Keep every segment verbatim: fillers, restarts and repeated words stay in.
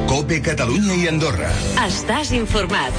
COPE Catalunya i Andorra. Estàs informat.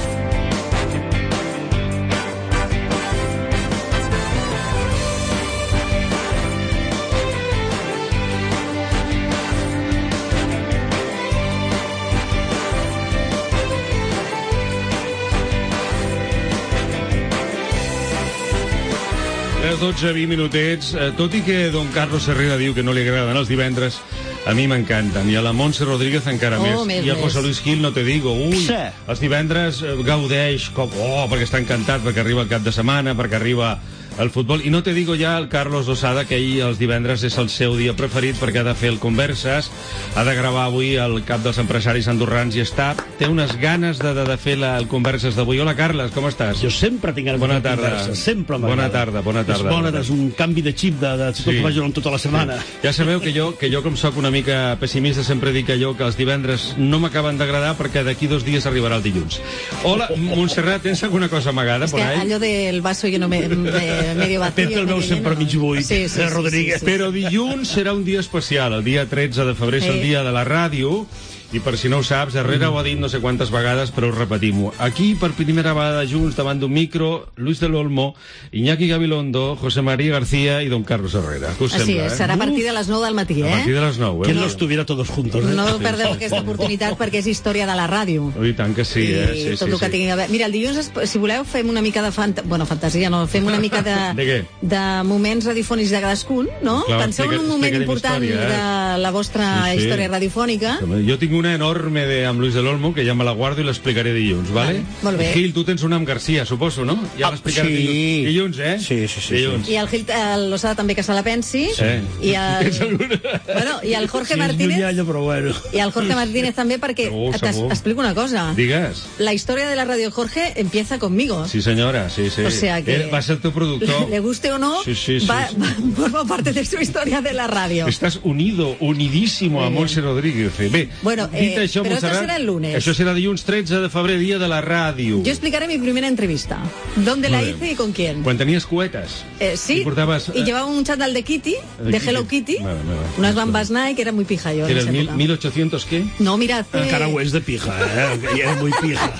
Les dotze, vint minutets, eh, tot i que don Carlos Herrera diu que no li agraden els divendres, a mi m'encanten, i a la Montse Rodríguez encara Oh, més, més, i a més. José Luis Gil no te digo, ui, Sí. els divendres eh, gaudeix, com, oh, perquè està encantat, perquè arriba el cap de setmana, perquè arriba el futbol, i no te digo ja el Carlos Losada, que ell els divendres és el seu dia preferit perquè ha de fer el Converses, ha de gravar avui el cap dels empresaris andorrans i està, té unes ganes de, de, de fer la, el Converses d'avui. Hola, Carles, com estàs? Jo sempre tinc ganes Bona de fer tarda. converses, sempre m'agrada. Bona tarda, bona tarda. És bona, és un canvi de xip de, de tot Sí. que faig durant tota la setmana. Sí. Ja sabeu que jo, que jo com sóc una mica pessimista, sempre dic allò que els divendres no m'acaben d'agradar perquè d'aquí dos dies arribarà el dilluns. Hola, Montserrat, tens alguna cosa amagada És por que ahí? allò del vaso lleno me, me, medio vacío... Pepe el veu sempre mig buit, Sí, sí, eh, sí, Rodríguez. sí, sí. Però dilluns serà un dia especial, el dia tretze de febrer és el Sí. dia de la ràdio, i per si no ho saps, darrere ho ha dit no sé quantes vegades, però ho repetim-ho. Aquí, per primera vegada junts, davant d'un micro, Luis del Olmo, Iñaki Gabilondo, José María García i don Carlos Herrera. Què us Així sembla, és, eh? serà a partir de les nou del matí, A partir eh? de les nou, Que eh? no estuviera todos juntos, eh? No perdeu aquesta oportunitat perquè és història de la ràdio. Oh, i tant que sí, eh? I Sí, tot sí, el que sí. tingui a veure. Mira, el dilluns, es- si voleu, fem una mica de fanta... bueno, fantasia, no, fem una mica de, De què? de moments radiofònics de cadascun, no? Clar, Penseu en explica- un moment explicarem important història, eh? de la vostra Sí, sí. història radiofònica. Jo tinc una enorme de, amb Luis del Olmo, que ja me la guardo i l'explicaré dilluns, vale? Vale, molt bé. Gil, tu tens una amb Garcia, suposo, no? Ja Ah, l'explicaré sí. dilluns. Dilluns, eh? Sí, sí, sí, Dilluns. I el Gil, el Losada també que se la pensi. Sí. I el, Tens alguna? bueno, i el Jorge Sí, és Martínez... llunyà, però bueno. I el Jorge Martínez també, perquè Segur, t'es- segur. explico una cosa. Digues. La historia de la radio Jorge empieza conmigo. Sí, senyora, sí, sí. O sea que- Era- va ser el teu productor. Le guste o no, Sí, sí, sí, va, sí. va- forma parte de su historia de la radio. Estàs unido, unidísimo Muy a bien. Montse Rodríguez. Bé, Bueno, dit eh, això, però esto Montserrat, será el lunes. Això serà dilluns tretze de febrer, dia de la ràdio. Yo explicaré mi primera entrevista. ¿Dónde la Muy bien. hice y con quién? Quan tenies cuetes. Eh, sí, I portaves... y llevaba un chándal de Kitty, de de Kitty. Hello Kitty, Vale, vale. unas bambas Nike, era muy pija yo en Era esa el mil, época. mil ochocientos què? No, mira, hace... Encara ho és de pija, eh? Que ja és muy pija.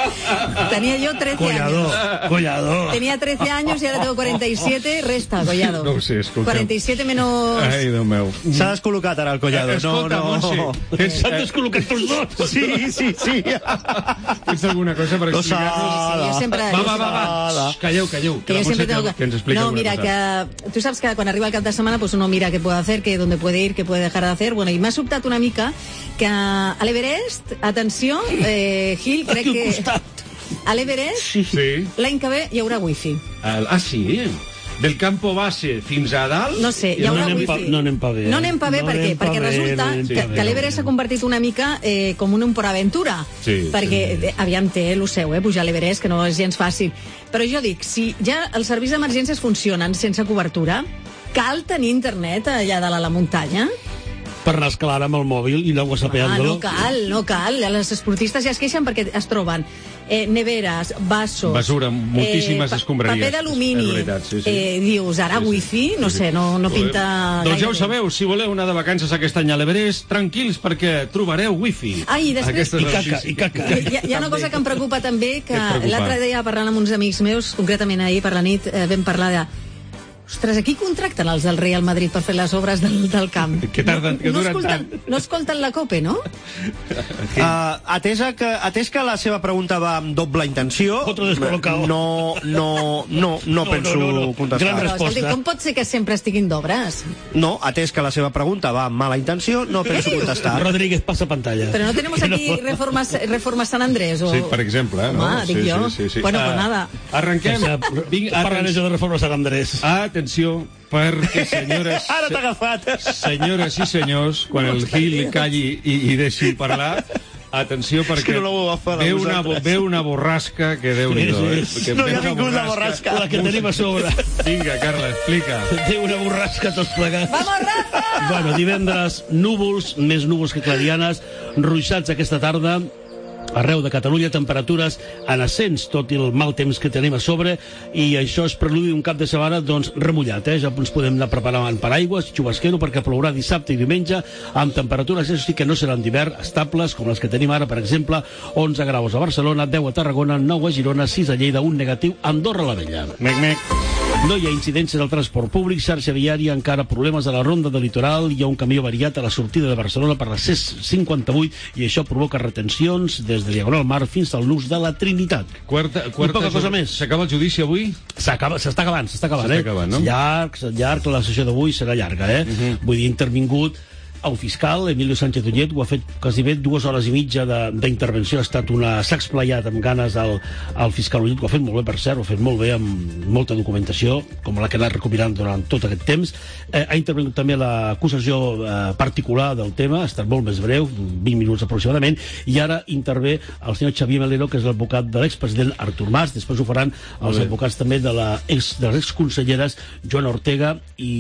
tenía yo trece Collador, años. collador. Tenía trece años y ahora tengo cuarenta y siete, resta, Collado. No ho sé, escolteu. cuarenta y siete menos... Ai, Déu meu. S'ha descol·locat ara el collado. Escolta, no, no. Montse, tens, S'han eh, descol·locat tots dos. Sí, sí, sí. tens alguna cosa per No explicar-nos? Sí, jo sempre... Va, jo va, va, va. Nada. Shh, Calleu, calleu. Que la yo siempre Montse tengo que, que... que ens explica No, alguna mira, cosa. que tú sabes que cuando arriba el cap de semana pues uno mira qué puede hacer, que dónde puede ir, qué puede dejar de hacer. Bueno, i m'ha sobtat una mica que a l'Everest, atenció, eh, Gil, crec Aquí al que... costat. A l'Everest, Sí. Sí. l'any que ve hi haurà wifi. El, ah, sí? Del campo base fins a dalt? No sé, hi No haurà anem wifi. pa- no anem pa bé, eh? No anem pa bé, No per què? anem pa Perquè bé, resulta no anem que, pa bé. que l'Everest s'ha convertit una mica eh, com un Port-Aventura. Sí, perquè, sí. eh, aviam, té el seu, eh, pujar a l'Everest, que no és gens fàcil. Però jo dic, si ja els serveis d'emergències funcionen sense cobertura, cal tenir internet allà dalt a la muntanya? Per anar escalant amb el mòbil i anar Ah, whatsappeant-lo. no cal, no cal. Les esportistes ja es queixen perquè es troben eh, neveres, vasos... Basura, moltíssimes pa- escombraries. Paper d'alumini. És veritat, sí, sí. Eh, dius, ara Sí, sí. wifi? No sé, no, no pinta... Doncs ja gaire ho bé. sabeu, si voleu anar de vacances aquest any a l'Everest, tranquils, perquè trobareu wifi. Ah, i després- Aquestes I caca, notícies. i caca. Hi ha, hi ha una cosa que em preocupa també, que Què et preocupa? l'altre dia parlant amb uns amics meus, concretament ahir per la nit, eh, vam parlar de... Ostres, aquí contracten els del Real Madrid per fer les obres del, del camp. Que tarden, que no, no duren escolten, tant. no escolten la COPE, no? Uh, atesa que, atès que la seva pregunta va amb doble intenció, Otro descolocado. no, no, no, no, No, penso no, no, no. contestar. Gran Però, escolti, resposta. com pot ser que sempre estiguin d'obres? No, atès que la seva pregunta va amb mala intenció, no penso dius? contestar. Rodríguez, passa pantalla. Però no tenemos aquí reformas, reformas San Andrés? O... Sí, per exemple. Eh, no? Home, dic sí, jo. Sí, sí, sí. Bueno, Ah, pues nada. Arrenquem. Vinga, Parlant atenció, això de reforma Sant Andrés. atenció, perquè senyores... Ara t'ha agafat. Senyores i senyors, quan el Gil calli i, i deixi parlar, atenció, perquè que no l'heu agafat a ve, una, vosaltres. ve una borrasca que Déu-n'hi-do. Eh? Sí, sí. Que No ve hi ha una vingut la borrasca. La que tenim a sobre. Vinga, Carla, explica. Té una borrasca tots plegats. Vamos, Rafa! Bueno, divendres, núvols, més núvols que clarianes, ruixats aquesta tarda. arreu de Catalunya, temperatures en ascens, tot i el mal temps que tenim a sobre, i això és preludi un cap de setmana doncs remullat, eh? Ja ens podem anar preparant paraigües, xubasquero, perquè plourà dissabte i diumenge, amb temperatures, això sí que no seran d'hivern, estables, com les que tenim ara, per exemple, onze graus a Barcelona, deu a Tarragona, nou a Girona, sis a Lleida, un negatiu a Andorra la Vella. Mec, mec. No hi ha incidències al transport públic, xarxa viària, encara problemes a la ronda del litoral, hi ha un camió variat a la sortida de Barcelona per la C cinquanta-vuit i això provoca retencions des de Diagonal Mar fins al nus de la Trinitat. Quarta, quarta I poca cosa més. S'acaba el judici avui? S'acaba, s'està acabant, s'està acabant, s'està eh? acabant, no? Llarg, llarg, la sessió d'avui serà llarga, eh? Uh -huh. Vull dir, intervingut el fiscal, Emilio Sánchez Uñet, ho ha fet quasi bé dues hores i mitja d'intervenció, ha estat una... s'ha explayat amb ganes al, al fiscal Uñet, ho ha fet molt bé, per cert, ho ha fet molt bé, amb molta documentació, com la que ha anat recopilant durant tot aquest temps. Eh, ha intervingut també l'acusació eh, particular del tema, ha estat molt més breu, vint minuts aproximadament, i ara intervé el senyor Xavier Melero, que és l'advocat de l'expresident Artur Mas, després ho faran els advocats també de, la ex, de les exconselleres Joana Ortega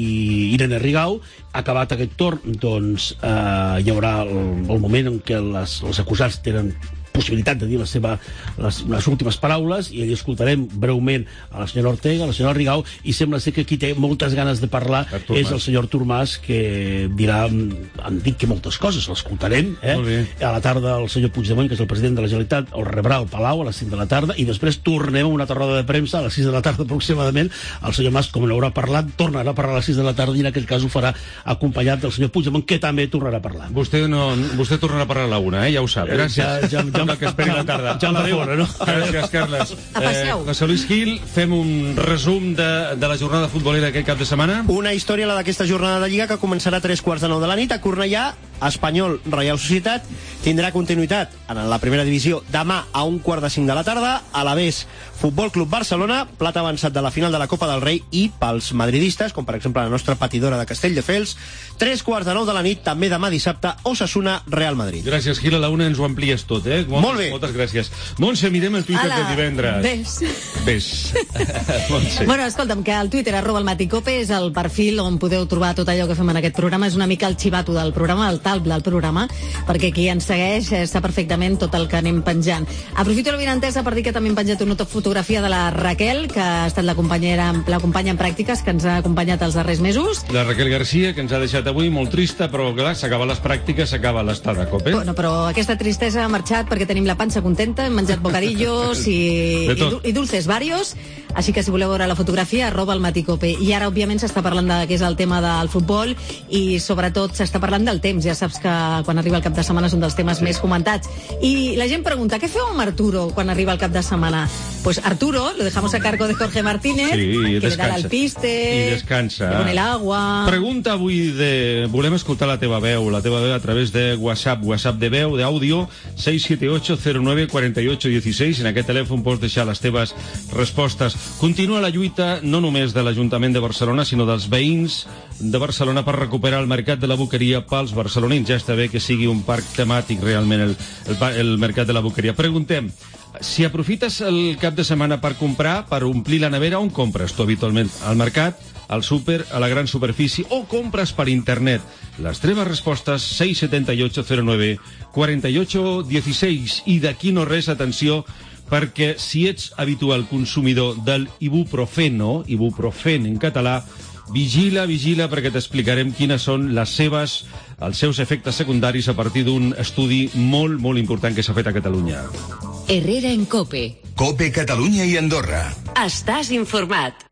i Irene Rigau. Acabat aquest torn, doncs eh, hi haurà el, el moment en què les, els acusats tenen possibilitat de dir la seva, les, les últimes paraules, i allà escoltarem breument a la senyora Ortega, a la senyora Rigau, i sembla ser que qui té moltes ganes de parlar Artur és Mas. El senyor Artur Mas, que dirà, han dit que moltes coses, l'escoltarem, eh? A la tarda el senyor Puigdemont, que és el president de la Generalitat, el rebrà al Palau a les cinc de la tarda, i després tornem a una altra roda de premsa a les sis de la tarda aproximadament. El senyor Mas, com n'haurà parlat, tornarà a parlar a les sis de la tarda, i en aquell cas ho farà acompanyat del senyor Puigdemont, que també tornarà a parlar. Vostè, no, vostè tornarà a parlar a la una, eh? Ja ho sap. Gràcies. Ja, ja, ja, que esperi la tarda. Ja em fa fora, no? Gràcies, Carles. A passeu. Eh, José Luis Gil, fem un resum de, de la jornada futbolera aquest cap de setmana. Una història, la d'aquesta jornada de Lliga, que començarà a tres quarts de nou de la nit a Cornellà. Espanyol, Reial Societat, tindrà continuïtat en la primera divisió demà a un quart de cinc de la tarda. A la vez, Futbol Club Barcelona, plat avançat de la final de la Copa del Rei, i pels madridistes, com per exemple la nostra patidora de Castelldefels, tres quarts de nou de la nit, també demà dissabte, Osasuna, Real Madrid. Gràcies, Gil, a la una ens ho amplies tot, eh? Moltes, Molt bé. Moltes gràcies. Montse, mirem el Twitter Ala, de divendres. Ves. Ves. Montse. Bueno, escolta'm, que el Twitter, arroba el Maticope, és el perfil on podeu trobar tot allò que fem en aquest programa. És una mica el xivato del programa, el talp del programa, perquè qui ens segueix eh, sap perfectament tot el que anem penjant. Aprofito la vinentesa per dir que també hem penjat una fotografia de la Raquel, que ha estat la companyera, la companya en pràctiques que ens ha acompanyat els darrers mesos. La Raquel Garcia, que ens ha deixat avui molt trista, però clar, s'acaba les pràctiques, s'acaba l'estada a Cope. Bueno, però aquesta tristesa ha marxat perquè tenim la pansa contenta, hem menjat bocadillos i, i, i dulces varios, així que si voleu veure la fotografia, arroba el Maticope. I ara, òbviament, s'està parlant de què és el tema del futbol i, sobretot, s'està parlant del temps. Ja saps que quan arriba el cap de setmana és un dels temes sí. més comentats. I la gent pregunta, què feu amb Arturo quan arriba el cap de setmana? Pues Arturo lo dejamos a cargo de Jorge Martínez, sí, que le da l'alpiste, i descansa. Le pone el agua. Pregunta avui de... Volem escoltar la teva veu, la teva veu a través de WhatsApp, WhatsApp de veu, d'àudio, seis siete ocho cero nueve cuatro ocho uno seis. En aquest telèfon pots deixar les teves respostes. Continua la lluita no només de l'Ajuntament de Barcelona, sinó dels veïns de Barcelona per recuperar el mercat de la boqueria pels barcelonins. Ja està bé que sigui un parc temàtic realment el, el, el mercat de la boqueria. Preguntem, si aprofites el cap de setmana per comprar, per omplir la nevera, on compres tu habitualment? Al mercat, al súper, a la gran superfície, o compres per internet? Les teves respostes, seis siete ocho cero nueve cuatro ocho uno seis. I d'aquí no res, atenció, perquè si ets habitual consumidor del ibuprofeno, ibuprofen en català, vigila, vigila, perquè t'explicarem quines són les seves, els seus efectes secundaris a partir d'un estudi molt, molt important que s'ha fet a Catalunya. Herrera en Cope. Cope Catalunya i Andorra. Estàs informat.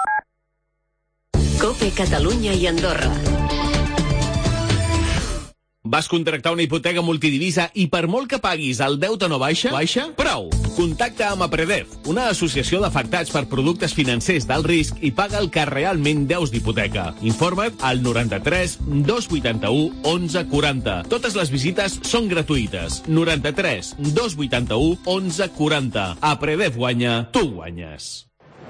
Cope Catalunya i Andorra. Vas contractar una hipoteca multidivisa i per molt que paguis el deute no baixa? Baixa? Prou! Contacta amb Apredef, una associació d'afectats per productes financers d'alt risc, i paga el que realment deus d'hipoteca. Informa't al noranta-tres dos vuitanta-u onze quaranta. Totes les visites són gratuïtes. noranta-tres dos vuitanta-u onze quaranta. Apredef guanya, tu guanyes.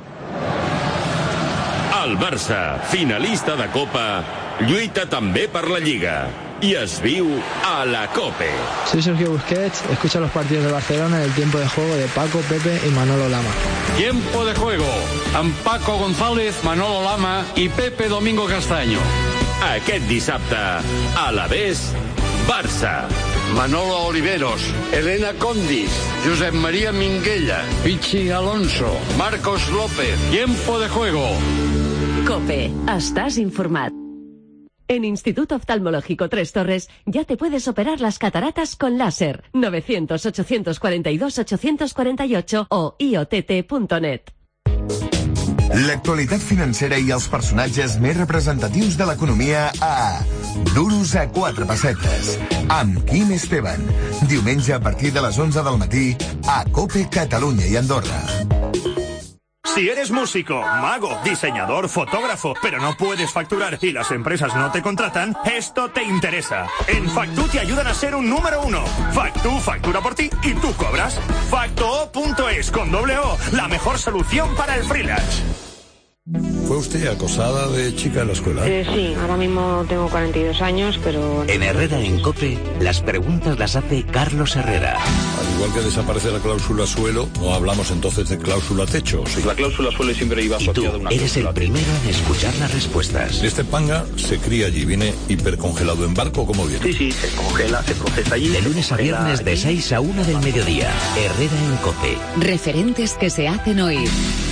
El Barça, finalista de Copa, lluita també per la Lliga. Y es viu a la Cope. Soy Sergio Busquets, escucha los partidos de Barcelona en el tiempo de juego de Paco, Pepe y Manolo Lama. Tiempo de juego, amb Paco González, Manolo Lama i Pepe Domingo Castaño. Aquest dissabte, a la Vés, Barça. Manolo Oliveros, Elena Condis, Josep María Minguella, Pichi Alonso, Marcos López. Tiempo de juego. COPE. Estás informat. En Instituto Oftalmológico Tres Torres ya te puedes operar las cataratas con láser. novecientos, ochocientos cuarenta y dos, ochocientos cuarenta y ocho o i o t t punto net. L'actualitat financera i els personatges més representatius de l'economia a Duros a quatre pessetes, amb Quim Esteban. Diumenge a partir de les onze del matí a COPE Catalunya i Andorra. Si eres músico, mago, diseñador, fotógrafo, pero no puedes facturar y las empresas no te contratan, esto te interesa. En Factu te ayudan a ser un número uno. Factu factura por ti y tú cobras. Facto punto es con doble O, la mejor solución para el freelance. ¿Fue usted acosada de chica en la escuela? Eh, sí, ahora mismo tengo cuarenta y dos años, pero... En Herrera en COPE, las preguntas las hace Carlos Herrera. Al igual que desaparece la cláusula suelo, no hablamos entonces de cláusula techo, ¿sí? La cláusula suelo siempre iba asociada a una eres el primero en escuchar las respuestas. Este panga se cría allí, viene hipercongelado en barco, ¿cómo viene? Sí, sí, se congela, se procesa allí. De lunes a viernes de seis a una del mediodía. Herrera en COPE. Referentes que se hacen oír.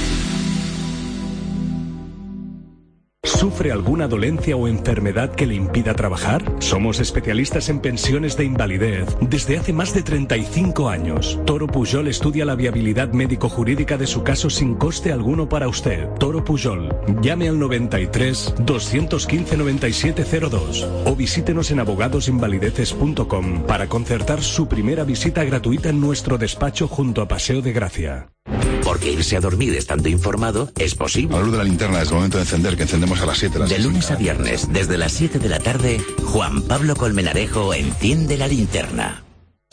¿Sufre alguna dolencia o enfermedad que le impida trabajar? Somos especialistas en pensiones de invalidez desde hace más de treinta y cinco años. Toro Pujol estudia la viabilidad médico-jurídica de su caso sin coste alguno para usted. Toro Pujol. Llame al noventa y tres, doscientos quince, noventa y siete cero dos o visítenos en abogados invalideces punto com para concertar su primera visita gratuita en nuestro despacho junto a Paseo de Gracia. Porque irse a dormir estando informado es posible. A la luz de la linterna es el momento de encender, que encendemos a las siete. De lunes a viernes, desde las siete de la tarde, Juan Pablo Colmenarejo enciende la linterna.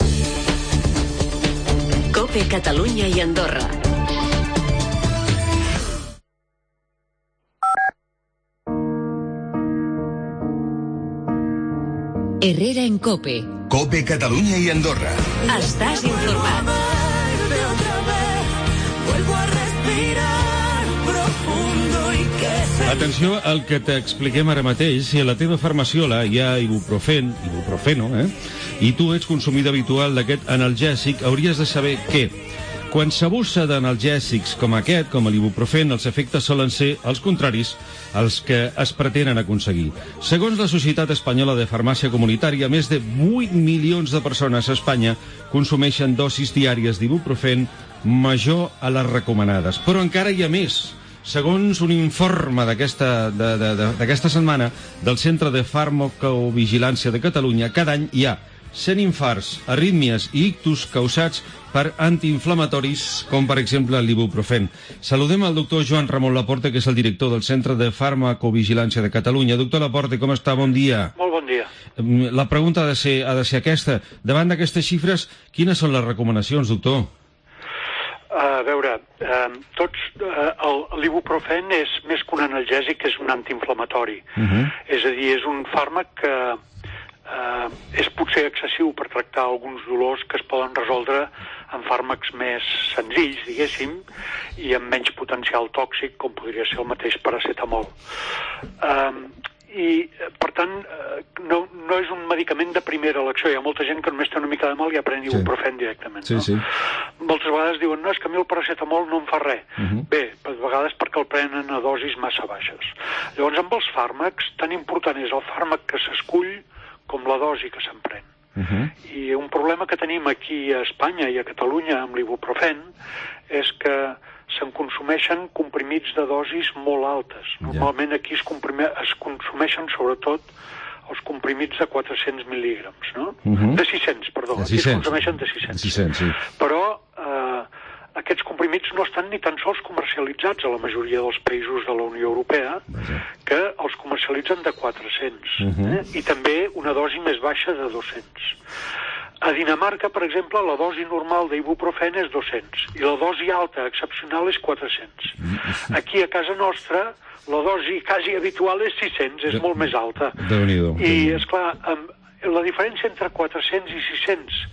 COPE Catalunya i Andorra. Herrera en COPE. COPE Catalunya i Andorra. Estàs informat. Atenció al que t'expliquem ara mateix. Si a la teva farmaciola hi ha ibuprofen, ibuprofeno, eh? i tu ets consumidor habitual d'aquest analgèsic, hauries de saber que quan s'abusa d'analgèsics com aquest, com l'ibuprofen, els efectes solen ser els contraris als que es pretenen aconseguir. Segons la Societat Espanyola de Farmàcia Comunitària, més de vuit milions de persones a Espanya consumeixen dosis diàries d'ibuprofen major a les recomanades. Però encara hi ha més. Segons un informe d'aquesta de, de, de, d'aquesta setmana del Centre de Farmacovigilància de Catalunya, cada any hi ha cent infarts, arrítmies i ictus causats per antiinflamatoris, com per exemple l'ibuprofen. Saludem al doctor Joan Ramon Laporte, que és el director del Centre de Farmacovigilància de Catalunya. Doctor Laporte, com està? Bon dia. Molt bon dia. La pregunta ha de ser, ha de ser aquesta. Davant d'aquestes xifres, quines són les recomanacions, doctor? A veure, eh, tots, eh, l'ibuprofen és més que un analgèsic, és un antiinflamatori. Uh-huh. És a dir, és un fàrmac que eh, és potser excessiu per tractar alguns dolors que es poden resoldre amb fàrmacs més senzills, diguéssim, i amb menys potencial tòxic, com podria ser el mateix paracetamol. Eh, I, per tant, no, no és un medicament de primera elecció. Hi ha molta gent que només té una mica de mal i pren ibuprofen sí. directament. Sí, no? sí. Moltes vegades diuen, no, és que a mi el paracetamol no em fa res. Uh-huh. Bé, a vegades perquè el prenen a dosis massa baixes. Llavors, amb els fàrmacs, tan important és el fàrmac que s'escull com la dosi que se'n pren. Uh-huh. I un problema que tenim aquí a Espanya i a Catalunya amb l'ibuprofen és que se'n consumeixen comprimits de dosis molt altes. Normalment aquí es, es consumeixen sobretot els comprimits de quatre-cents mil·lígrams, no? Uh-huh. De sis-cents, perdó. De sis-cents. Es consumeixen de sis-cents. De sis-cents, sí. Però eh, aquests comprimits no estan ni tan sols comercialitzats a la majoria dels països de la Unió Europea, uh-huh. que els comercialitzen de quatre-cents. Uh-huh. eh? I també una dosi més baixa de dos-cents. A Dinamarca, per exemple, la dosi normal d'ibuprofen és dos-cents i la dosi alta excepcional és quatre-cents. Aquí a casa nostra la dosi quasi habitual és sis-cents, és de, molt més alta. Déu-n'hi-do. I, esclar, la diferència entre quatre-cents i sis-cents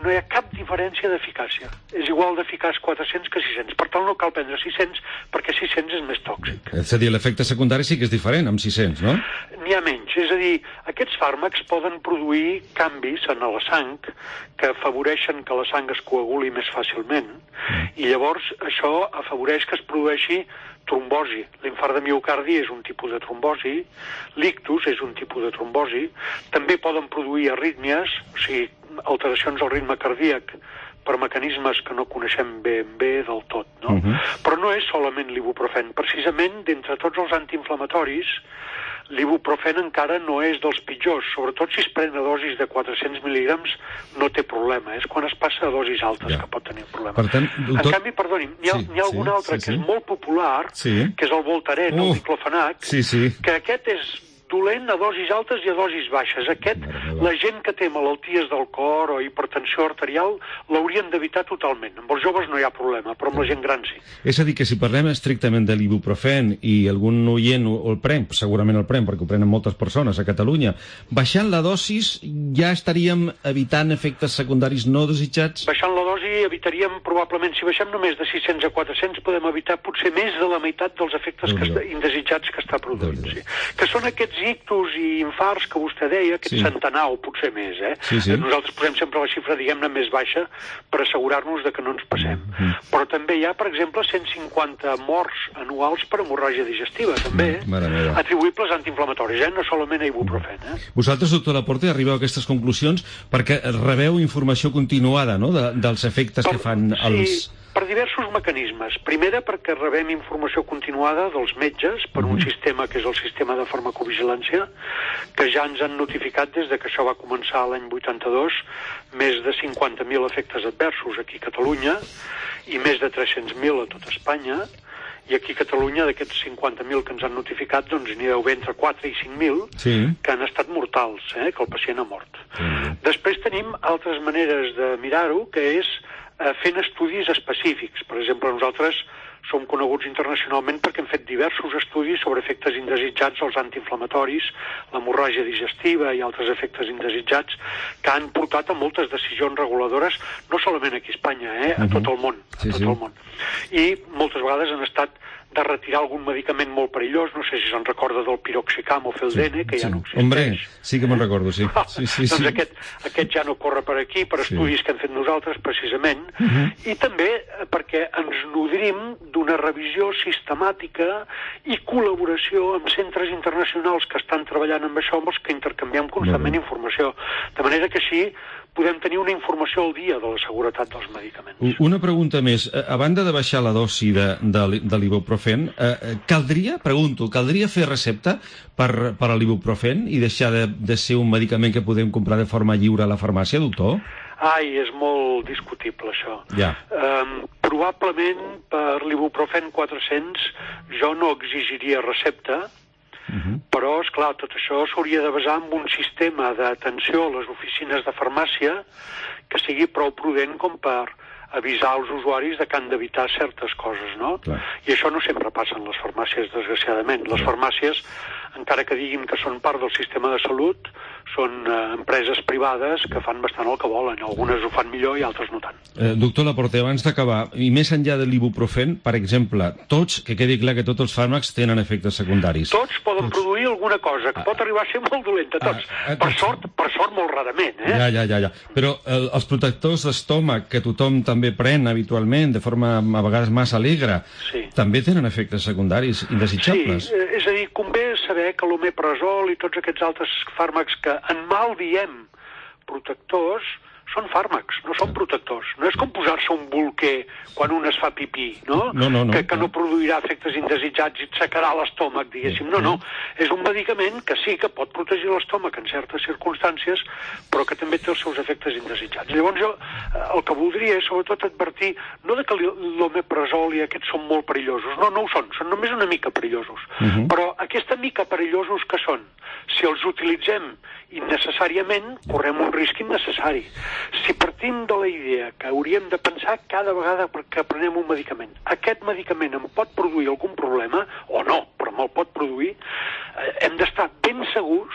no hi ha cap diferència d'eficàcia. És igual d'eficaç quatre-cents que sis-cents. Per tant, no cal prendre sis-cents, perquè sis-cents és més tòxic. És a dir, l'efecte secundari sí que és diferent amb sis-cents, no? N'hi ha menys. És a dir, aquests fàrmacs poden produir canvis en la sang que afavoreixen que la sang es coaguli més fàcilment, i llavors això afavoreix que es produeixi trombosi. L'infart de miocardi és un tipus de trombosi, l'ictus és un tipus de trombosi, també poden produir arrítmies, o sigui, alteracions al ritme cardíac per mecanismes que no coneixem ben bé del tot, no? Uh-huh. Però no és solament l'ibuprofen. Precisament, d'entre tots els antiinflamatoris, l'ibuprofen encara no és dels pitjors, sobretot si es pren a dosis de quatre-cents mil·lígrams no té problema, és quan es passa a dosis altes ja. que pot tenir problema. Per tant, doctor... En canvi, perdoni, n'hi ha, sí, ha algun sí, altre sí, que sí. és molt popular, sí. que és el Voltaren, uh, el diclofenac, sí, sí. que aquest és dolent a dosis altes i a dosis baixes. Aquest, la gent que té malalties del cor o hipertensió arterial l'haurien d'evitar totalment. Amb els joves no hi ha problema, però amb la gent gran sí. És a dir, que si parlem estrictament de l'ibuprofen i algun oient el pren, segurament el pren perquè ho prenen moltes persones a Catalunya, baixant la dosis ja estaríem evitant efectes secundaris no desitjats? Baixant la dosi evitaríem probablement, si baixem només de sis-cents a quatre-cents, podem evitar potser més de la meitat dels efectes que està, indesitjats que està produint. Sí. Que són aquests ictus i infarts que vostè deia, aquest sí. centenar o potser més, eh? Sí, sí. Nosaltres posem sempre la xifra, diguem-ne, més baixa per assegurar-nos de que no ens passem. Mm. Però també hi ha, per exemple, cent cinquanta morts anuals per hemorràgia digestiva, també, mm. atribuïbles a antiinflamatoris, eh? No solament a ibuprofen, eh? Vosaltres, doctor Laporte, arribeu a aquestes conclusions perquè rebeu informació continuada, no?, de, dels efectes per, que fan els... Sí. Per diversos mecanismes. Primera, perquè rebem informació continuada dels metges per un sistema que és el sistema de farmacovigilància, que ja ens han notificat des de que això va començar l'any vuitanta-dos més de cinquanta mil efectes adversos aquí a Catalunya i més de tres-cents mil a tot Espanya. I aquí a Catalunya, d'aquests cinquanta mil que ens han notificat, doncs n'hi deu haver entre quatre i cinc mil sí. que han estat mortals, eh, que el pacient ha mort. Sí. Després tenim altres maneres de mirar-ho, que és eh, fent estudis específics. Per exemple, nosaltres som coneguts internacionalment perquè hem fet diversos estudis sobre efectes indesitjats als antiinflamatoris, l'hemorràgia digestiva i altres efectes indesitjats que han portat a moltes decisions reguladores, no solament aquí a Espanya, eh, a tot el món, a tot el món. I moltes vegades han estat de retirar algun medicament molt perillós, no sé si se'n recorda del piroxicam o feldene, sí, que ja sí. no existeix. Hombre, sí que me'n recordo, sí. sí, sí, doncs sí. Aquest, aquest ja no corre per aquí, per estudis sí. que hem fet nosaltres, precisament, uh -huh. i també perquè ens nodrim d'una revisió sistemàtica i col·laboració amb centres internacionals que estan treballant amb això, amb els que intercanviem constantment uh -huh. informació. De manera que així podem tenir una informació al dia de la seguretat dels medicaments. Una pregunta més. A banda de baixar la dosi de, de, de l'ibuprofen, eh, caldria, pregunto, caldria fer recepta per, per a l'ibuprofen i deixar de, de ser un medicament que podem comprar de forma lliure a la farmàcia, doctor? Ai, és molt discutible, això. Ja. Um, probablement, per l'ibuprofen quatre-cents, jo no exigiria recepta, Uh-huh. però, esclar, tot això s'hauria de basar en un sistema d'atenció a les oficines de farmàcia que sigui prou prudent com per avisar els usuaris de que han d'evitar certes coses, no? Clar. I això no sempre passa en les farmàcies, desgraciadament. Les farmàcies, encara que diguin que són part del sistema de salut, són eh, empreses privades que fan bastant el que volen. Algunes ho fan millor i altres no tant. Eh, doctor Laporte, abans d'acabar, i més enllà de l'ibuprofen, per exemple, tots, que quedi clar que tots els fàrmacs tenen efectes secundaris. Tots poden tots. produir alguna cosa, que ah, pot arribar a ser molt dolenta, tots. Ah, ah, per, sort, per sort, molt rarament, eh? Ja, ja, ja, ja. Però el, els protectors d'estómac, que tothom també pren habitualment, de forma a vegades massa alegre, sí. també tenen efectes secundaris indesitjables. Sí, és a dir, convé saber que l'omeprazol i tots aquests altres fàrmacs que en mal diem protectors són fàrmacs, no són protectors. No és com posar-se un bolquer quan un es fa pipí, no? No, no, no. Que, que no produirà efectes indesitjats i et secarà l'estómac, diguéssim. No, no. És un medicament que sí que pot protegir l'estómac en certes circumstàncies, però que també té els seus efectes indesitjats. Llavors jo el que voldria és sobretot advertir, no de que l'omeprazol i aquests són molt perillosos, no, no ho són, són només una mica perillosos. Uh-huh. Però aquesta mica perillosos que són, si els utilitzem innecessàriament, correm un risc innecessari. Si partim de la idea que hauríem de pensar cada vegada que prenem un medicament, aquest medicament em pot produir algun problema, o no, però me'l pot produir, eh, hem d'estar ben segurs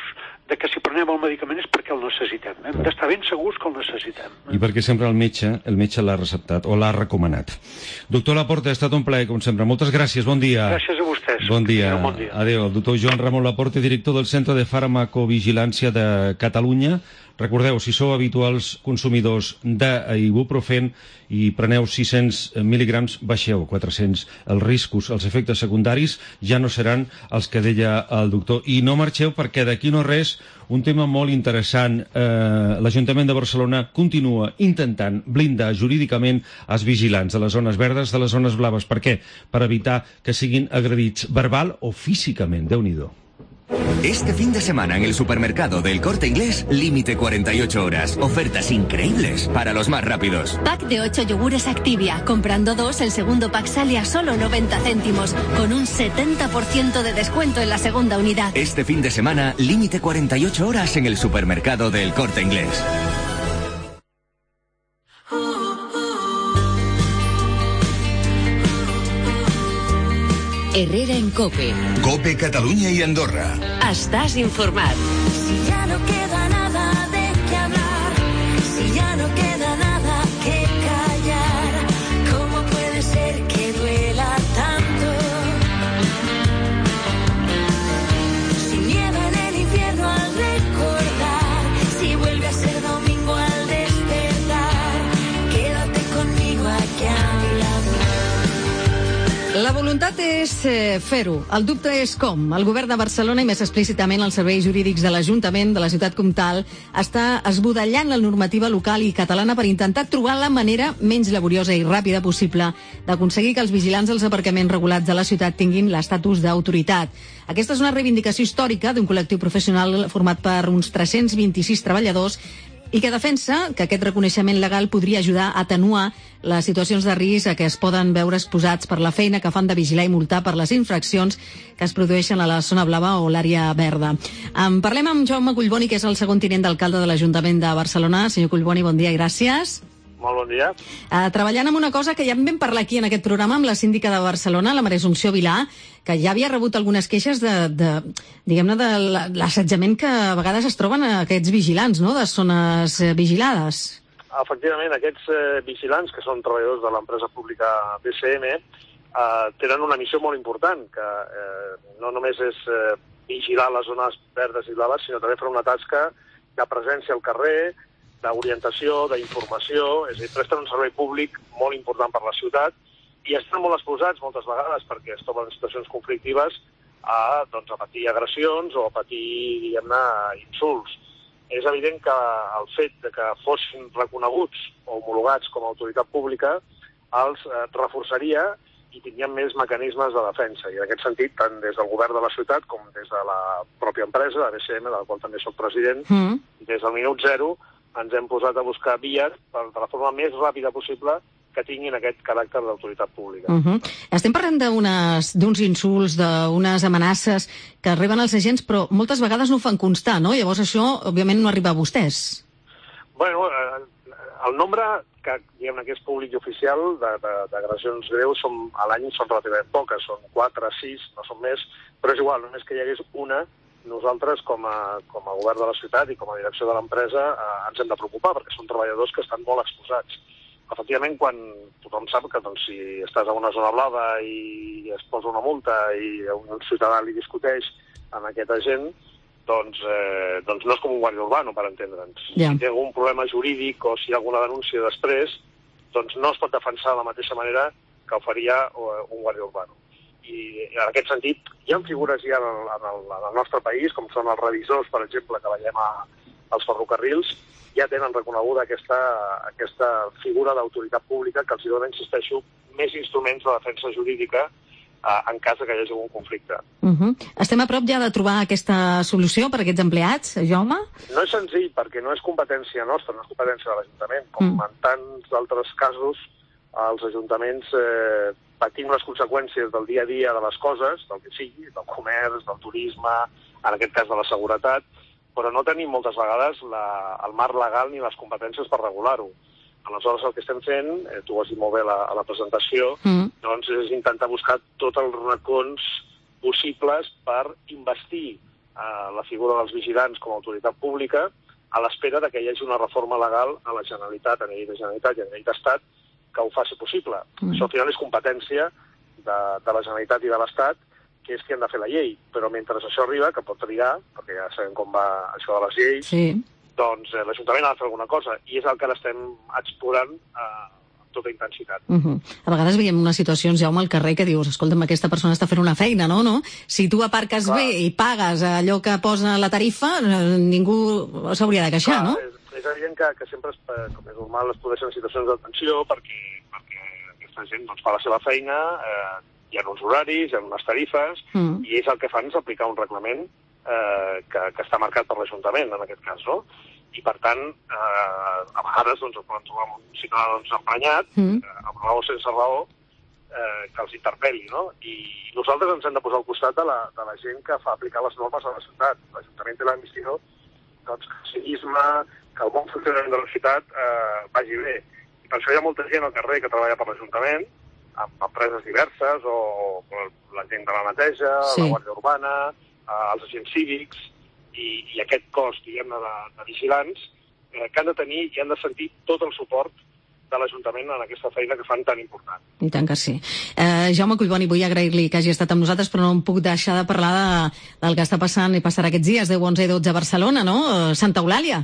de que si prenem el medicament és perquè el necessitem. Hem d'estar ben segurs que el necessitem. I perquè sempre el metge el metge l'ha receptat o l'ha recomanat. Doctor Laporta, ha estat un plaer, com sempre. Moltes gràcies, bon dia. Gràcies a vostès. Bon dia. Bon dia. Adéu. El doctor Joan Ramon Laporta, director del Centre de Farmacovigilància de Catalunya. Recordeu, si sou habituals consumidors d'ibuprofen i preneu sis-cents mil·ligrams, baixeu a quatre-cents. Els riscos, els efectes secundaris ja no seran els que deia el doctor. I no marxeu perquè d'aquí no res, un tema molt interessant. Eh, L'Ajuntament de Barcelona continua intentant blindar jurídicament els vigilants de les zones verdes, de les zones blaves. Per què? Per evitar que siguin agredits verbal o físicament. Déu-n'hi-do. Este fin de semana en el supermercado del Corte Inglés, límite cuarenta y ocho horas. Ofertas increíbles para los más rápidos. Pack de ocho yogures Activia. Comprando dos, el segundo pack sale a solo noventa céntimos, con un setenta por ciento de descuento en la segunda unidad. Este fin de semana, límite cuarenta y ocho horas en el supermercado del Corte Inglés. Herrera en COPE. COPE Catalunya i Andorra. Estàs informat. Si ya no queda nada de qué hablar, si ya no queda nada que callar, ¿cómo puede ser que duela tanto? Si nieva en el infierno al recordar, si vuelve a ser domingo al despertar, quédate conmigo aquí a mi lado. La voluntat és eh, fer-ho. El dubte és com. El govern de Barcelona i més explícitament els serveis jurídics de l'Ajuntament de la ciutat comtal està esbudellant la normativa local i catalana per intentar trobar la manera menys laboriosa i ràpida possible d'aconseguir que els vigilants dels aparcaments regulats de la ciutat tinguin l'estatus d'autoritat. Aquesta és una reivindicació històrica d'un col·lectiu professional format per uns tres-cents vint-i-sis treballadors i que defensa que aquest reconeixement legal podria ajudar a atenuar les situacions de risc a què es poden veure exposats per la feina que fan de vigilar i multar per les infraccions que es produeixen a la zona blava o l'àrea verda. En parlem amb Jaume Collboni, que és el segon tinent d'alcalde de l'Ajuntament de Barcelona. Senyor Collboni, bon dia i gràcies. Molt bon dia. Uh, treballant amb una cosa que ja en vam parlar aquí en aquest programa amb la síndica de Barcelona, la Maria Assumpció Vilà, que ja havia rebut algunes queixes de, de diguem-ne, de l'assetjament que a vegades es troben a aquests vigilants, no?, de zones vigilades. Efectivament, aquests eh, vigilants, que són treballadors de l'empresa pública B C M, eh, tenen una missió molt important, que eh, no només és eh, vigilar les zones verdes i blaves, sinó també fer una tasca de presència al carrer, d'orientació, d'informació, és a dir, presten un servei públic molt important per la ciutat i estan molt exposats moltes vegades perquè es troben en situacions conflictives a, doncs, a patir agressions o a patir, diguem-ne, insults. És evident que el fet de que fossin reconeguts o homologats com a autoritat pública els eh, reforçaria i tindrien més mecanismes de defensa. I en aquest sentit, tant des del govern de la ciutat com des de la pròpia empresa, la B C M, de la qual també soc president, mm. des del minut zero ens hem posat a buscar vies per, de la forma més ràpida possible que tinguin aquest caràcter d'autoritat pública. Uh -huh. Estem parlant d'uns insults, d'unes amenaces que arriben als agents, però moltes vegades no ho fan constar, no? Llavors això, òbviament, no arriba a vostès. Bueno, eh, el nombre que, diguem-ne, que és públic i oficial d'agressions greus són, a l'any són relativament poques, són quatre, sis, no són més, però és igual, només que hi hagués una, nosaltres, com a, com a govern de la ciutat i com a direcció de l'empresa, eh, ens hem de preocupar, perquè són treballadors que estan molt exposats. Efectivament, quan tothom sap que doncs, si estàs a una zona blava i es posa una multa i un ciutadà li discuteix amb aquest agent, doncs, eh, doncs no és com un guàrdia urbano, per entendre'ns. Yeah. Si té algun problema jurídic o si hi ha alguna denúncia després, doncs no es pot defensar de la mateixa manera que ho faria un guàrdia urbano. I en aquest sentit hi ha figures ja en el, en el, en el nostre país, com són els revisors, per exemple, que veiem a, als ferrocarrils, ja tenen reconeguda aquesta, aquesta figura d'autoritat pública que els dona, insisteixo, més instruments de defensa jurídica eh, en cas que hi hagi algun conflicte. Uh -huh. Estem a prop ja de trobar aquesta solució per a aquests empleats, Jaume? No és senzill, perquè no és competència nostra, no és competència de l'Ajuntament. Com mm. en tants d'altres casos, els ajuntaments eh, patim les conseqüències del dia a dia de les coses, del que sigui, del comerç, del turisme, en aquest cas de la seguretat, però no tenim moltes vegades la, el marc legal ni les competències per regular-ho. Aleshores, el que estem fent, eh, tu ho has dit molt bé a la, a la presentació, mm. doncs és intentar buscar tots els racons possibles per investir eh, la figura dels vigilants com a autoritat pública a l'espera de que hi hagi una reforma legal a la Generalitat, a nivell de Generalitat i a nivell d'Estat, que ho faci possible. Mm. Això al final és competència de, de la Generalitat i de l'Estat, que és qui han de fer la llei. Però mentre això arriba, que pot trigar, perquè ja sabem com va això de les lleis, sí. doncs eh, l'Ajuntament ha de fer alguna cosa, i és el que ara estem explorant eh, tota intensitat. Uh -huh. A vegades veiem unes situacions, Jaume, al carrer que dius, escolta'm, aquesta persona està fent una feina, no? no? Si tu aparques Clar. bé i pagues allò que posa la tarifa, ningú s'hauria de queixar, Clar, no? És, és evident que, que sempre, es, com és normal, es produeixen situacions de tensió perquè, perquè aquesta gent doncs, fa la seva feina, eh, hi ha uns horaris, hi ha unes tarifes, mm. i és el que fan és aplicar un reglament eh, que, que està marcat per l'Ajuntament, en aquest cas, no? I, per tant, eh, a vegades doncs, poden trobar un ciutadà doncs, emprenyat, mm. eh, amb raó o sense raó, eh, que els interpel·li, no? I nosaltres ens hem de posar al costat de la, de la gent que fa aplicar les normes a la ciutat. L'Ajuntament té la missió doncs, que el civisme, que el bon funcionament de la ciutat eh, vagi bé. I per això hi ha molta gent al carrer que treballa per l'Ajuntament, amb empreses diverses, o, o la gent de la neteja, sí. la Guàrdia Urbana, eh, els agents cívics, i, i aquest cos, diguem-ne, de, de vigilants, eh, que han de tenir i han de sentir tot el suport de l'Ajuntament en aquesta feina que fan tan important. I tant que sí. Eh, Jaume Collboni, vull agrair-li que hagi estat amb nosaltres, però no em puc deixar de parlar de, del que està passant i passarà aquests dies, deu, onze i dotze a Barcelona, no? Santa Eulàlia.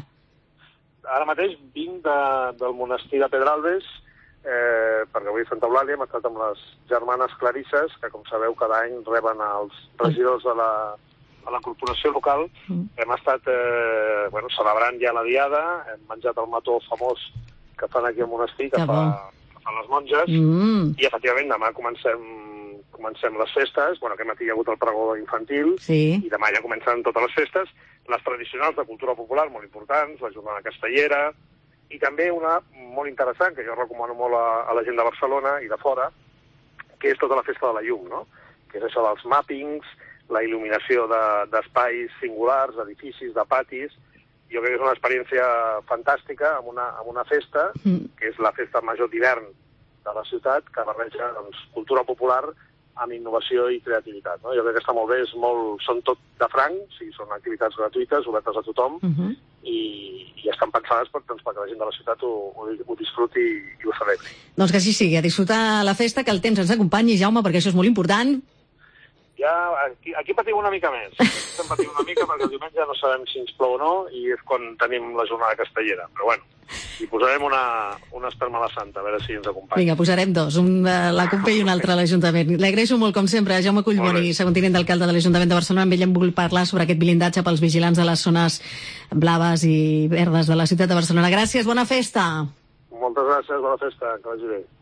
Ara mateix vinc de, del monestir de Pedralbes, eh, perquè avui a Santa Eulàlia hem estat amb les germanes clarisses, que com sabeu cada any reben els regidors de la a la corporació local. Mm. Hem estat eh, bueno, celebrant ja la diada, hem menjat el mató famós que fan aquí al monestir, que, fa, que fan les monges, mm. i efectivament demà comencem, comencem les festes. Bueno, aquest matí hi ha hagut el pregó infantil, sí. i demà ja comencen totes les festes, les tradicionals de cultura popular, molt importants, la jornada castellera, i també una molt interessant, que jo recomano molt a, a la gent de Barcelona i de fora, que és tota la festa de la llum, no? Que és això dels màppings, la il·luminació d'espais de, singulars, d'edificis, de patis. Jo crec que és una experiència fantàstica amb una, amb una festa, mm. que és la festa major d'hivern de la ciutat, que barreja doncs, cultura popular amb innovació i creativitat. No? Jo crec que està molt bé, és molt, són tot de franc, o sigui, són activitats gratuïtes, obertes a tothom, mm -hmm. i, i estan pensades per, doncs, perquè la gent de la ciutat ho, ho, ho disfruti i, i ho celebri. Doncs que sí, sí, a disfrutar la festa, que el temps ens acompanyi, Jaume, perquè això és molt important. Ja, aquí, aquí patim una mica més. Estem patint una mica perquè el diumenge no sabem si ens plou o no, i és quan tenim la jornada castellera. Però bueno, hi posarem una, una esperma a la Santa, a veure si ens acompanya. Vinga, posarem dos, un a la C U P i un altre a l'Ajuntament. L'agraeixo molt, com sempre, Jaume Collboni, segon tinent d'alcalde de l'Ajuntament de Barcelona. Amb ell hem volgut parlar sobre aquest blindatge pels vigilants de les zones blaves i verdes de la ciutat de Barcelona. Gràcies, bona festa. Moltes gràcies, bona festa, que vagi bé.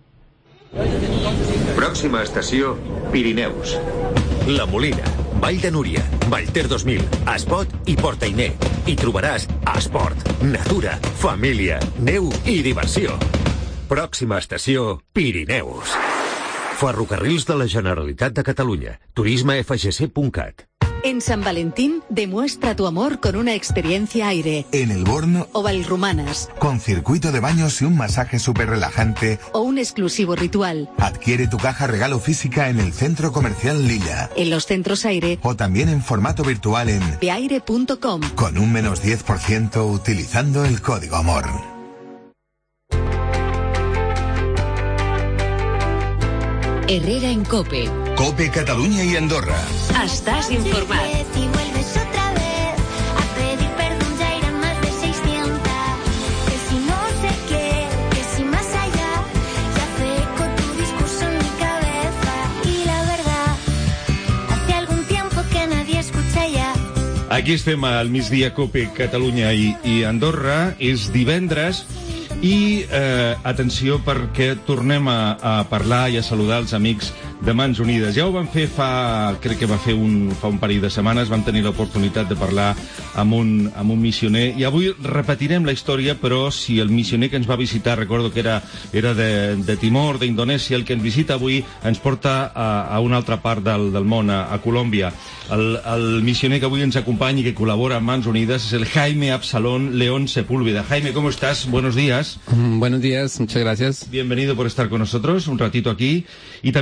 Pròxima estació, Pirineus. La Molina, Vall de Núria, Vallter dos mil, Espot i Portainer. Hi trobaràs esport, natura, família, neu i diversió. Pròxima estació, Pirineus. Ferrocarrils de la Generalitat de Catalunya. turisme f g c punt cat. En San Valentín, demuestra tu amor con una experiencia aire. En el Born, o Valrumanas. Con circuito de baños y un masaje súper relajante. O un exclusivo ritual. Adquiere tu caja regalo física en el Centro Comercial Lilla. En los centros Aire. O también en formato virtual en beaire punto com. Con un menos diez por ciento utilizando el código amor. Herrera en COPE. COPE Catalunya i Andorra. Estàs informat. Si vuelves otra vez a pedir perdón, ya irán más de seiscientas. Que si no sé qué, que si más allá, ya hace eco tu discurso en mi cabeza. Y la verdad, hace algún tiempo que nadie escucha ya. Aquí estem al migdia, COPE Catalunya i, i Andorra. És divendres i eh, atenció, perquè tornem a, a parlar i a saludar els amics de Mans Unides. Ja ho vam fer fa, crec que va fer un, fa un parell de setmanes, vam tenir l'oportunitat de parlar amb un, amb un missioner, i avui repetirem la història, però si el missioner que ens va visitar, recordo que era, era de, de Timor, d'Indonèsia, el que ens visita avui ens porta a, a una altra part del, del món, a, a Colòmbia. El, el missioner que avui ens acompanya i que col·labora amb Mans Unides es el Jaime Absalón León Sepúlveda. Jaime, ¿cómo estás? Buenos días. Mm, buenos días, muchas gracias. Bienvenido por estar con nosotros un ratito aquí. Y también nos acompaña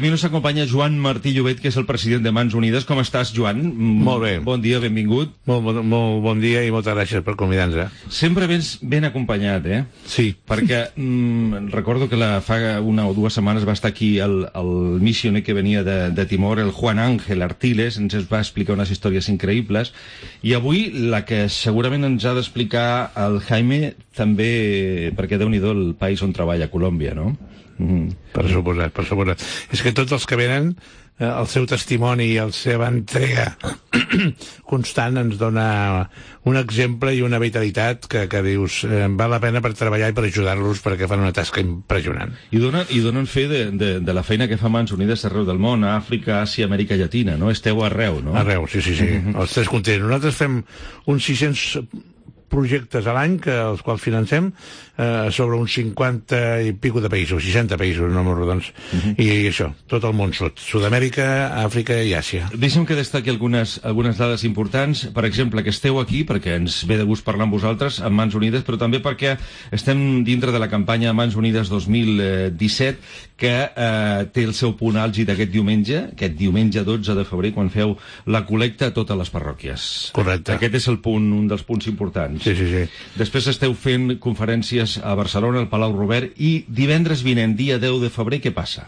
acompanya Joan Martí Llobet, que és el president de Mans Unides. Com estàs, Joan? Molt bé. Bon dia, benvingut. Molt, molt, molt bon dia i moltes gràcies per convidar-nos. Sempre vens ben acompanyat, eh? Sí. Perquè mm, recordo que la, fa una o dues setmanes va estar aquí el, el missioner que venia de, de Timor, el Juan Ángel Artiles, ens va explicar unes històries increïbles, i avui la que segurament ens ha d'explicar el Jaime també, perquè Déu-n'hi-do el país on treballa, Colòmbia, no? Mm. Per suposat, per suposat. És que tots els que venen, eh, el seu testimoni i la seva entrega constant ens dona un exemple i una vitalitat que, que dius, eh, val la pena per treballar i per ajudar-los perquè fan una tasca impressionant. I donen, i donen fe de, de, de la feina que fa Mans Unides arreu del món, a Àfrica, Àsia, Amèrica Llatina, no? Esteu arreu, no? Arreu, sí, sí, sí. Mm-hmm. Els tres continents. Nosaltres fem uns sis-cents projectes a l'any que els quals financem eh, sobre uns cinquanta i pico de països, seixanta països, no molt rodons, uh-huh. I, i això, tot el món sud, Sud-amèrica, Àfrica i Àsia. Deixa'm que destaqui algunes, algunes dades importants, per exemple, que esteu aquí, perquè ens ve de gust parlar amb vosaltres, amb Mans Unides, però també perquè estem dintre de la campanya Mans Unides dos mil disset, que eh, té el seu punt àlgid aquest diumenge, aquest diumenge dotze de febrer, quan feu la col·lecta a totes les parròquies. Correcte. Aquest és el punt, un dels punts importants. Sí, sí, sí. Després esteu fent conferències a Barcelona, al Palau Robert, i divendres vinent, dia deu de febrer, què passa?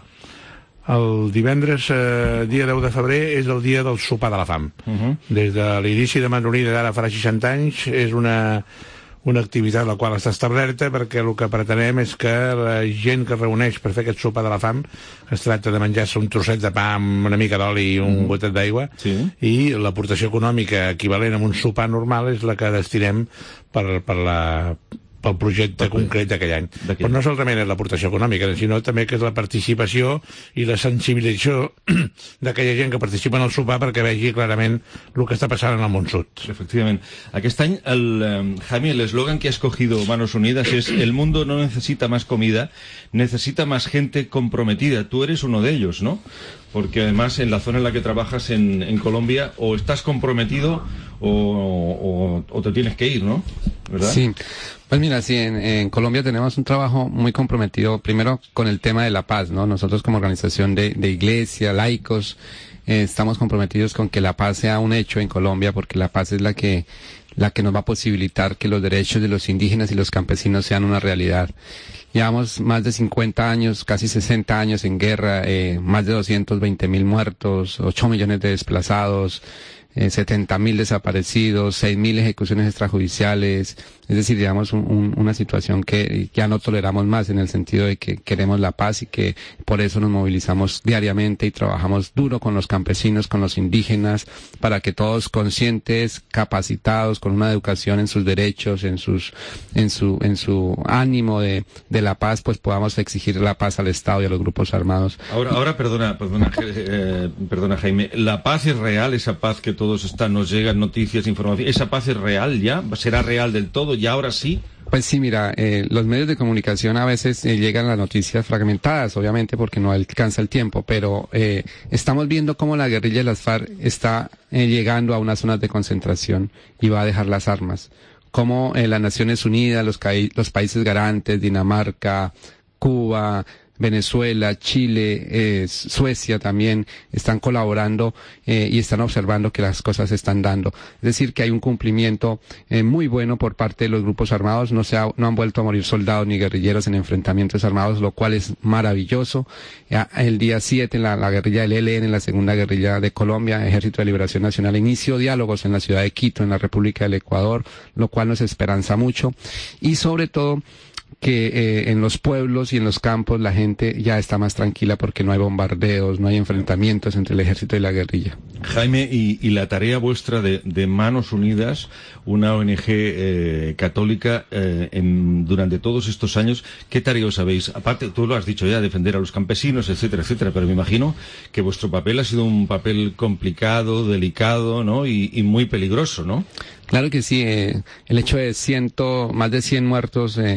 El divendres, eh, dia deu de febrer, és el dia del sopar de la fam. Uh-huh. Des de l'inici de Mans Unides, ara farà seixanta anys, és una, una activitat la qual està establerta perquè el que pretenem és que la gent que es reuneix per fer aquest sopar de la fam, es tracta de menjar-se un trosset de pa amb una mica d'oli i un mm. gotet d'aigua, sí. I l'aportació econòmica equivalent a un sopar normal és la que destinem per, per la... pel projecte per concret d'aquell any. Però no solament és l'aportació econòmica, sinó també que és la participació i la sensibilització d'aquella gent que participa en el sopar perquè vegi clarament el que està passant en el món sud. Efectivament. Aquest any, el, um, Jaime, el eslogan que ha escogido Manos Unidas es: el mundo no necesita más comida, necesita más gente comprometida. Tú eres uno de ellos, ¿no? Porque además en la zona en la que trabajas en, en Colombia, o estás comprometido o, o, o te tienes que ir, ¿no? ¿Verdad? Sí. Pues mira, sí, en, en Colombia tenemos un trabajo muy comprometido, primero con el tema de la paz, ¿no? Nosotros como organización de, de iglesia, laicos, eh, estamos comprometidos con que la paz sea un hecho en Colombia, porque la paz es la que, la que nos va a posibilitar que los derechos de los indígenas y los campesinos sean una realidad. Llevamos más de cincuenta años, casi sesenta años en guerra, eh, más de doscientos veinte mil muertos, ocho millones de desplazados, eh, setenta mil desaparecidos, seis mil ejecuciones extrajudiciales. Es decir, digamos, un, un, una situación que ya no toleramos más, en el sentido de que queremos la paz y que por eso nos movilizamos diariamente y trabajamos duro con los campesinos, con los indígenas, para que todos conscientes, capacitados, con una educación en sus derechos, en sus, en su, en su ánimo de, de la paz, pues podamos exigir la paz al Estado y a los grupos armados. Ahora, ahora perdona, perdona, eh, perdona Jaime, ¿la paz es real, esa paz que todos están, nos llegan noticias, información, esa paz es real ya? ¿Será real del todo? ¿Y ahora sí? Pues sí, mira, eh, los medios de comunicación a veces eh, llegan las noticias fragmentadas, obviamente porque no alcanza el tiempo, pero eh, estamos viendo cómo la guerrilla de las FARC está eh, llegando a unas zonas de concentración y va a dejar las armas. Cómo eh, las Naciones Unidas, los, los países garantes, Dinamarca, Cuba, Venezuela, Chile, eh, Suecia también están colaborando eh, y están observando que las cosas se están dando. Es decir, que hay un cumplimiento eh, muy bueno por parte de los grupos armados. No se ha, no han vuelto a morir soldados ni guerrilleros en enfrentamientos armados, lo cual es maravilloso. Eh, el día siete, la, la guerrilla del E L N, la segunda guerrilla de Colombia, Ejército de Liberación Nacional, inició diálogos en la ciudad de Quito, en la República del Ecuador, lo cual nos esperanza mucho. Y sobre todo, que eh, en los pueblos y en los campos la gente ya está más tranquila porque no hay bombardeos, no hay enfrentamientos entre el ejército y la guerrilla. Jaime, y, y la tarea vuestra de, de Manos Unidas, una O N G eh, católica, eh, en, durante todos estos años, ¿qué tarea os habéis? Aparte, tú lo has dicho ya, defender a los campesinos, etcétera, etcétera, pero me imagino que vuestro papel ha sido un papel complicado, delicado, ¿no? Y, y muy peligroso, ¿no? Claro que sí, eh, el hecho de ciento, más de cien muertos, eh, líderes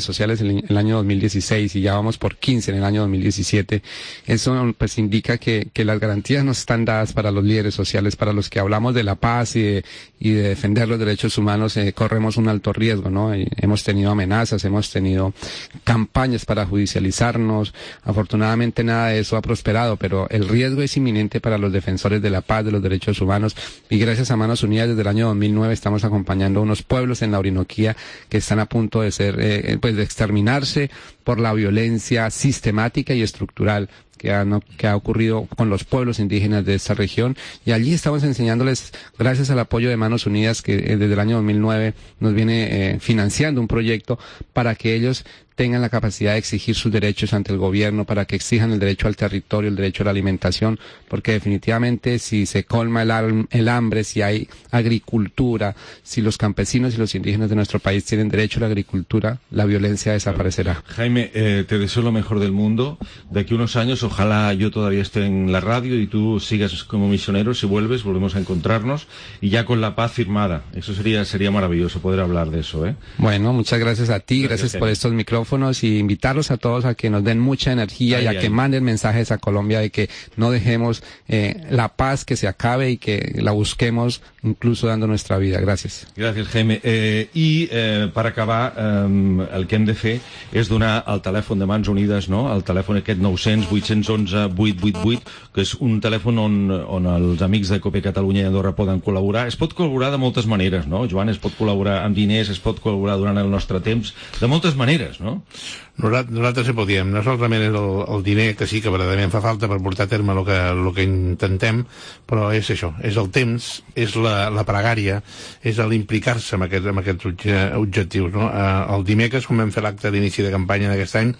sociales en el año dos mil dieciséis y ya vamos por quince en el año dos mil diecisiete, eso pues indica que, que las garantías no están dadas para los líderes sociales, para los que hablamos de la paz y de, y de defender los derechos humanos, eh, corremos un alto riesgo, ¿no? Y hemos tenido amenazas, hemos tenido campañas para judicializarnos, afortunadamente nada de eso ha prosperado, pero el riesgo es inminente para los defensores de la paz, de los derechos humanos, y gracias a Manos Unidas desde el año dos mil nueve estamos acompañando a unos pueblos en la Orinoquía que están a punto de ser, eh, pues de exterminarse por la violencia sistemática y estructural que ha, no, que ha ocurrido con los pueblos indígenas de esta región, y allí estamos enseñándoles, gracias al apoyo de Manos Unidas, que eh, desde el año dos mil nueve nos viene eh, financiando un proyecto para que ellos tengan la capacidad de exigir sus derechos ante el gobierno, para que exijan el derecho al territorio, el derecho a la alimentación, porque definitivamente si se colma el, el hambre, si hay agricultura, si los campesinos y los indígenas de nuestro país tienen derecho a la agricultura, la violencia desaparecerá. Jaime, eh, te deseo lo mejor del mundo. De aquí a unos años, ojalá yo todavía esté en la radio y tú sigas como misionero. Si vuelves, volvemos a encontrarnos y ya con la paz firmada. Eso sería sería maravilloso poder hablar de eso, ¿eh? Bueno, muchas gracias a ti, gracias, gracias por estos micrófonos, y invitarlos a todos a que nos den mucha energía ay, y a ay. que manden mensajes a Colombia de que no dejemos eh, la paz que se acabe y que la busquemos incluso dando nuestra vida. Gracias. Gràcies, Jaime. Eh, I eh, per acabar, eh, el que hem de fer és donar el telèfon de Mans Unides, no? El telèfon aquest nou cents vuit onze vuit vuit vuit, que és un telèfon on, on els amics de COPE Catalunya i Andorra poden col·laborar. Es pot col·laborar de moltes maneres, no, Joan? Es pot col·laborar amb diners, es pot col·laborar durant el nostre temps, de moltes maneres, no? Nosaltres, nosaltres ho podíem, no solament és el, el diner, que sí que verdaderament fa falta per portar a terme el que, el que intentem, però és això, és el temps, és la, la pregària, és l'implicar-se en aquests, en aquests objectius, no? El dimecres, quan vam fer l'acte d'inici de campanya d'aquest any,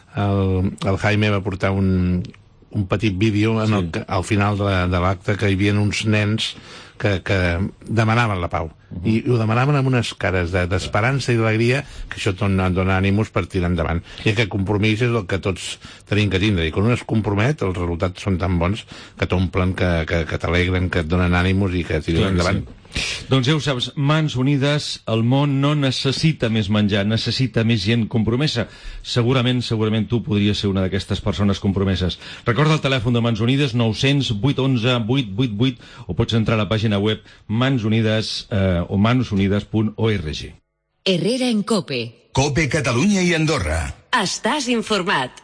el, el Jaime va portar un, un petit vídeo en el, sí. al final de, de l'acte, que hi havia uns nens que, que demanaven la pau. Uh-huh. I, i ho demanaven amb unes cares de, d'esperança i d'alegria, que això dona, dona ànims per tirar endavant. I aquest compromís és el que tots tenim que tindre, i quan un es compromet els resultats són tan bons que t'omplen, que, que, que t'alegren, que et donen ànims i que tiren Clar, endavant. Sí. Doncs ja ho saps, Mans Unides, el món no necessita més menjar, necessita més gent compromesa. Segurament, segurament tu podries ser una d'aquestes persones compromeses. Recorda el telèfon de Mans Unides, nou cents vuit onze vuit vuit vuit, o pots entrar a la pàgina web Mans Unides eh, o mansunides punt org. Herrera en COPE. COPE Catalunya i Andorra. Estàs informat.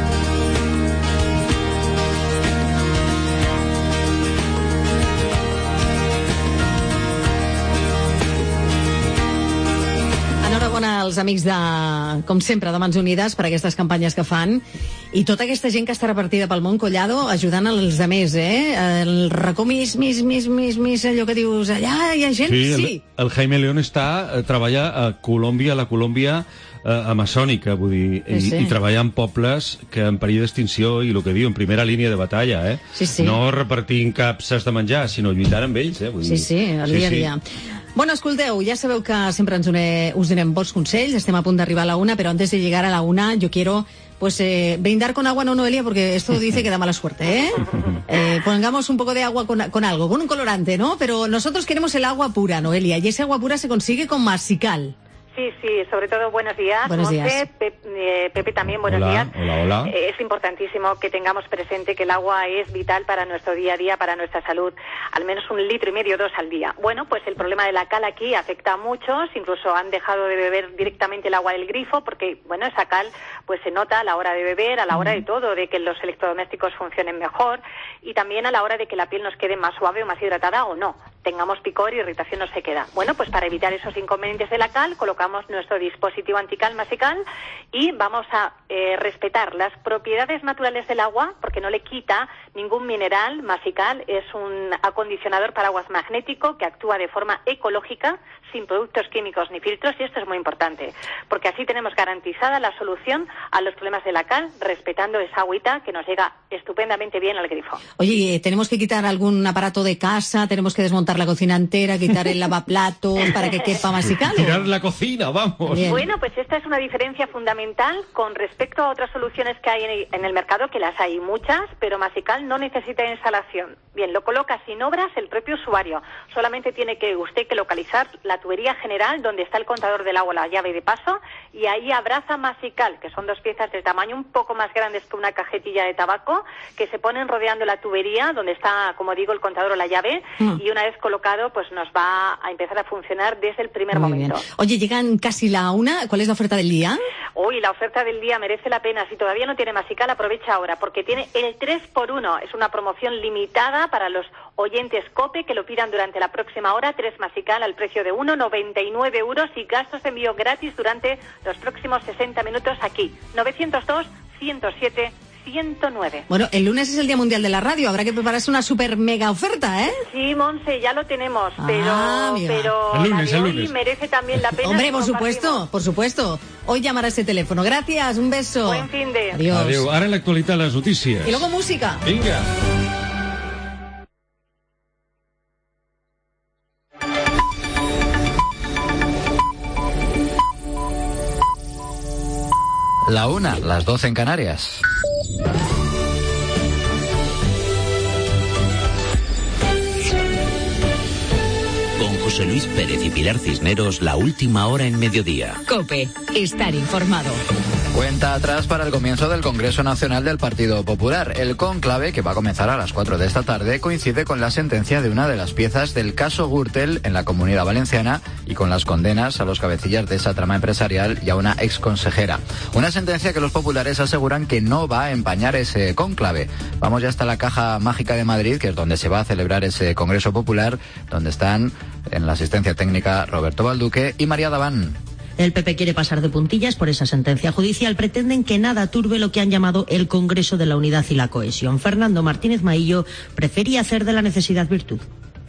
Enhorabona als amics de, com sempre, de Mans Unides per aquestes campanyes que fan, i tota aquesta gent que està repartida pel món, Collado, ajudant els altres, eh? El racó més, més, més, més, més, allò que dius, allà hi ha gent? Sí, sí. El, el Jaime León està, eh, treballa a Colòmbia, a la Colòmbia eh, amazònica, vull dir, i, sí, sí. i treballar en pobles que en perill d'extinció, i el que diu, en primera línia de batalla, eh? Sí, sí. No repartint capses de menjar, sinó lluitant amb ells, eh? Vull Sí, dir. sí, el dia a dia. Sí. Bueno, escolteu, ya sabeu que sempre ens une, us donem bons consells, estem a punt d'arribar a la una, pero antes de llegar a la una yo quiero pues eh, brindar con agua, no, Noelia, porque esto dice que da mala suerte, ¿eh? eh pongamos un poco de agua con, con algo, con un colorante, ¿no? Pero nosotros queremos el agua pura, Noelia, y ese agua pura se consigue con Masical. Sí, sí, sobre todo buenos días. Buenos días. Monse, Pe- eh, Pepe también, buenos Hola, días. hola, hola. Eh, es importantísimo que tengamos presente que el agua es vital para nuestro día a día, para nuestra salud. Al menos un litro y medio, dos al día. Bueno, pues el problema de la cal aquí afecta a muchos, incluso han dejado de beber directamente el agua del grifo, porque, bueno, esa cal pues se nota a la hora de beber, a la hora de todo, de que los electrodomésticos funcionen mejor, y también a la hora de que la piel nos quede más suave o más hidratada o no. Tengamos picor y irritación no se queda. Bueno, pues para evitar esos inconvenientes de la cal, colocamos nuestro dispositivo antical Masical y vamos a eh, respetar las propiedades naturales del agua, porque no le quita ningún mineral. Masical es un acondicionador para aguas magnético que actúa de forma ecológica, sin productos químicos ni filtros, y esto es muy importante, porque así tenemos garantizada la solución a los problemas de la cal, respetando esa agüita que nos llega estupendamente bien al grifo. Oye, ¿tenemos que quitar algún aparato de casa? ¿Tenemos que desmontar desmontar la cocina entera, quitar el lavaplatos para que quepa Masical. Tirar la cocina, vamos. Bien. Bueno, pues esta es una diferencia fundamental con respecto a otras soluciones que hay en el, en el mercado, que las hay muchas, pero Masical no necesita instalación. Bien, lo coloca sin obras el propio usuario. Solamente tiene que usted que localizar la tubería general donde está el contador del agua, la llave de paso, y ahí abraza Masical, que son dos piezas de tamaño un poco más grandes que una cajetilla de tabaco, que se ponen rodeando la tubería donde está, como digo, el contador o la llave, mm. y una vez colocado, pues nos va a empezar a funcionar desde el primer Muy momento. Bien. Oye, llegan casi la una. ¿Cuál es la oferta del día? Uy, la oferta del día merece la pena. Si todavía no tiene Masical, aprovecha ahora, porque tiene el tres por uno. Es una promoción limitada para los oyentes COPE que lo pidan durante la próxima hora. Tres Masical al precio de uno, noventa y nueve euros y gastos de envío gratis durante los próximos sesenta minutos aquí. novecientos dos, ciento siete, ciento nueve. Bueno, el lunes es el Día Mundial de la Radio. Habrá que prepararse una super mega oferta, ¿eh? Sí, Monse, ya lo tenemos, pero, ah, pero el lunes, la de el hoy lunes. merece también la pena. Hombre, por supuesto, por supuesto. Hoy llamará ese teléfono. Gracias, un beso. Buen fin de. Adiós. Adéu. Ara en l'actualitat les notícies. Y luego música. Vinga. La una, las doce en Canarias. Con José Luis Pérez y Pilar Cisneros, la última hora en mediodía. COPE, estar informado. Cuenta atrás para el comienzo del Congreso Nacional del Partido Popular. El cónclave, que va a comenzar a las cuatro de esta tarde, coincide con la sentencia de una de las piezas del caso Gürtel en la Comunidad Valenciana y con las condenas a los cabecillas de esa trama empresarial y a una exconsejera. Una sentencia que los populares aseguran que no va a empañar ese cónclave. Vamos ya hasta la Caja Mágica de Madrid, que es donde se va a celebrar ese Congreso Popular, donde están en la asistencia técnica Roberto Balduque y María Daván. El P P quiere pasar de puntillas por esa sentencia judicial. Pretenden que nada turbe lo que han llamado el Congreso de la Unidad y la Cohesión. Fernando Martínez Maillo prefería hacer de la necesidad virtud.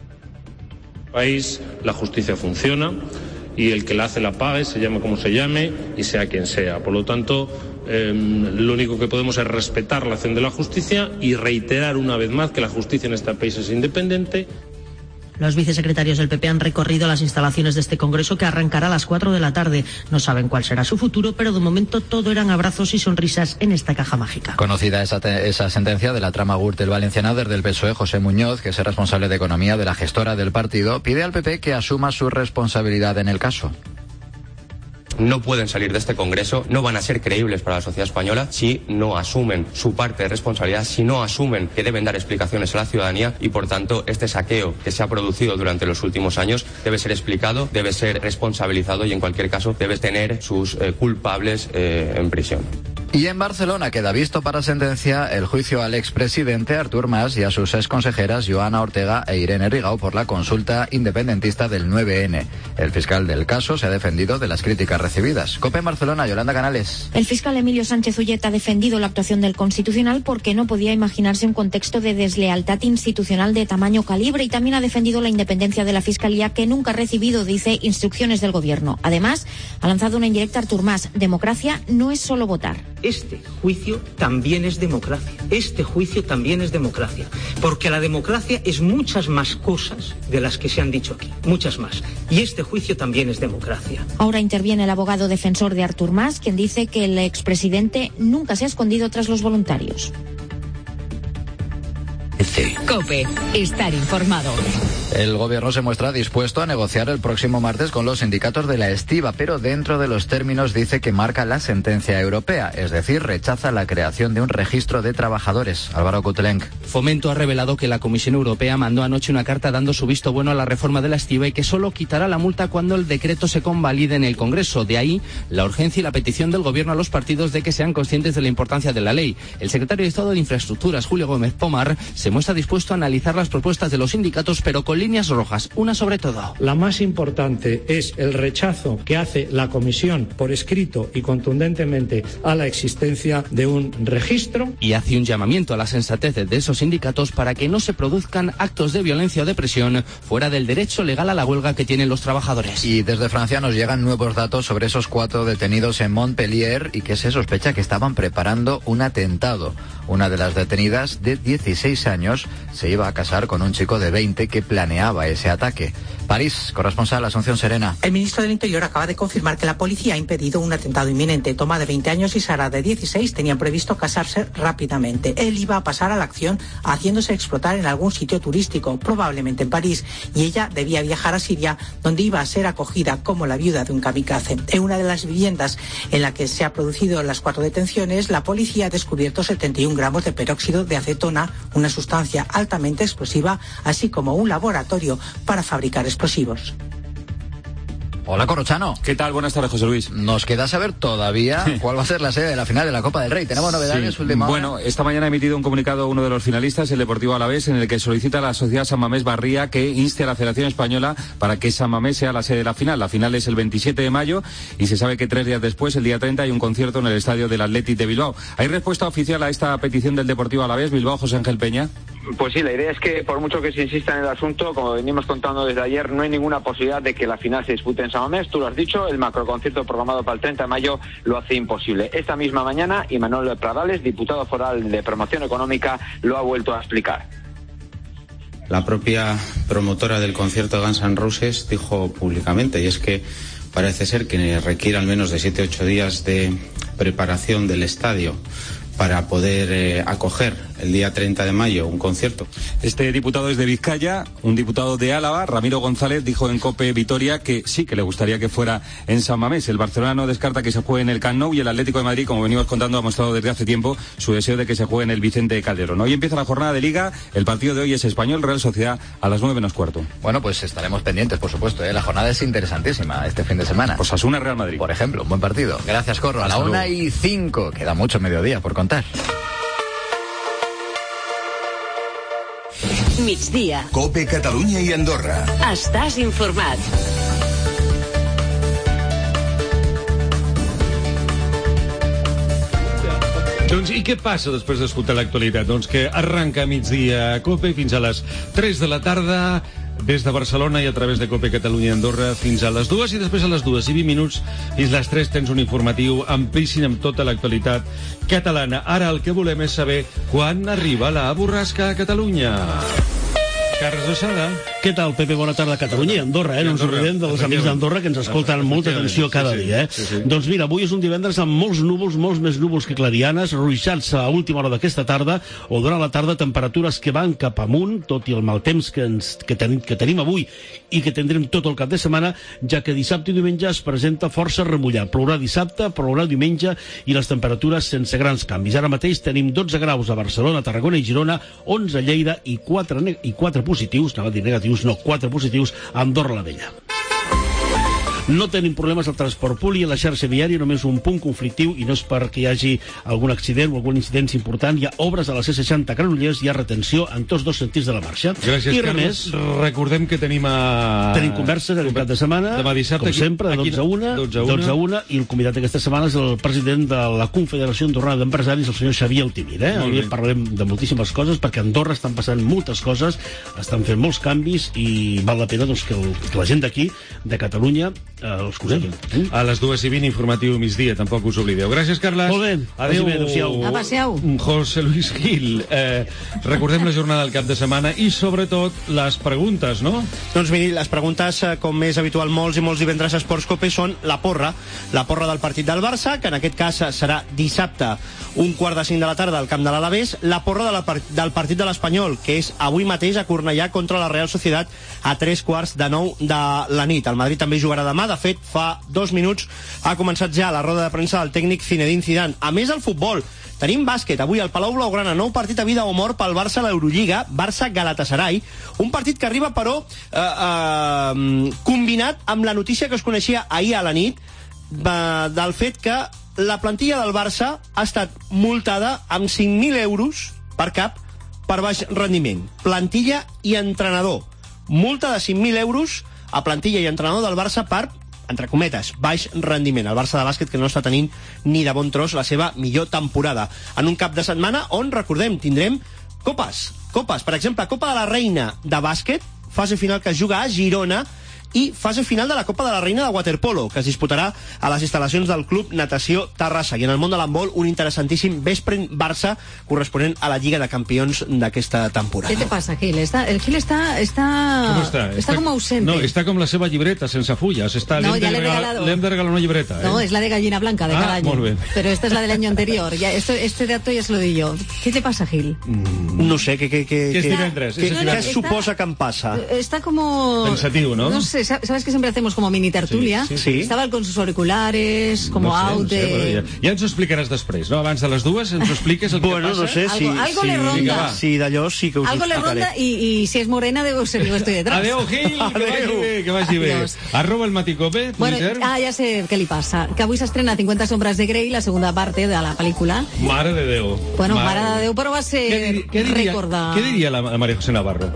En el país la justicia funciona y el que la hace la pague, se llame como se llame y sea quien sea. Por lo tanto, eh, lo único que podemos es respetar la acción de la justicia y reiterar una vez más que la justicia en este país es independiente. Los vicesecretarios del P P han recorrido las instalaciones de este congreso que arrancará a las cuatro de la tarde. No saben cuál será su futuro, pero de momento todo eran abrazos y sonrisas en esta caja mágica. Conocida esa, te- esa sentencia de la trama Gürtel valenciana, desde el P S O E, José Muñoz, que es el responsable de economía de la gestora del partido, pide al P P que asuma su responsabilidad en el caso. No pueden salir de este Congreso, no van a ser creíbles para la sociedad española si no asumen su parte de responsabilidad, si no asumen que deben dar explicaciones a la ciudadanía y, por tanto, este saqueo que se ha producido durante los últimos años debe ser explicado, debe ser responsabilizado y, en cualquier caso, debe tener sus eh, culpables eh, en prisión. Y en Barcelona queda visto para sentencia el juicio al expresidente Artur Mas y a sus exconsejeras Joana Ortega e Irene Rigau por la consulta independentista del nueve ene. El fiscal del caso se ha defendido de las críticas recibidas. COPE en Barcelona, Yolanda Canales. El fiscal Emilio Sánchez Ullet ha defendido la actuación del Constitucional porque no podía imaginarse un contexto de deslealtad institucional de tamaño calibre, y también ha defendido la independencia de la Fiscalía, que nunca ha recibido, dice, instrucciones del Gobierno. Además, ha lanzado una indirecta a Artur Mas. Democracia no es solo votar. Este juicio también es democracia. Este juicio también es democracia. Porque la democracia es muchas más cosas de las que se han dicho aquí. Muchas más. Y este juicio también es democracia. Ahora interviene el abogado defensor de Artur Mas, quien dice que el expresidente nunca se ha escondido tras los voluntarios. COPE, estar informado. El gobierno se muestra dispuesto a negociar el próximo martes con los sindicatos de la estiba, pero dentro de los términos dice que marca la sentencia europea, es decir, rechaza la creación de un registro de trabajadores. Álvaro Coutelenc. Fomento ha revelado que la Comisión Europea mandó anoche una carta dando su visto bueno a la reforma de la estiba y que solo quitará la multa cuando el decreto se convalide en el Congreso. De ahí la urgencia y la petición del gobierno a los partidos de que sean conscientes de la importancia de la ley. El secretario de Estado de Infraestructuras, Julio Gómez Pomar, se muestra dispuesto a analizar las propuestas de los sindicatos, pero con líneas rojas, una sobre todo. La más importante es el rechazo que hace la Comisión por escrito y contundentemente a la existencia de un registro. Y hace un llamamiento a la sensatez de esos sindicatos para que no se produzcan actos de violencia o de presión fuera del derecho legal a la huelga que tienen los trabajadores. Y desde Francia nos llegan nuevos datos sobre esos cuatro detenidos en Montpellier y que se sospecha que estaban preparando un atentado. Una de las detenidas, de dieciséis años, años se iba a casar con un chico de veinte que planeaba ese ataque. París, corresponsal Asunción Serena. El ministro del Interior acaba de confirmar que la policía ha impedido un atentado inminente. Toma de veinte años y Sara de dieciséis tenían previsto casarse rápidamente. Él iba a pasar a la acción haciéndose explotar en algún sitio turístico, probablemente en París, y ella debía viajar a Siria, donde iba a ser acogida como la viuda de un kamikaze. En una de las viviendas en la que se han producido las cuatro detenciones, la policía ha descubierto setenta y un gramos de peróxido de acetona, una sustancia altamente explosiva, así como un laboratorio para fabricar explosivos. Hola, Corrochano. ¿Qué tal? Buenas tardes, José Luis. Nos queda saber todavía cuál va a ser la sede de la final de la Copa del Rey. ¿Tenemos novedades? Sí. Última hora? Bueno, esta mañana ha emitido un comunicado uno de los finalistas, el Deportivo Alavés, en el que solicita a la sociedad San Mamés Barría que inste a la Federación Española para que San Mamés sea la sede de la final. La final es el veintisiete de mayo y se sabe que tres días después, el día treinta, hay un concierto en el estadio del Athletic de Bilbao. ¿Hay respuesta oficial a esta petición del Deportivo Alavés, Bilbao, José Ángel Peña? Pues sí, la idea es que por mucho que se insista en el asunto, como venimos contando desde ayer, no hay ninguna posibilidad de que la final se dispute en San Mamés. Tú lo has dicho, el macroconcierto programado para el treinta de mayo lo hace imposible. Esta misma mañana, Imanol Pradales, diputado foral de Promoción Económica, lo ha vuelto a explicar. La propia promotora del concierto de Guns N' Roses dijo públicamente, y es que parece ser que requiere al menos de siete u ocho días de preparación del estadio para poder eh, acoger el día treinta de mayo un concierto. Este diputado es de Vizcaya, un diputado de Álava, Ramiro González, dijo en COPE Vitoria que sí, que le gustaría que fuera en San Mamés. El Barcelona no descarta que se juegue en el Camp Nou y el Atlético de Madrid, como venimos contando, ha mostrado desde hace tiempo su deseo de que se juegue en el Vicente Calderón. Hoy empieza la jornada de Liga, el partido de hoy es Español Real Sociedad a las nueve menos cuarto. Bueno, pues estaremos pendientes, por supuesto, ¿eh? La jornada es interesantísima este fin de semana. Pues Osasuna Real Madrid. Por ejemplo, un buen partido. Gracias, Corro. A la una y cinco. Queda mucho mediodía por contar. Migdia. Cope Catalunya i Andorra. Estàs informat. Doncs i què passa després d'escoltar l'actualitat? Doncs que arranca a migdia a Cope fins a les tres de la tarda des de Barcelona i a través de Cope Catalunya i Andorra fins a les dues i després a les dues i vint minuts fins a les tres tens un informatiu amplíssim amb tota l'actualitat catalana. Ara el que volem és saber quan arriba la borrasca a Catalunya. Carles Osada. Què tal, Pepe? Bona tarda a Catalunya i Andorra, eh? No ens oblidem dels amics d'Andorra que ens escolten amb molta atenció cada dia, eh? Sí, sí. Doncs mira, avui és un divendres amb molts núvols, molts més núvols que clarianes, ruixats a última hora d'aquesta tarda, o durant la tarda temperatures que van cap amunt, tot i el mal temps que, ens, que, ten, que tenim avui i que tindrem tot el cap de setmana, ja que dissabte i diumenge es presenta força remullat. Plourà dissabte, plourà diumenge i les temperatures sense grans canvis. Ara mateix tenim dotze graus a Barcelona, Tarragona i Girona, onze a Lleida i quatre, i quatre positius, anava a dir negatius, no, quatre positius a Andorra la Vella. No tenim problemes al transport públic i a la xarxa viària, només un punt conflictiu, i no és perquè hi hagi algun accident o algun incident important. Hi ha obres a la C seixanta a Granollers, hi ha retenció en tots dos sentits de la marxa. Gràcies, I Carles. Més, recordem que tenim a... Tenim converses aquest cap de setmana, demà dissabte, com sempre, de dotze a una, dotze a una, i el convidat d'aquesta setmana és el president de la Confederació Andorrana d'Empresaris, el senyor Xavier Altimir. Eh? Avui parlarem de moltíssimes coses, perquè a Andorra estan passant moltes coses, estan fent molts canvis, i val la pena doncs, que, el, que la gent d'aquí, de Catalunya, eh, els conegui. A les dues i vint, informatiu migdia, tampoc us oblideu. Gràcies, Carles. Molt bé. Adéu. Adéu. Adéu. José Luis Gil. Eh, recordem la jornada del cap de setmana i, sobretot, les preguntes, no? Doncs miri, les preguntes, com és habitual molts i molts divendres a Esports Cope, són la porra. La porra del partit del Barça, que en aquest cas serà dissabte, un quart de cinc de la tarda al camp de l'Alavés. La porra de la part del partit de l'Espanyol, que és avui mateix a Cornellà contra la Real Societat a tres quarts de nou de la nit. El Madrid també jugarà demà. De fet, fa dos minuts ha començat ja la roda de premsa del tècnic Zinedine Zidane. A més, el futbol. Tenim bàsquet avui al Palau Blaugrana, nou partit a vida o mort pel Barça a l'Eurolliga, Barça-Galatasaray, un partit que arriba, però, eh, eh, combinat amb la notícia que es coneixia ahir a la nit, eh, del fet que la plantilla del Barça ha estat multada amb cinc mil euros per cap per baix rendiment. Plantilla i entrenador. Multa de cinc mil euros a plantilla i entrenador del Barça per, entre cometes, baix rendiment. El Barça de bàsquet que no està tenint ni de bon tros la seva millor temporada. En un cap de setmana on, recordem, tindrem copes. Copes, per exemple, Copa de la Reina de bàsquet, fase final que es juga a Girona, i fase final de la Copa de la Reina de waterpolo, que es disputarà a les instal·lacions del Club Natació Terrassa. I en el món de l'handbol, un interessantíssim vespre Barça corresponent a la Lliga de Campions d'aquesta temporada. ¿Qué te pasa, Gil? Está, el Gil está, está, ¿Cómo está? está, Está como ausente. No, está com la seva llibreta, sense fulles. Está, No, le hem ya de le he regalar, regalado. le hem de regalar una llibreta. No, ¿eh? es la de gallina blanca de Ah, cada año. molt bé. Pero esta es la del año anterior. Ya, esto, este dato ya se lo di yo. ¿Qué te pasa, Gil? No sé, què, què, què, Que és què- divendres, què, és què divendres. suposa que em passa? Está como... Pensativo, ¿no? No sé, sa- ¿sabes que siempre hacemos como mini tertulia? Sí, sí, sí. Estaba él con sus auriculares, como no sé, out no sé, de... bueno, ja, ja ens ho explicaràs després, no? Abans de les dues ens ho expliques el que Bueno, passa. no sé si, Algo- algo si, le ronda. va. si d'allò sí que us Algo ho le explicaré. ronda y, y si es morena debo ser yo estoy detrás. Adeu, Gil, que vagi bé, que vagi bé. Adiós. Arroba el Maticope, Bueno, Twitter. ah, ya sé qué le pasa. Que avui s'estrena cincuenta sombras de Grey, la segunda parte de la pel·lícula. Mare de Déu. Bueno, mare de Déu, però va ser Què, diri, què, diria, rècord de... què diria la, la María José Navarro?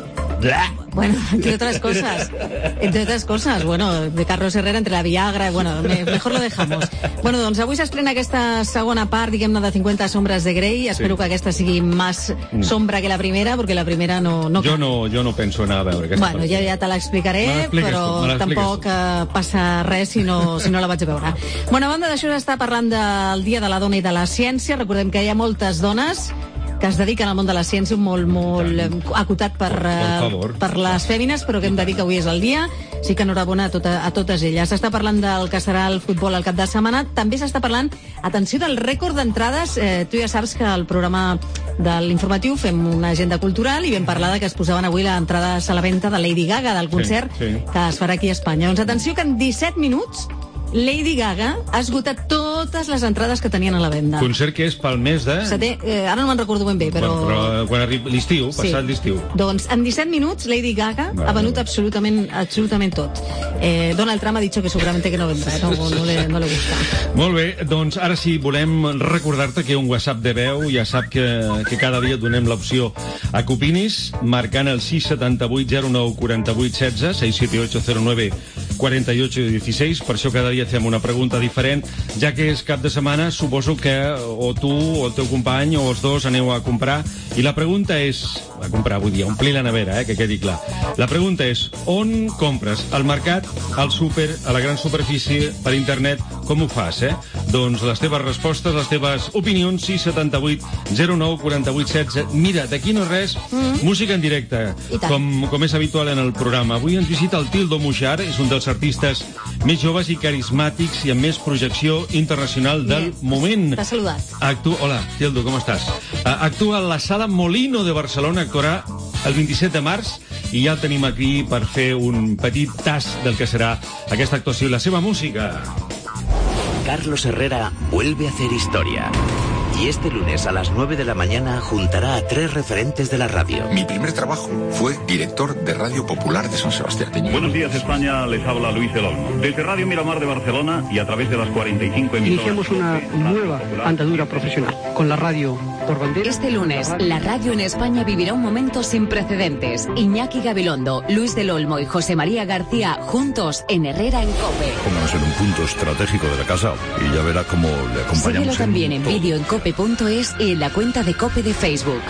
Bueno, entre otras cosas. Entre otras cosas, bueno, de Carlos Herrera entre la Viagra, bueno, me, mejor lo dejamos. Bueno, doncs avui s'estrena aquesta segona part, diguem-ne, de cincuenta sombras de Grey. Espero Sí. que aquesta sigui més sombra que la primera, perquè la primera no... no Jo no, jo no penso anar a veure aquesta Bueno, ja, ja te Me l'explicaré, l'expliques però tu, me l'expliques tampoc eh, passa res si no, si no la vaig a veure. Bueno, a banda d'això, s'està parlant del Dia de la Dona i de la Ciència. Recordem que hi ha moltes dones que es dediquen al món de la ciència, un molt, molt eh, acotat per, Per eh, favor. per les fèmines, però que hem de dir que avui és el dia. Sí que enhorabona a, tota, a totes elles. S'està parlant del que serà el futbol al cap de setmana. També s'està parlant, atenció, del rècord d'entrades. Eh, tu ja saps que al programa de l'informatiu fem una agenda cultural i vam parlar de que es posaven avui les entrades a la venda de Lady Gaga, del concert Sí, sí. que es farà aquí a Espanya. Doncs atenció que en disset minuts Lady Gaga ha esgotat totes les entrades que tenien a la venda. Concert que és pel mes de... Setè, eh, ara no me'n recordo ben bé, però... Bueno, però quan arriba l'estiu, Sí. passat l'estiu. Doncs en disset minuts Lady Gaga Vale, ha venut vale. absolutament, absolutament tot. Eh, Donald Trump ha dit que seguramente que no vendrà, no, no, le, no le gusta. Molt bé, doncs ara sí, volem recordar-te que hi ha un WhatsApp de veu, ja sap que, que cada dia donem l'opció a que opinis, marcant el sis setanta vuit zero nou quaranta vuit setze, seis siete ocho cero nueve cuarenta y ocho dieciséis, per això cada dia fem una pregunta diferent, ja que és cap de setmana, suposo que o tu o el teu company o els dos aneu a comprar, i la pregunta és, a comprar, vull dir, a omplir la nevera, eh, que quedi clar. La pregunta és, on compres? Al mercat, al súper, a la gran superfície, per internet, com ho fas, eh? Doncs les teves respostes, les teves opinions, sis setanta vuit zero nou quaranta vuit setze. Mira, d'aquí no res, mm. música en directe, I tant. com, com és habitual en el programa. Avui ens visita el Tildo Muixar, és un dels artistes més joves i carismàtics i amb més projecció internacional del Bien. moment. T'ha saludat. Actu... Hola, Tildo, com estàs? Uh, actua a la Sala Molino de Barcelona, actuarà el vint-i-set de març i ja el tenim aquí per fer un petit tas del que serà aquesta actuació i la seva música. Carlos Herrera vuelve a hacer historia. Y este lunes a las nueve de la mañana juntará a tres referentes de la radio. Mi primer trabajo fue director de Radio Popular de San Sebastián. Buenos días, España, les habla Luis del Olmo. Desde Radio Miramar de Barcelona y a través de las cuarenta y cinco emisoras... Iniciamos una nueva andadura profesional con la radio por bandera. Este lunes, la radio en España vivirá un momento sin precedentes. Iñaki Gabilondo, Luis del Olmo y José María García juntos en Herrera en COPE. Pónganos en un punto estratégico de la casa y ya verá cómo le acompañamos. Síguelo también en todo. vídeo en cope punto es y en la cuenta de COPE de Facebook.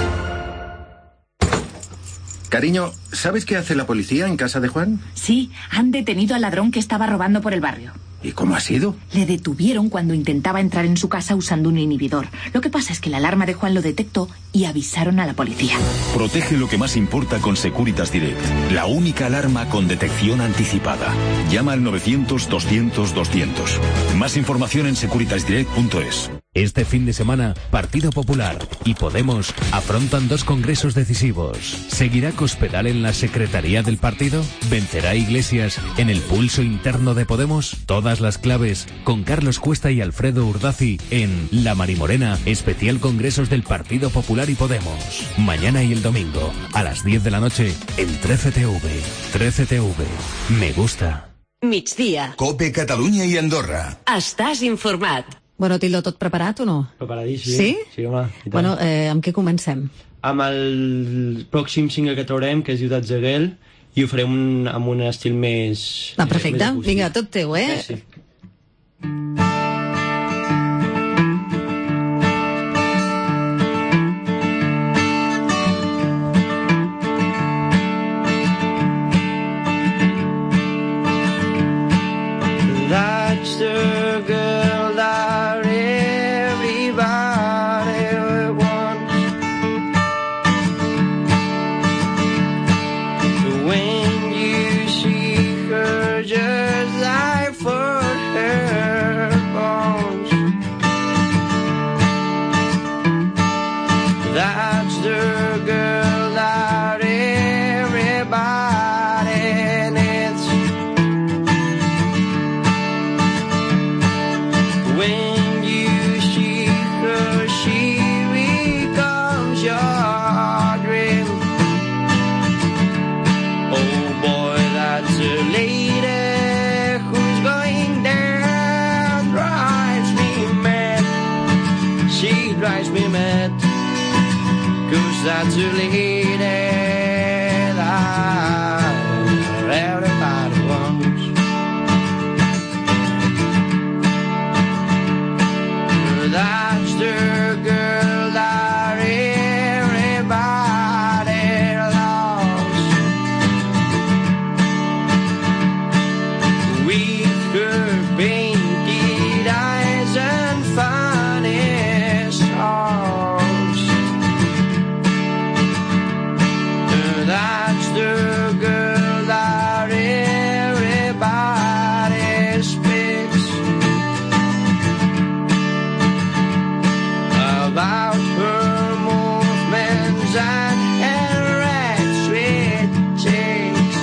Cariño, ¿sabes qué hace la policía en casa de Juan? Sí, han detenido al ladrón que estaba robando por el barrio. ¿Y cómo ha sido? Le detuvieron cuando intentaba entrar en su casa usando un inhibidor. Lo que pasa es que la alarma de Juan lo detectó y avisaron a la policía. Protege lo que más importa con Securitas Direct, la única alarma con detección anticipada. Llama al novecientos doscientos doscientos. Más información en securitas direct punto es. Este fin de semana, Partido Popular y Podemos afrontan dos congresos decisivos. ¿Seguirá Cospedal en la secretaría del partido? ¿Vencerá Iglesias en el pulso interno de Podemos? Todas las claves con Carlos Cuesta y Alfredo Urdazi en La Marimorena, especial congresos del Partido Popular y Podemos. Mañana y el domingo, a las diez de la noche, en trece T V. trece T V. Me gusta. Migdia. Cope Catalunya i Andorra. Estàs informat. Bueno, Tildo, tot preparat o no? Preparadíssim. Sí? Sí, home. i tant. Bueno, eh, amb què comencem? Amb el pròxim single que traurem, que és Ciutat Zeguel, i ho farem un, amb un estil més... Ah, perfecte. més acústic. Vinga, tot teu, eh? Sí, sí. drives me mad, 'cause that's a lady that everybody wants. That's the girl that everybody loves. With her painted eyes and funny songs. That's the girl that everybody speaks about her movements and her red sweet cheeks.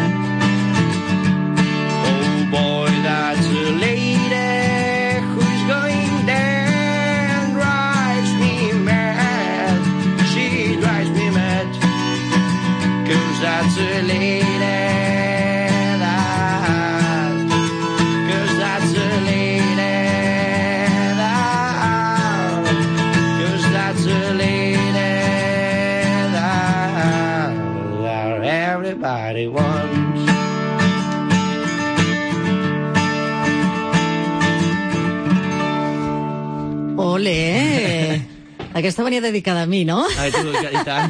Oh boy, that's a lady who's going there and drives me mad. She drives me mad, 'cause that's a lady that, 'cause that's a lady that, 'cause that's a lady that, that everybody wants. Ole! Aquesta venia dedicada a mi, no? Ai, tu, i tant.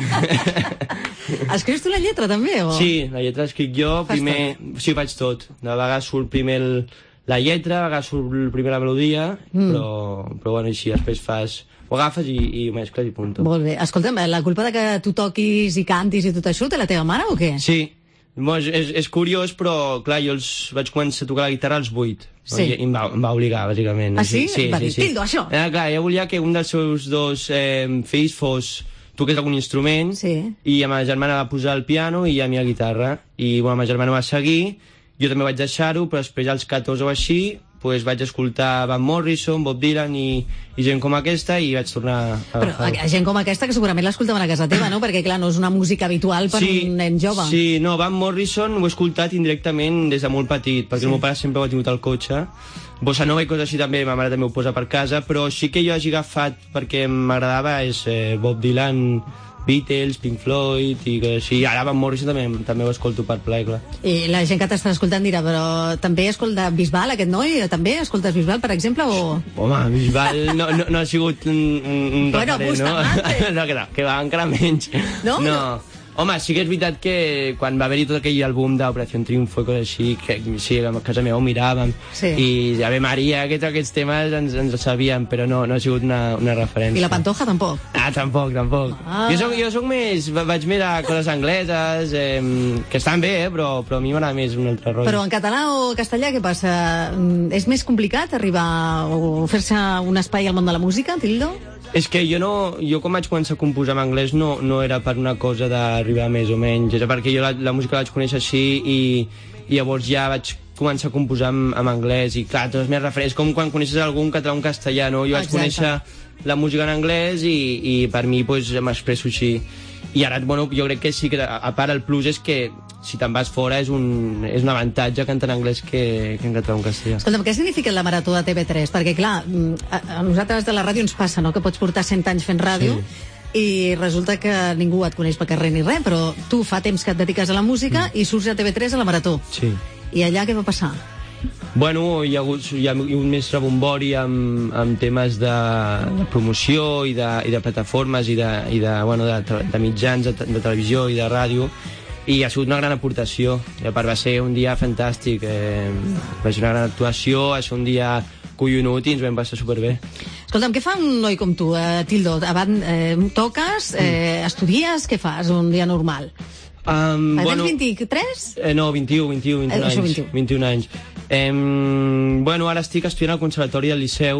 Escrius tu la lletra, també, o...? Sí, la lletra escric jo, Fas primer... Sí, faig tot. De vegades surt primer el, la lletra, a vegades surt primer la melodia, Mm. però, però bueno, així després fas... Ho agafes i, i ho mescles i punto. Molt bé. Escolta'm, la culpa de que tu toquis i cantis i tot això, té la teva mare o què? Sí. Bueno, és, és, és curiós, però, clar, jo els vaig començar a tocar la guitarra als vuit. Sí. I, i em, va, em va obligar, bàsicament. Ah, sí? Sí, Va sí, dir, sí. Tildo, això. Eh, clar, ella volia que un dels seus dos eh, fills fos toqués algun instrument, sí. I a ma germana va posar el piano i a mi la guitarra. I bueno, ma germana va seguir, jo també vaig deixar-ho, però després als catorze o així pues, vaig escoltar Van Morrison, Bob Dylan i, i gent com aquesta i vaig tornar a Però agafar. a- gent com aquesta que segurament l'escoltaven a casa teva, no? Perquè, clar, no és una música habitual per Sí, un nen jove. Sí, no, Van Morrison ho he escoltat indirectament des de molt petit, perquè Sí. el meu pare sempre ho ha tingut al cotxe. Bossa Nova i coses així també, ma mare també ho posa per casa, però sí que jo hagi agafat perquè m'agradava és eh, Bob Dylan, Beatles, Pink Floyd i coses així. Ara Van Morrison també, també ho escolto per plaer, clar. I la gent que t'està escoltant dirà, però també escolta Bisbal, aquest noi? També escoltes Bisbal, per exemple, o...? Home, Bisbal no, no, no ha sigut un, un, un Bueno, referent, no? Bustamante. no, que, no, que va encara menys. No? No. Home, sí que és veritat que quan va haver-hi tot aquell àlbum d'Operació Triunfo i coses així, que sí, a casa meva ho miràvem, Sí. i Ave Maria, aquests, aquests temes ens, ens els sabíem, però no, no ha sigut una, una referència. I la Pantoja, tampoc? Ah, tampoc, tampoc. Ah. Jo, soc, jo soc més... va- Vaig més a coses angleses, eh, que estan bé, eh, però, però a mi m'agrada més un altre rotllo. Però en català o castellà, què passa? Mm, És més complicat arribar o fer-se un espai al món de la música, Tildo? És que jo no, jo quan vaig començar a composar en anglès no, no era per una cosa d'arribar més o menys, era perquè jo la, la música la vaig conèixer així i, i llavors ja vaig començar a composar en, en anglès i clar, tots els meus referents, com quan coneixes algun català o un castellà, no? Jo vaig Exacte. conèixer la música en anglès i, i per mi pues, m'expresso així. I ara, bueno, jo crec que sí que, a part, el plus és que si te'n vas fora és un, és un avantatge cantar en anglès que, que en català o en castellà. Escolta'm, què significa la marató de T V tres? Perquè, clar, mm, a, a nosaltres de la ràdio ens passa, no?, que pots portar cent anys fent ràdio i resulta que ningú et coneix per carrer ni res, però tu fa temps que et dediques a la música i surts a T V tres a la marató. Sí. I allà què va passar? Bueno, hi ha hagut, hi ha hagut un més rebombori amb, amb temes de, de promoció i de, i de plataformes i de, i de, bueno, de, de mitjans de, de televisió i de ràdio, i ha sigut una gran aportació. I a part va ser un dia fantàstic, eh, va ser una gran actuació, va ser un dia collonut i ens vam passar superbé. Escolta'm, què fa un noi com tu, eh, Tildo? Abans, eh, toques, eh, estudies, què fas un dia normal? Um, Tens vint-i-tres? Eh, no, vint-i-u, vint-i-u, vint-i-un Eh, això, anys. vint-i-u. vint-i-un anys. Eh, bueno, ara estic estudiant al Conservatori del Liceu,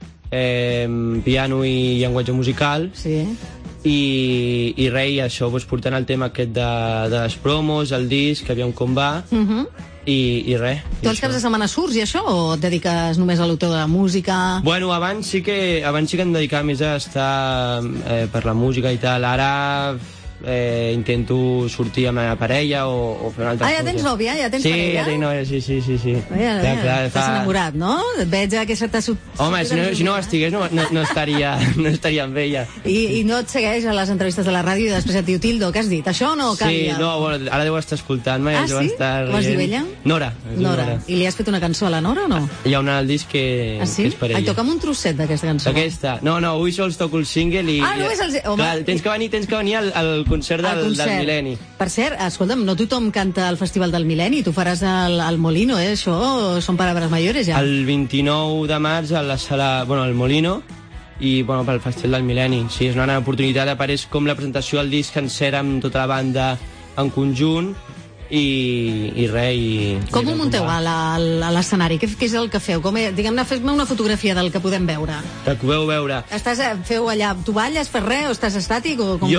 eh, piano i llenguatge musical. Sí. I, i res, i això, doncs, portant el tema aquest de, de les promos, el disc, aviam com va, Uh -huh. i, i res. Tu els caps de setmana surts i això, o et dediques només a l'autor de la música? Bueno, abans sí que, abans sí que em dedicava més a estar eh, per la música i tal. Ara eh, intento sortir amb la meva parella o, o fer una altra cosa. Ah, ja tens nòvia? Ja tens sí, parella? Sí, ja tinc nòvia, sí, sí, sí. sí. Veia, veia, clar, estàs fa... enamorat, no? Et veig que se t'ha... Home, si no, si no estigués no, no, no, estaria, no estaria amb ella. I, I no et segueix a les entrevistes de la ràdio i després et diu, Tildo, què has dit? Això o no? Sí, no, bueno, ara deu estar escoltant-me. Ah, sí? Com es diu ella? Nora. Nora. I li has fet una cançó a la Nora o no? Hi ha una al disc que, ah, sí? que és per ella. Ai, toca'm un trosset d'aquesta cançó. Aquesta. No, no, avui sols toco el single i... Ah, només el... Home, clar, tens que venir, tens que venir al, al concert del, concert. del Mil·lenni. Per cert, escolta'm, no tothom canta al Festival del Mil·lenni, tu faràs al, al Molino, eh? Això són paraules mayores, ja. El vint-i-nou de març a la sala... Bueno, al Molino, i bueno, pel Festival del Mil·lenni. Sí, és una gran oportunitat, a part és com la presentació del disc sencer amb tota la banda en conjunt, i, i res i, com i ho munteu a l'escenari? Què, què és el que feu? Com, diguem-ne, fes-me una fotografia del que podem veure. Que podeu veure. Estàs, feu allà, tu balles, fas res o estàs estàtic? O com jo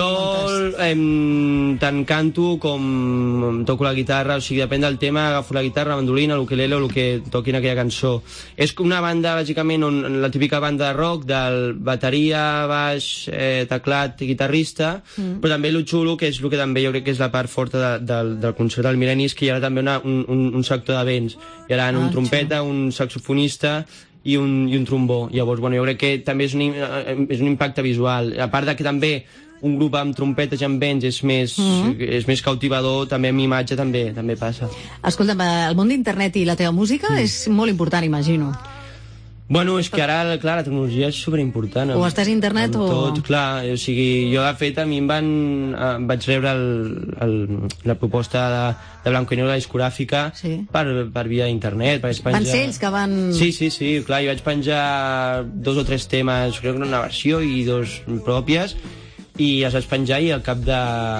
em, tant canto com toco la guitarra, o sigui, depèn del tema, agafo la guitarra, la mandolina, l'ukelele o el que toqui en aquella cançó. És una banda, bàsicament, on, la típica banda de rock, del bateria, baix, eh, teclat i guitarrista, mm. però també el xulo, que és el que també jo crec que és la part forta de, del, del concert del Mil·lenni, és que hi ha també una, un, un sector de vents. Hi ha un ah, trompeta, xulo. Un saxofonista i un, i un trombó. Llavors, bueno, jo crec que també és un, és un impacte visual. A part de que també un grup amb trompetes i amb vents és més, mm-hmm. és més cautivador, també amb imatge també també passa. Escolta'm, el món d'internet i la teva música mm. és molt important, imagino. Bueno, és que ara, clar, la tecnologia és superimportant. O estàs a internet o... Tot, clar, o sigui, jo de fet a mi em van... Eh, vaig rebre el, el, la proposta de, de Blanco i Negro, la discogràfica, sí. per, per via d'internet. Penjar... Van ser ells que van... Sí, sí, sí, clar, jo vaig penjar dos o tres temes, crec que una versió i dos pròpies, i els vaig penjar i al cap de,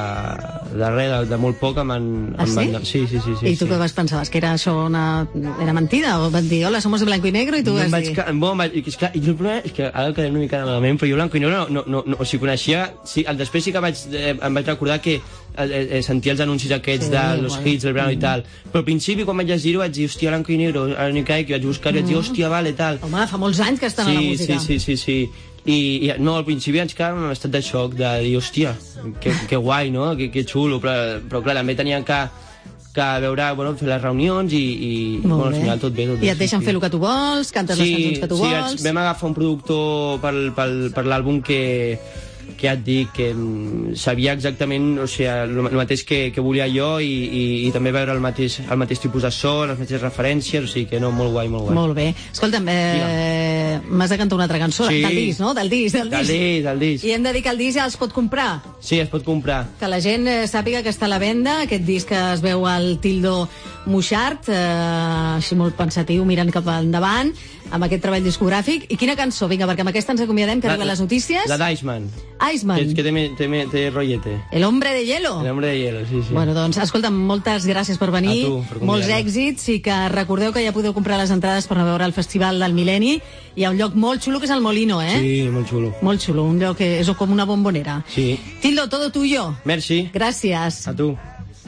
de res, de, de molt poc em van... Ah, sí? Van... sí? Sí, sí, sí. I tu sí. què vas pensar? Que era això una... era mentida? O van dir, hola, somos de Blanco i Negro, i tu no vas vaig dir... Ca... Bon, vaig... és que, i el problema és que ara quedem una mica malament, però jo Blanco i Negro no, no, no, no o sigui, coneixia... Sí, després sí que vaig, eh, em vaig recordar que eh, eh, sentia els anuncis aquests sí, de los bueno. hits, del verano mm. i tal, però al principi quan vaig llegir-ho vaig dir, hòstia, Blanco i Negro, ara n'hi caic, i vaig buscar-ho, i vaig dir, hòstia, vale, tal. Home, fa molts anys que estan sí, a la música. Sí, sí, sí, sí. I, i no, al principi ens quedàvem en estat de xoc de dir, hòstia, que, que guai, no? Que, que xulo, però, però clar, també teníem que, que veure, bueno, fer les reunions i, i bueno, al final tot bé. Tot I bé, et deixen sí, fer el que tu vols, cantes sí, les cançons que tu sí, vols... Sí, vam agafar un productor per, per, per l'àlbum que, que ja et dic, que sabia exactament, o sigui, el mateix que, que volia jo i, i, i també veure el mateix, el mateix tipus de so, les mateixes referències, o sigui que no, molt guai, molt guai. Molt bé. Escolta'm, eh, m'has de cantar una altra cançó, sí. del disc, no? Del disc, del disc. Del disc, del disc. I hem de dir que el disc ja es pot comprar. Sí, es pot comprar. Que la gent eh, sàpiga que està a la venda, aquest disc que es veu al Tildo Muixart, eh, així molt pensatiu, mirant cap endavant, amb aquest treball discogràfic. I quina cançó? Vinga, perquè amb aquesta ens acomiadem, que arriben les notícies. La d'Iceman. Iceman. Que, que té, té, té rollete. El hombre de hielo. El hombre de hielo, sí, sí. Bueno, doncs, escolta'm, moltes gràcies per venir. A tu, per molts èxits, i que recordeu que ja podeu comprar les entrades per anar a veure el Festival del Mil·lenni. Hi ha un lloc molt xulo que és el Molino, eh? Sí, molt xulo. Molt xulo, un lloc que és com una bombonera. Sí. Tildo, todo tuyo. Merci. Gràcies. A tu.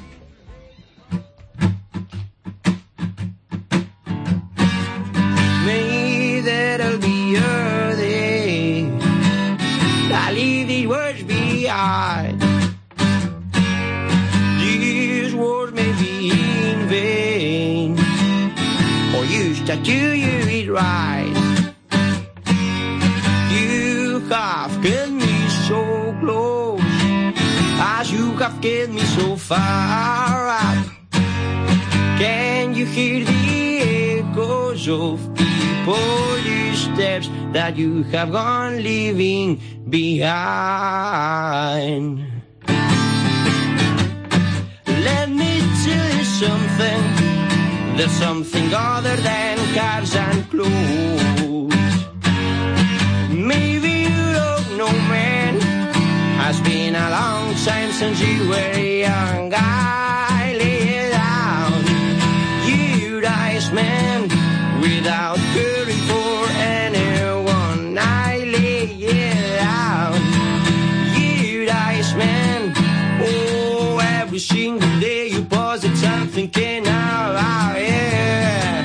I leave these words behind. These words may be in vain, or used to do you it right. You have get me so close, as you have get me so far up. Can you hear the echoes of people's steps that you have gone leaving behind? Let me tell you something. There's something other than cars and clothes. Maybe you don't know, man. Has been a long time since you were young. I lay down, you dice, man, without caring for anyone. I lay it down, you dice, man. Oh, every single day you pause it, I'm thinking out loud, yeah.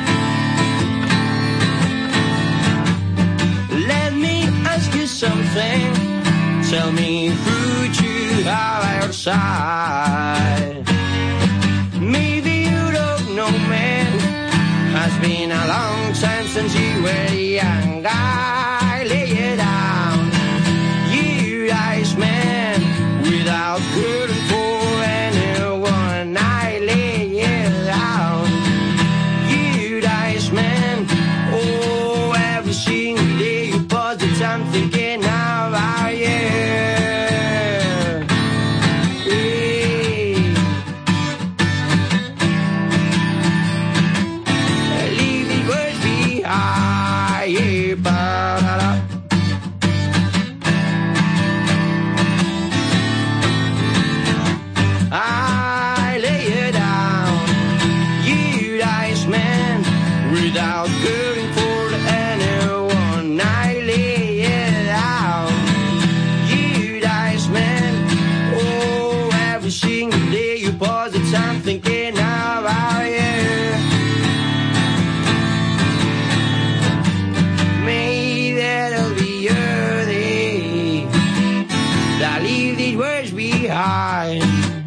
Let me ask you something. Tell me who you are. your side. Maybe you don't know, man, has been a long time since you were a young guy. Lay it down, you ice man, without waiting for anyone. I lay it down, you ice man. Oh, every single day you pause the time thinking about you. I lay it down, you ice man, without caring for anyone. I lay it down, you ice man. Oh, every single day you pause the time thinking about you. Maybe that'll be your day, that leave these words behind.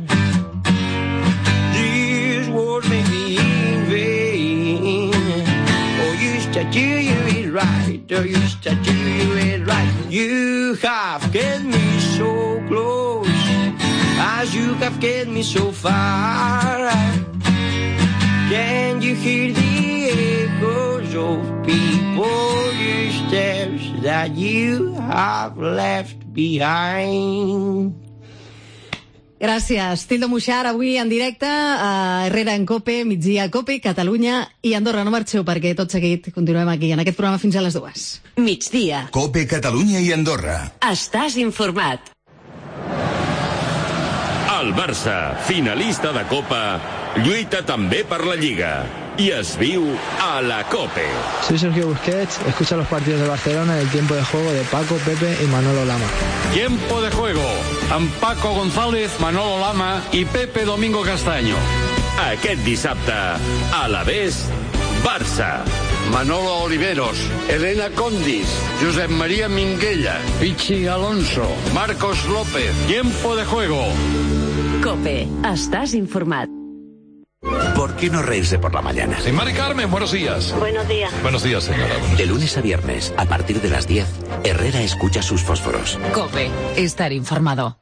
Do you it right? Do you do you it right? You have get me so close, as you have get me so far. Can you hear the echoes of people, your steps that you have left behind? Gràcies. Tildo Muixart, avui en directe a Herrera en Cope, migdia Cope, Catalunya i Andorra. No marxeu perquè tot seguit continuem aquí en aquest programa fins a les dues. Migdia. Cope, Catalunya i Andorra. Estàs informat. El Barça, finalista de Copa, lluita també per la Lliga y es viu a la COPE. Soy Sergio Busquets, escucha los partidos de Barcelona en el tiempo de juego de Paco, Pepe y Manolo Lama. Tiempo de juego, amb Paco González, Manolo Lama i Pepe Domingo Castaño. Aquest dissabte, a la vez, Barça. Manolo Oliveros, Elena Condis, Josep María Minguella, Pichi Alonso, Marcos López. Tiempo de juego. COPE, estás informat. ¿Por qué no reírse por la mañana? Sí, Mari Carmen, buenos días. Buenos días. Buenos días, señora. De lunes a viernes, a partir de las diez, Herrera escucha sus fósforos. COPE, estar informado.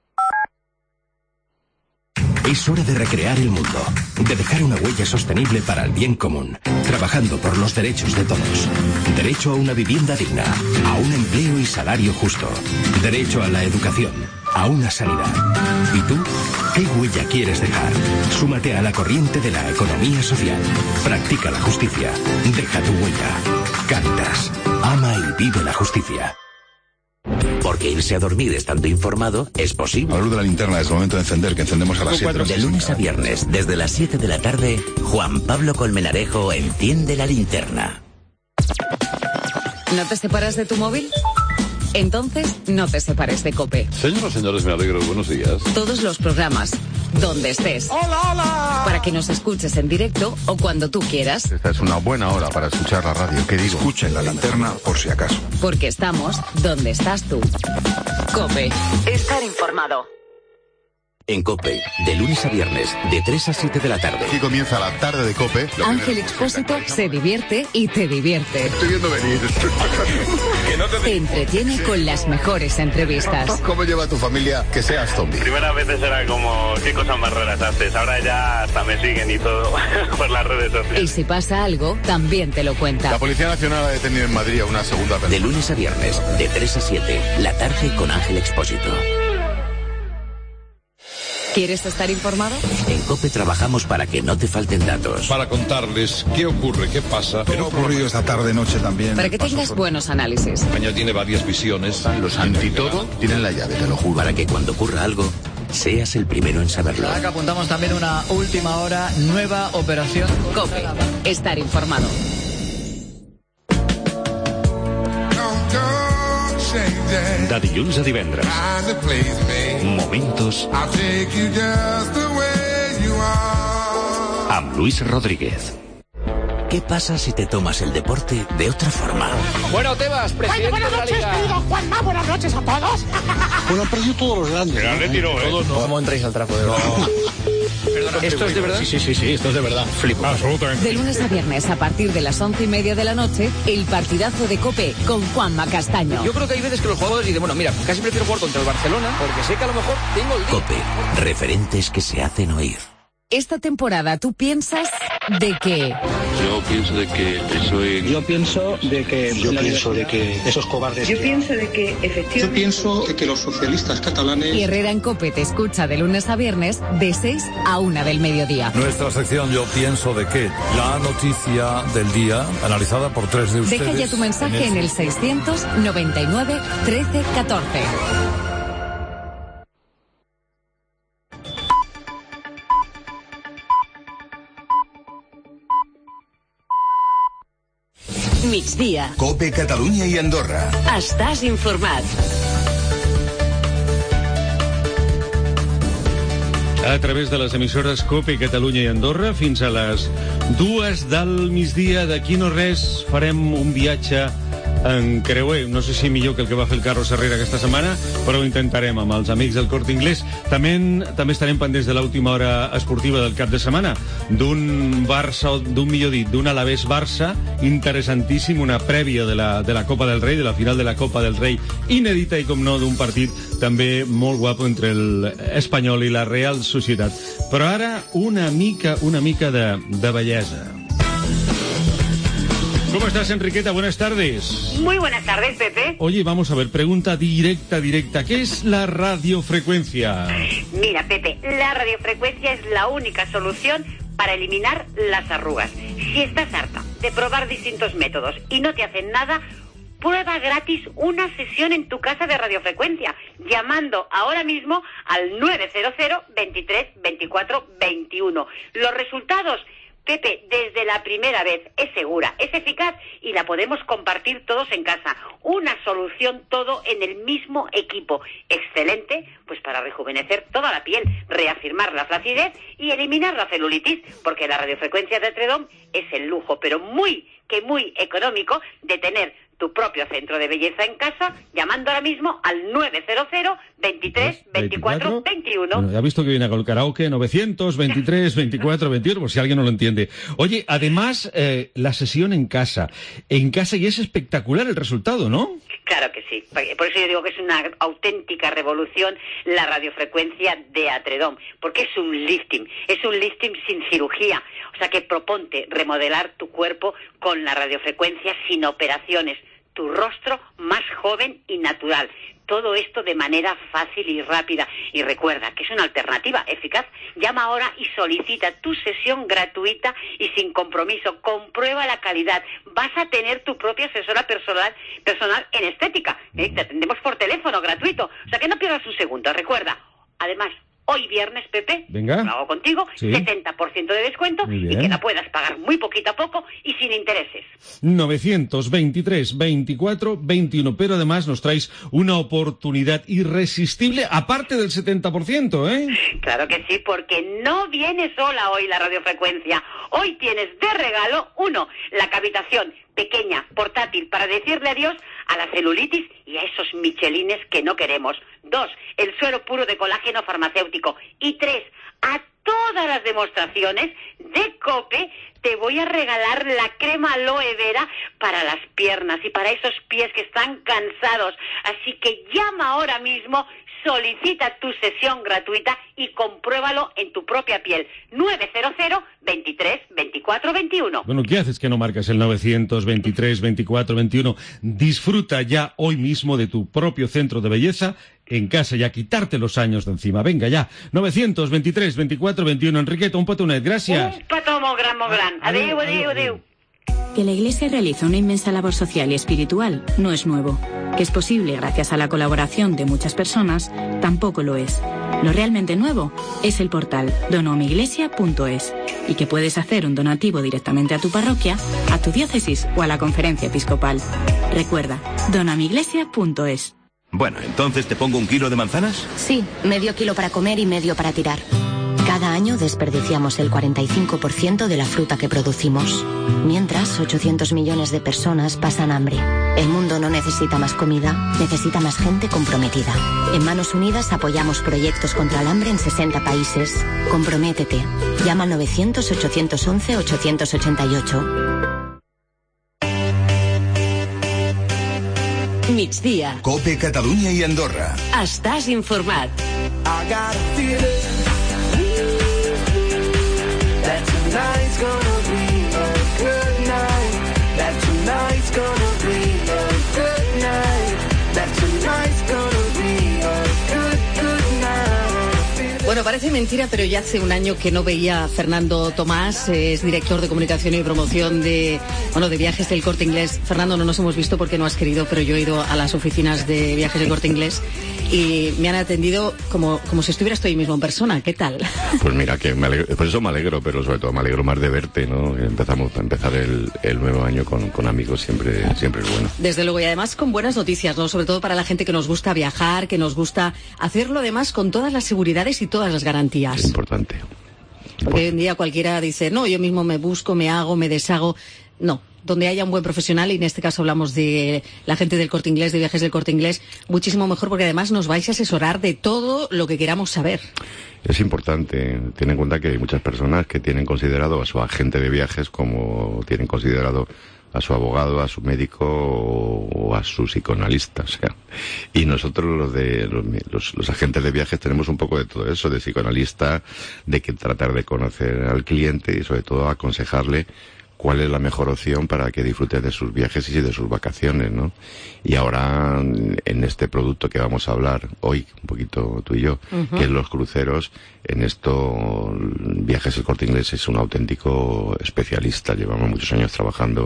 Es hora de recrear el mundo, de dejar una huella sostenible para el bien común, trabajando por los derechos de todos. Derecho a una vivienda digna, a un empleo y salario justo. Derecho a la educación, a una sanidad. ¿Y tú? ¿Qué huella quieres dejar? Súmate a la corriente de la economía social. Practica la justicia. Deja tu huella. Cáritas. Ama y vive la justicia. Porque irse a dormir estando informado es posible. La luz de la linterna es el momento de encender, que encendemos a las siete. De lunes a viernes, desde las siete de la tarde, Juan Pablo Colmenarejo enciende la linterna. ¿No te separas de tu móvil? Entonces, no te separes de COPE. Señoras y señores, me alegro. Buenos días. Todos los programas, donde estés. ¡Hola, hola! Para que nos escuches en directo o cuando tú quieras. Esta es una buena hora para escuchar la radio. ¿Qué digo? Escuchen la linterna por si acaso. Porque estamos donde estás tú. COPE. Estar informado. En COPE, de lunes a viernes, de tres a siete de la tarde. Aquí comienza la tarde de COPE. Ángel Expósito se divierte y te divierte. Estoy viendo venir. Que no te... te entretiene con las mejores entrevistas. ¿Cómo lleva tu familia que seas zombie? Primeras veces era como, ¿qué cosas más raras haces? Ahora ya hasta me siguen y todo por las redes sociales. Y si pasa algo, también te lo cuenta. La Policía Nacional ha detenido en Madrid a una segunda persona. De lunes a viernes, de tres a siete, la tarde con Ángel Expósito. ¿Quieres estar informado? En COPE trabajamos para que no te falten datos. Para contarles qué ocurre, qué pasa. Pero ha ocurrido esta tarde-noche también. Para que tengas por... buenos análisis. España tiene varias visiones. Los antitodo tienen la llave, te lo juro. Para que cuando ocurra algo, seas el primero en saberlo. Acá apuntamos también una última hora, nueva operación. COPE, estar informado. De dilluns a divendres. Momentos amb Luis Rodríguez. ¿Qué pasa si te tomas el deporte de otra forma? Bueno, Tebas, presidente bueno, buenas noches, de la Liga. querido Juanma, buenas noches a todos. Bueno, han perdido todos los grandes. El Atleti no, ¿eh? Todos no. ¿Cómo entráis al trapo de verdad? Perdona, ¿esto es de verdad? Sí, sí, sí, sí, esto es de verdad. Flipo. Absolutamente. De lunes a viernes, a partir de las once y media de la noche, el partidazo de COPE con Juanma Castaño. Yo creo que hay veces que los jugadores dicen, bueno, mira, casi prefiero jugar contra el Barcelona porque sé que a lo mejor tengo el día. COPE, referentes que se hacen oír. Esta temporada, ¿tú piensas de qué? Yo pienso de que soy... Yo pienso de que... Yo pienso de que esos cobardes... Yo pienso de que efectivamente... Yo pienso de que los socialistas catalanes... Y Herrera en COPE te escucha de lunes a viernes de seis a una del mediodía. Nuestra sección Yo pienso de qué, la noticia del día, analizada por tres de ustedes. Deja ya tu mensaje en el seiscientos noventa y nueve trece catorce. Migdia. COPE Catalunya i Andorra. Estàs informat. A través de les emissores COPE Catalunya i Andorra fins a les dues del migdia. D'aquí no res farem un viatge en creuer, no sé si millor que el que va fer el Carlos Herrera aquesta setmana, però ho intentarem amb els amics del Corte Inglés. També, també estarem pendents de l'última hora esportiva del cap de setmana, d'un Barça, d'un millor dit, d'un Alavés Barça, interessantíssim, una prèvia de la, de la Copa del Rei, de la final de la Copa del Rei, inèdita i, com no, d'un partit també molt guapo entre l'Espanyol i la Real Societat. Però ara una mica, una mica de, de bellesa. ¿Cómo estás, Enriqueta? Buenas tardes. Muy buenas tardes, Pepe. Oye, vamos a ver, pregunta directa, directa. ¿Qué es la radiofrecuencia? Mira, Pepe, la radiofrecuencia es la única solución para eliminar las arrugas. Si estás harta de probar distintos métodos y no te hacen nada, prueba gratis una sesión en tu casa de radiofrecuencia, llamando ahora mismo al nueve cero cero, veintitrés, veinticuatro, veintiuno. Los resultados... Pepe, desde la primera vez es segura, es eficaz y la podemos compartir todos en casa. Una solución todo en el mismo equipo. Excelente, pues para rejuvenecer toda la piel, reafirmar la flacidez y eliminar la celulitis, porque la radiofrecuencia de Atredom es el lujo, pero muy, que muy económico, de tener tu propio centro de belleza en casa, llamando ahora mismo al nueve cero cero, veintitrés, veinticuatro, veintiuno. Bueno, ya he visto que viene con el karaoke, novecientos, veintitrés, veinticuatro, veintiuno, por si alguien no lo entiende. Oye, además, eh, la sesión en casa. En casa y es espectacular el resultado, ¿no? Claro que sí. Por eso yo digo que es una auténtica revolución la radiofrecuencia de Atredom, porque es un lifting, es un lifting sin cirugía. O sea que proponte remodelar tu cuerpo con la radiofrecuencia sin operaciones, tu rostro más joven y natural. Todo esto de manera fácil y rápida. Y recuerda que es una alternativa eficaz. Llama ahora y solicita tu sesión gratuita y sin compromiso. Comprueba la calidad. Vas a tener tu propia asesora personal, personal en estética. ¿Eh? Te atendemos por teléfono gratuito. O sea que no pierdas un segundo. Recuerda, además, hoy viernes, Pepe, venga, lo hago contigo, sí. setenta por ciento de descuento y que la puedas pagar muy poquito a poco y sin intereses. novecientos veintitrés, veinticuatro, veintiuno, pero además nos traéis una oportunidad irresistible, aparte del setenta por ciento, ¿eh? Claro que sí, porque no viene sola hoy la radiofrecuencia. Hoy tienes de regalo, uno, la cavitación pequeña, portátil, para decirle adiós a la celulitis y a esos michelines que no queremos. Dos, el suero puro de colágeno farmacéutico. Y tres, a todas las demostraciones de COPE te voy a regalar la crema aloe vera para las piernas y para esos pies que están cansados. Así que llama ahora mismo, solicita tu sesión gratuita y compruébalo en tu propia piel. nueve cero cero, veintitrés, veinticuatro, veintiuno. Bueno, ¿qué haces que no marcas el novecientos veintitrés, veinticuatro, veintiuno? Disfruta ya hoy mismo de tu propio centro de belleza en casa y a quitarte los años de encima. Venga ya, novecientos veintitrés, veinticuatro, veintiuno. Enriqueta, un petonet, gracias. Un petó molt gran, molt gran. Adéu, adéu, adéu. Que la Iglesia realiza una inmensa labor social y espiritual no es nuevo. Que es posible gracias a la colaboración de muchas personas, tampoco lo es. Lo realmente nuevo es el portal donomiglesia punto es y que puedes hacer un donativo directamente a tu parroquia, a tu diócesis o a la conferencia episcopal. Recuerda, donomiglesia punto es. Bueno, ¿entonces te pongo un kilo de manzanas? Sí, medio kilo para comer y medio para tirar. Cada año año desperdiciamos el cuarenta y cinco por ciento de la fruta que producimos. Mientras, ochocientos millones de personas pasan hambre. El mundo no necesita más comida, necesita más gente comprometida. En Manos Unidas apoyamos proyectos contra el hambre en sesenta países. Comprométete. Llama al novecientos, ochocientos once, ochocientos ochenta y ocho. Migdia. Cope Catalunya i Andorra. Estàs informat. I got a feeling that tonight's gonna be a good night. That tonight's gonna be a good night. That tonight's gonna be a good, good night. Bueno, parece mentira, pero ya hace un año que no veía a Fernando Tomás, es director de comunicación y promoción de, bueno, de Viajes del Corte Inglés. Fernando, no nos hemos visto porque no has querido, pero yo he ido a las oficinas de Viajes del Corte Inglés y me han atendido como, como si estuvieras tú ahí mismo en persona. ¿Qué tal? Pues mira, que me alegro, por eso me alegro, pero sobre todo me alegro más de verte, ¿no? Empezamos a empezar el, el nuevo año con, con amigos, siempre, siempre es bueno. Desde luego, y además con buenas noticias, ¿no? Sobre todo para la gente que nos gusta viajar, que nos gusta hacerlo además con todas las seguridades y todas las garantías. Es importante. Porque hoy en día cualquiera dice, no, yo mismo me busco, me hago, me deshago. No, donde haya un buen profesional, y en este caso hablamos de la gente del Corte Inglés, de Viajes del Corte Inglés, muchísimo mejor, porque además nos vais a asesorar de todo lo que queramos saber. Es importante, ten en cuenta que hay muchas personas que tienen considerado a su agente de viajes como tienen considerado a su abogado, a su médico o a su psicoanalista, o sea, y nosotros los de los, los, los agentes de viajes tenemos un poco de todo eso, de psicoanalista, de que tratar de conocer al cliente y sobre todo aconsejarle cuál es la mejor opción para que disfrute de sus viajes y de sus vacaciones, ¿no? Y ahora, en este producto que vamos a hablar hoy, un poquito tú y yo, uh-huh. que es los cruceros, en esto Viajes del Corte Inglés es un auténtico especialista. Llevamos muchos años trabajando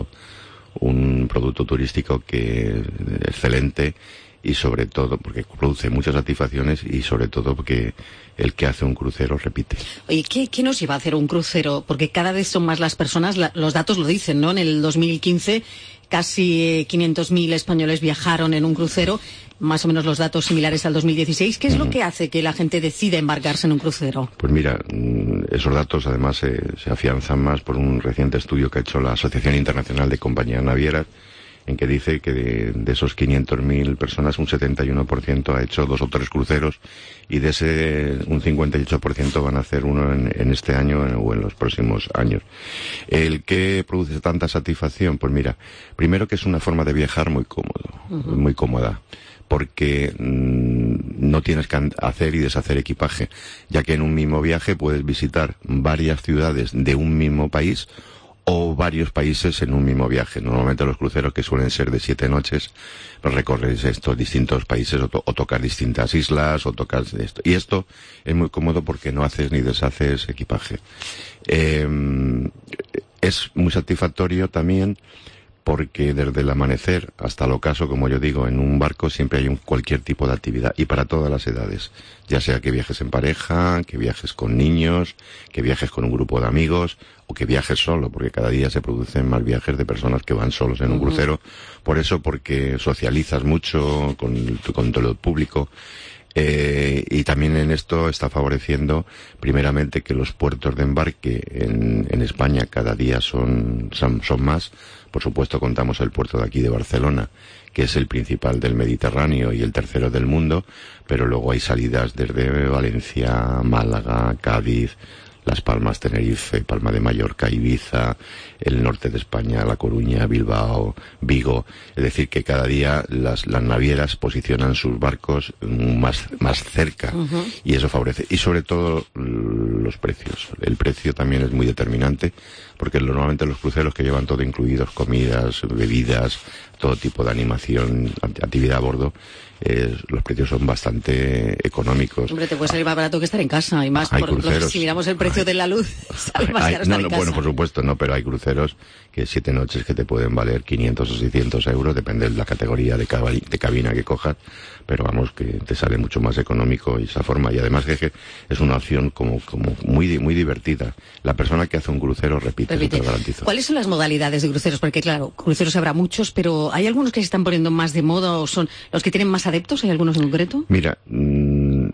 un producto turístico que es excelente, y sobre todo porque produce muchas satisfacciones, y sobre todo porque el que hace un crucero repite. Oye, ¿qué, qué nos lleva a hacer un crucero? Porque cada vez son más las personas, la, los datos lo dicen, ¿no? En el dos mil quince casi quinientos mil españoles viajaron en un crucero, más o menos los datos similares al dos mil dieciséis. ¿Qué es uh-huh. lo que hace que la gente decida embarcarse en un crucero? Pues mira, esos datos además se, se afianzan más por un reciente estudio que ha hecho la Asociación Internacional de Compañías Navieras, en que dice que de, de esos quinientos mil personas, un setenta y uno por ciento ha hecho dos o tres cruceros, y de ese un cincuenta y ocho por ciento van a hacer uno en, en este año en, o en los próximos años. ¿El qué produce tanta satisfacción? Pues mira, primero que es una forma de viajar muy cómodo, uh-huh. muy cómoda, porque mmm, no tienes que hacer y deshacer equipaje, ya que en un mismo viaje puedes visitar varias ciudades de un mismo país o varios países en un mismo viaje. Normalmente los cruceros, que suelen ser de siete noches, pues recorres estos distintos países o, to- o tocas distintas islas o tocas esto. Y esto es muy cómodo porque no haces ni deshaces equipaje. Eh, es muy satisfactorio también porque desde el amanecer hasta el ocaso, como yo digo, en un barco siempre hay un, cualquier tipo de actividad, y para todas las edades, ya sea que viajes en pareja, que viajes con niños, que viajes con un grupo de amigos, o que viajes solo, porque cada día se producen más viajes de personas que van solos en un uh-huh. crucero. Por eso, porque socializas mucho con, con todo el público. Eh, y también en esto está favoreciendo, primeramente, que los puertos de embarque en, en España cada día son, son, son más. Por supuesto, contamos el puerto de aquí de Barcelona, que es el principal del Mediterráneo y el tercero del mundo, pero luego hay salidas desde Valencia, Málaga, Cádiz, Las Palmas, Tenerife, Palma de Mallorca, Ibiza, el norte de España, La Coruña, Bilbao, Vigo. Es decir, que cada día las, las navieras posicionan sus barcos más, más cerca, uh-huh. y eso favorece. Y sobre todo los precios. El precio también es muy determinante, porque normalmente los cruceros que llevan todo incluidos, comidas, bebidas, todo tipo de animación, actividad a bordo, Eh, los precios son bastante económicos. Hombre, te puede salir más barato que estar en casa, y más, hay por ejemplo, cruceros, si miramos el precio hay, de la luz, sale más hay, caro estar no, no, en casa. Bueno, por supuesto, no, pero hay cruceros que siete noches que te pueden valer quinientos o seiscientos euros, depende de la categoría de, cab- de cabina que cojas, pero vamos, que te sale mucho más económico y esa forma, y además que es una opción como, como muy, muy divertida. La persona que hace un crucero repite, repite. Te lo garantizo. ¿Cuáles son las modalidades de cruceros? Porque claro, cruceros habrá muchos, pero ¿hay algunos que se están poniendo más de moda o son los que tienen más adeptos? ¿Hay algunos en concreto? Mira, mmm,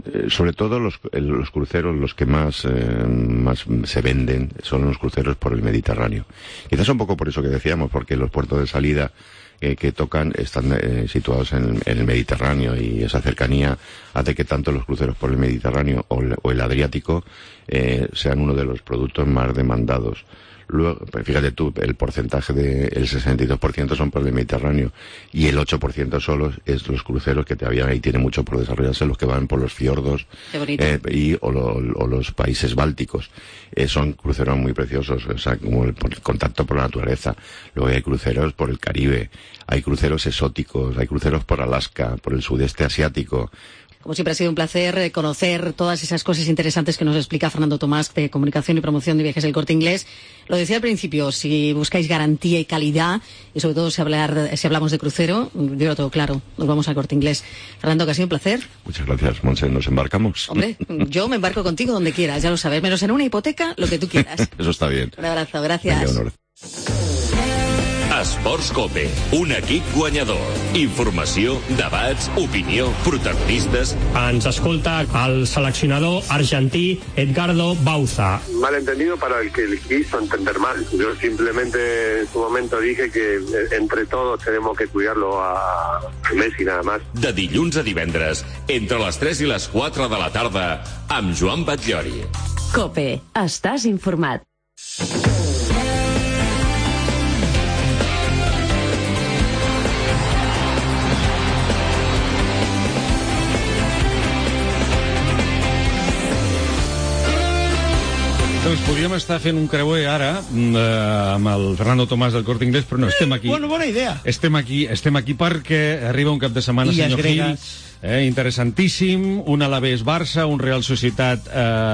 Eh, sobre todo los, los cruceros, los que más, eh, más se venden son los cruceros por el Mediterráneo. Quizás un poco por eso que decíamos, porque los puertos de salida eh, que tocan están eh, situados en, en el Mediterráneo, y esa cercanía hace que tanto los cruceros por el Mediterráneo o el, o el Adriático eh, sean uno de los productos más demandados. Luego, fíjate tú, el porcentaje del sesenta y dos por ciento son por el Mediterráneo, y el ocho por ciento solo es los cruceros, que todavía ahí tiene mucho por desarrollarse, los que van por los fiordos eh, y, o, lo, o los países bálticos. Eh, son cruceros muy preciosos, o sea, como el, el contacto por la naturaleza. Luego hay cruceros por el Caribe, hay cruceros exóticos, hay cruceros por Alaska, por el sudeste asiático. Como siempre ha sido un placer conocer todas esas cosas interesantes que nos explica Fernando Tomás, de Comunicación y Promoción de Viajes del Corte Inglés. Lo decía al principio, si buscáis garantía y calidad, y sobre todo si, hablar, si hablamos de crucero, yo lo tengo claro, nos vamos al Corte Inglés. Fernando, que ha sido un placer. Muchas gracias, Monse, ¿nos embarcamos? Hombre, yo me embarco contigo donde quieras, ya lo sabes, menos en una hipoteca, lo que tú quieras. Eso está bien. Un abrazo, gracias. Venga, un abrazo. Esports Cope, un equip guanyador. Informació, debats, opinió, protagonistes. Ens escolta el seleccionador argentí Edgardo Bauza. Malentendido para el que quiso entender mal. Yo simplemente en su momento dije que entre todos tenemos que cuidarlo a Messi nada más. De dilluns a divendres, entre les tres i les quatre de la tarda, amb Joan Batllori. Cope, estàs informat. Doncs podríem estar fent un creuer ara eh, amb el Fernando Tomás del Corte Inglés, però no, estem aquí. Bueno, bona idea. Estem aquí, estem aquí perquè arriba un cap de setmana, Illes senyor Gil, eh, interessantíssim, un Alavés Barça, un Real Societat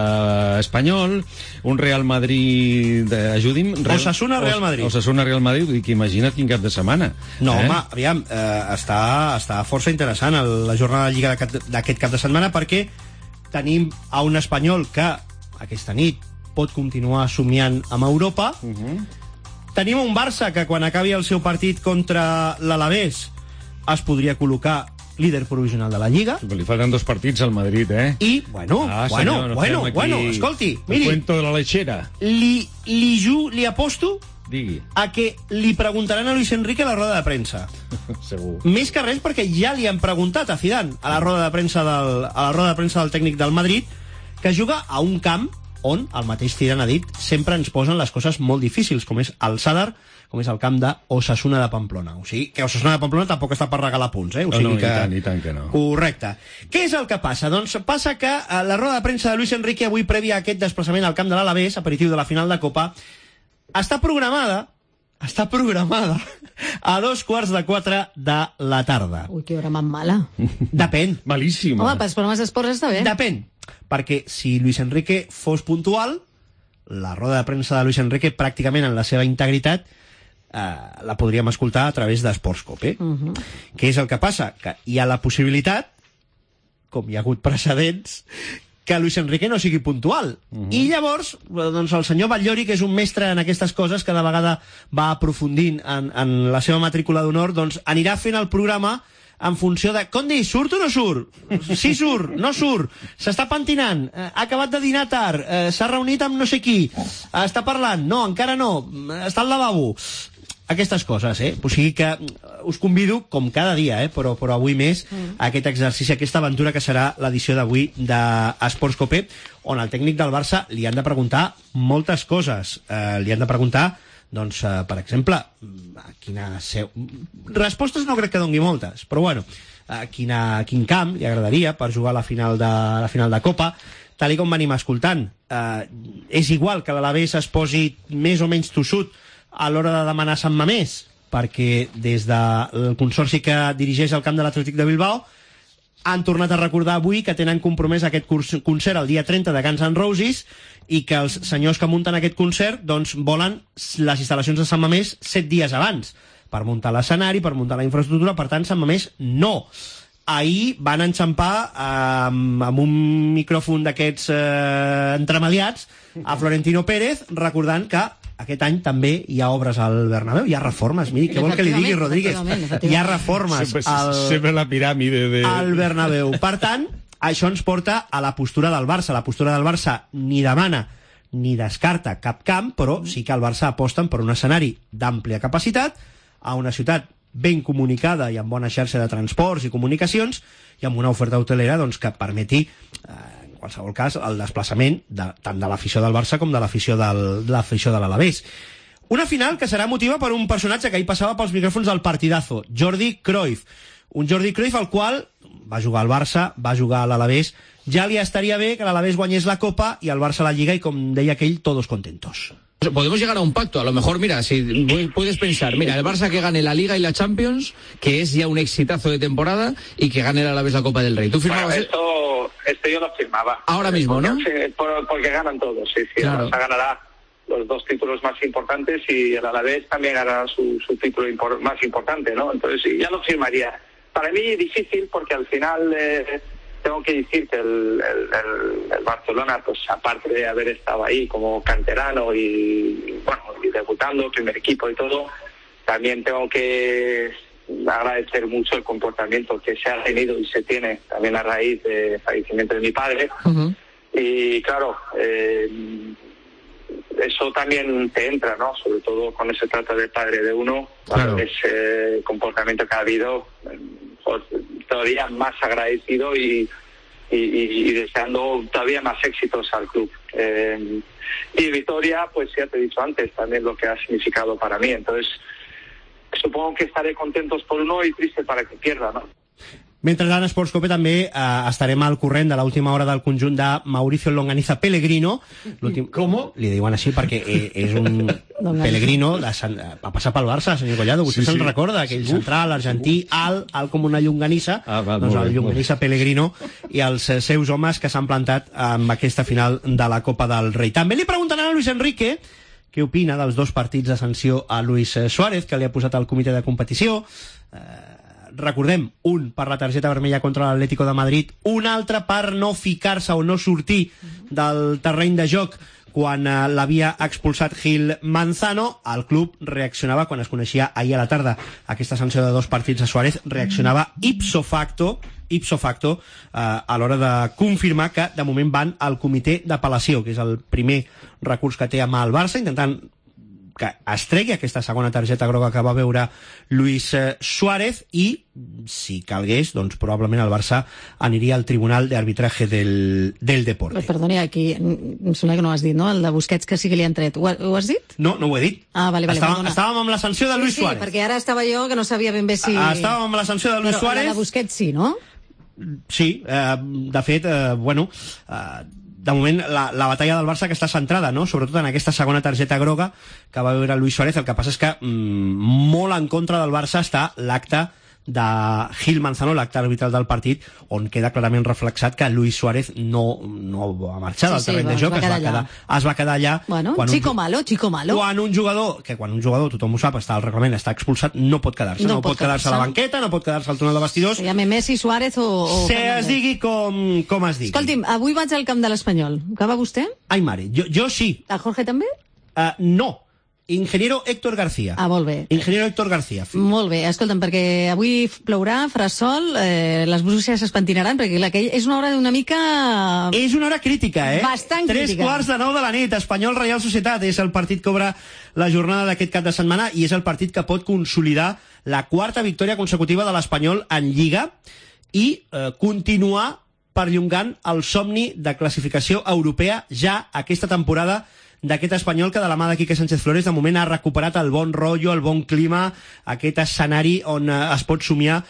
eh, espanyol, un Real Madrid, eh, ajudi'm... Real, Osasuna Real Madrid. Osasuna Real Madrid, dic, imagina't quin cap de setmana. No, eh? home, aviam, eh, està, està força interessant el, la jornada de Lliga d'aquest cap de setmana, perquè tenim a un espanyol que aquesta nit pot continuar somiant amb Europa. Uh -huh. Tenim un Barça que quan acabi el seu partit contra l'Alavés es podria col·locar líder provisional de la Lliga. Li falten dos partits al Madrid, eh? I, bueno, ah, bueno, senyor, no bueno, bueno, escolti, miri... El cuento de la lechera. Li, li, ju, li aposto Digui. a que li preguntaran a Luis Enrique a la roda de premsa. Segur. Més que res perquè ja li han preguntat a Zidane a la roda de premsa del, a la roda de premsa del tècnic del Madrid, que juga a un camp on el mateix Zidane ha dit sempre ens posen les coses molt difícils, com és el Sadar, com és el camp de Osasuna de Pamplona. O sigui, que Osasuna de Pamplona tampoc està per regalar punts, eh? O sigui no, no, que... i tant, i tant que no. Correcte. Què és el que passa? Doncs passa que a la roda de premsa de Luis Enrique avui, prèvia a aquest desplaçament al camp de l'Alavés, aperitiu de la final de Copa, està programada està programada a dos quarts de quatre de la tarda. Ui, que hora más mala. Depèn. Malíssima. Home, pels programes d'esports està bé. Depèn. Perquè si Luis Enrique fos puntual, la roda de premsa de Luis Enrique pràcticament en la seva integritat eh, la podríem escoltar a través d'Esports Cope. Uh -huh. Què és el que passa? Que hi ha la possibilitat, com hi ha hagut precedents, que Luis Enrique no sigui puntual. Uh -huh. I llavors, doncs el senyor Batllori, que és un mestre en aquestes coses, cada vegada va aprofundint en, en la seva matrícula d'honor, doncs anirà fent el programa en funció de... Condi, surt o no surt? Sí surt, no surt, s'està pentinant, ha acabat de dinar tard, eh, s'ha reunit amb no sé qui, està parlant, no, encara no, està al lavabo. Aquestes coses, eh? O sigui que us convido, com cada dia, eh? però, però avui més, a aquest exercici, aquesta aventura que serà l'edició d'avui d'Esports Cope, on al tècnic del Barça li han de preguntar moltes coses. Eh, li han de preguntar, doncs, eh, per exemple, a quina seu... Respostes no crec que dongui moltes, però bueno, a, quina, a quin camp li agradaria per jugar a la final de, la final de Copa, tal i com venim escoltant. Eh, és igual que l'Alavés es posi més o menys tossut a l'hora de demanar Sant Mamés, perquè des del consorci que dirigeix el camp de l'Atlètic de Bilbao han tornat a recordar avui que tenen compromès aquest concert el dia trenta de Guns N' Roses i que els senyors que munten aquest concert doncs volen les instal·lacions de Sant Mamés set dies abans per muntar l'escenari, per muntar la infraestructura. Per tant, Sant Mamés no. Ahir van enxampar eh, amb un micròfon d'aquests eh, entremediats a Florentino Pérez, recordant que aquest any també hi ha obres al Bernabéu, hi ha reformes. Miri, què vol que li digui, Rodríguez? Hi ha reformes sempre, al, sempre la piràmide de... al Bernabéu. Per tant, Això ens porta a la postura del Barça. La postura del Barça ni demana ni descarta cap camp, però sí que el Barça aposten per un escenari d'àmplia capacitat, a una ciutat ben comunicada i amb bona xarxa de transports i comunicacions, i amb una oferta hotelera doncs, que permeti, eh, en qualsevol cas, el desplaçament de, tant de l'afició del Barça com de l'afició del, de l'afició de l'Alavés. Una final que serà motiva per un personatge que ahir passava pels micròfons del Partidazo, Jordi Cruyff. Un Jordi Cruyff al qual va jugar al Barça, va jugar a l'Alavés. Ja li estaria bé que l'Alavés guanyés la Copa i el Barça la Lliga y, com deia aquell, todos contentos. Podemos llegar a un pacto, a lo mejor, mira, si puedes pensar, mira, el Barça que gane la Liga y la Champions, que es ya un exitazo de temporada, y que gane el Alavés la Copa del Rey. ¿Tú firmabas? Bueno, esto, esto yo lo firmaba. Ahora mismo, porque, ¿no? Sí, por, porque ganan todos, sí, sí. Claro. El Barça ganará los dos títulos más importantes y el Alavés también ganará su, su título impor, más importante, ¿no? Entonces, sí, ya lo firmaría. Para mí difícil porque al final... Eh, tengo que decir que el, el, el, el Barcelona, pues aparte de haber estado ahí como canterano y, bueno, y debutando, primer equipo y todo, también tengo que agradecer mucho el comportamiento que se ha tenido y se tiene también a raíz del fallecimiento de mi padre. Uh-huh. Y claro, eh, eso también te entra, ¿no? Sobre todo cuando se trata del padre de uno, claro. Ese comportamiento que ha habido, pues, todavía más agradecido y, y, y deseando todavía más éxitos al club. Eh, y Vitoria, pues ya te he dicho antes, también lo que ha significado para mí. Entonces, supongo que estaré contentos por uno y triste para que pierda, ¿no? Mentrestant, a Sports Cope també eh, estarem al corrent de l'última hora del conjunt de Mauricio Longaniza Pellegrino. Com? Li diuen així perquè eh, és un Pellegrino, de Sant... va passar pel Barça, senyor Collado, vostè sí, se'n sí. recorda, aquell sí, central, argentí, alt, alt com una llonganissa, ah, va, doncs el Llonganissa Pellegrino i els seus homes que s'han plantat amb aquesta final de la Copa del Rei. També li preguntaran a Luis Enrique què opina dels dos partits de sanció a Luis Suárez, que li ha posat al comitè de competició. Eh, recordem, un per la targeta vermella contra l'Atlético de Madrid, un altre per no ficar-se o no sortir del terreny de joc quan eh, l'havia expulsat Gil Manzano. El club reaccionava, quan es coneixia ahir a la tarda aquesta sanció de dos partits a Suárez, reaccionava ipso facto ipso facto eh, a l'hora de confirmar que de moment van al comitè d'apel·lació, que és el primer recurs que té amb el Barça, intentant que es tregui aquesta segona targeta groga que va veure Luis Suárez i, si calgués, doncs probablement el Barça aniria al Tribunal de Arbitraje del, del Deporte. Perdoni, aquí em sembla que no ho has dit, no? El de Busquets que sí que li han tret. Ho, ho has dit? No, no ho he dit. Ah, vale, vale. Estàvem, estàvem amb la sanció de Luis sí, sí, Suárez. perquè ara estava jo que no sabia ben bé si... Estàvem amb la sanció de Luis Però Suárez. Però la de Busquets sí, no? Sí, eh, de fet, eh, bueno... Eh, de moment la, la batalla del Barça que està centrada, no?, sobretot en aquesta segona targeta groga que va veure Luis Suárez. El que passa és que mmm, molt en contra del Barça està l'acte de Gil Manzano, l'acte arbitral del partit, on queda clarament reflexat que Luis Suárez no, no va marxar del sí, terreny sí, de joc, es va, es, va quedar, es va quedar allà. Bueno, chico un, malo, chico malo. Quan un jugador, que quan un jugador, tothom ho sap, està al reglament, està expulsat, no pot quedar-se, no, no pot, pot quedar-se a la banqueta, no pot quedar-se al túnel de vestidors. Se llame Messi, Suárez o... o se es digui com, com es digui. Escolti'm, avui vaig al camp de l'Espanyol. Que va vostè? Ai, mare, jo, jo sí. El Jorge també? Uh, no. Ingeniero Héctor García. Ah, molt bé. Ingeniero Héctor García. Molt bé, escolta'm, perquè avui plourà, farà sol, eh, les bruixes es pentinaran, perquè la que és una hora d'una mica... És una hora crítica, eh? Bastant Tres crítica. quarts de nou de la nit, Espanyol Reial Societat, és el partit que obre la jornada d'aquest cap de setmana i és el partit que pot consolidar la quarta victòria consecutiva de l'Espanyol en Lliga i eh, continuar perllongant el somni de classificació europea ja aquesta temporada d'aquest Espanyol, que de la mà de Quique Sánchez Flores de moment ha recuperat el bon rotllo, el bon clima, aquest escenari on es pot somiar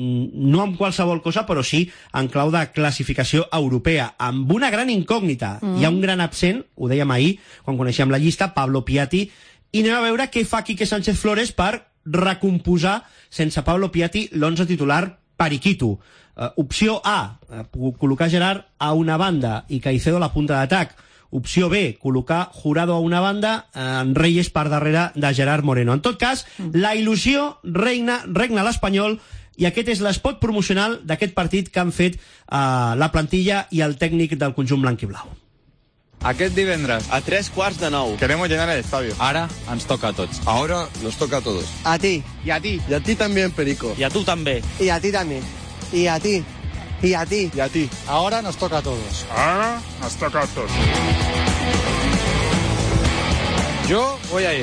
no amb qualsevol cosa, però sí en clau de classificació europea, amb una gran incògnita. Mm. Hi ha un gran absent, ho dèiem ahir, quan coneixíem la llista, Pablo Piatti, i anem a veure què fa Quique Sánchez Flores per recomposar sense Pablo Piatti l'onze titular periquito. Uh, opció A, uh, col·locar Gerard a una banda i Caicedo a la punta d'atac. Opció B, col·locar Jurado a una banda, en Reyes per darrere de Gerard Moreno. En tot cas, la il·lusió regna, regna l'Espanyol i aquest és l'espot promocional d'aquest partit que han fet eh, la plantilla i el tècnic del conjunt blanc i blau. Aquest divendres, a tres quarts de nou, queremos llenar el estadio. Ara ens toca a tots. Ahora nos toca a todos. A ti. Y a ti. Y a ti también, Perico. Y a tú también. Y a ti también. Y a ti. Y a ti. Y a ti. Ahora nos toca a todos. Ahora nos toca a todos. Yo voy a ir.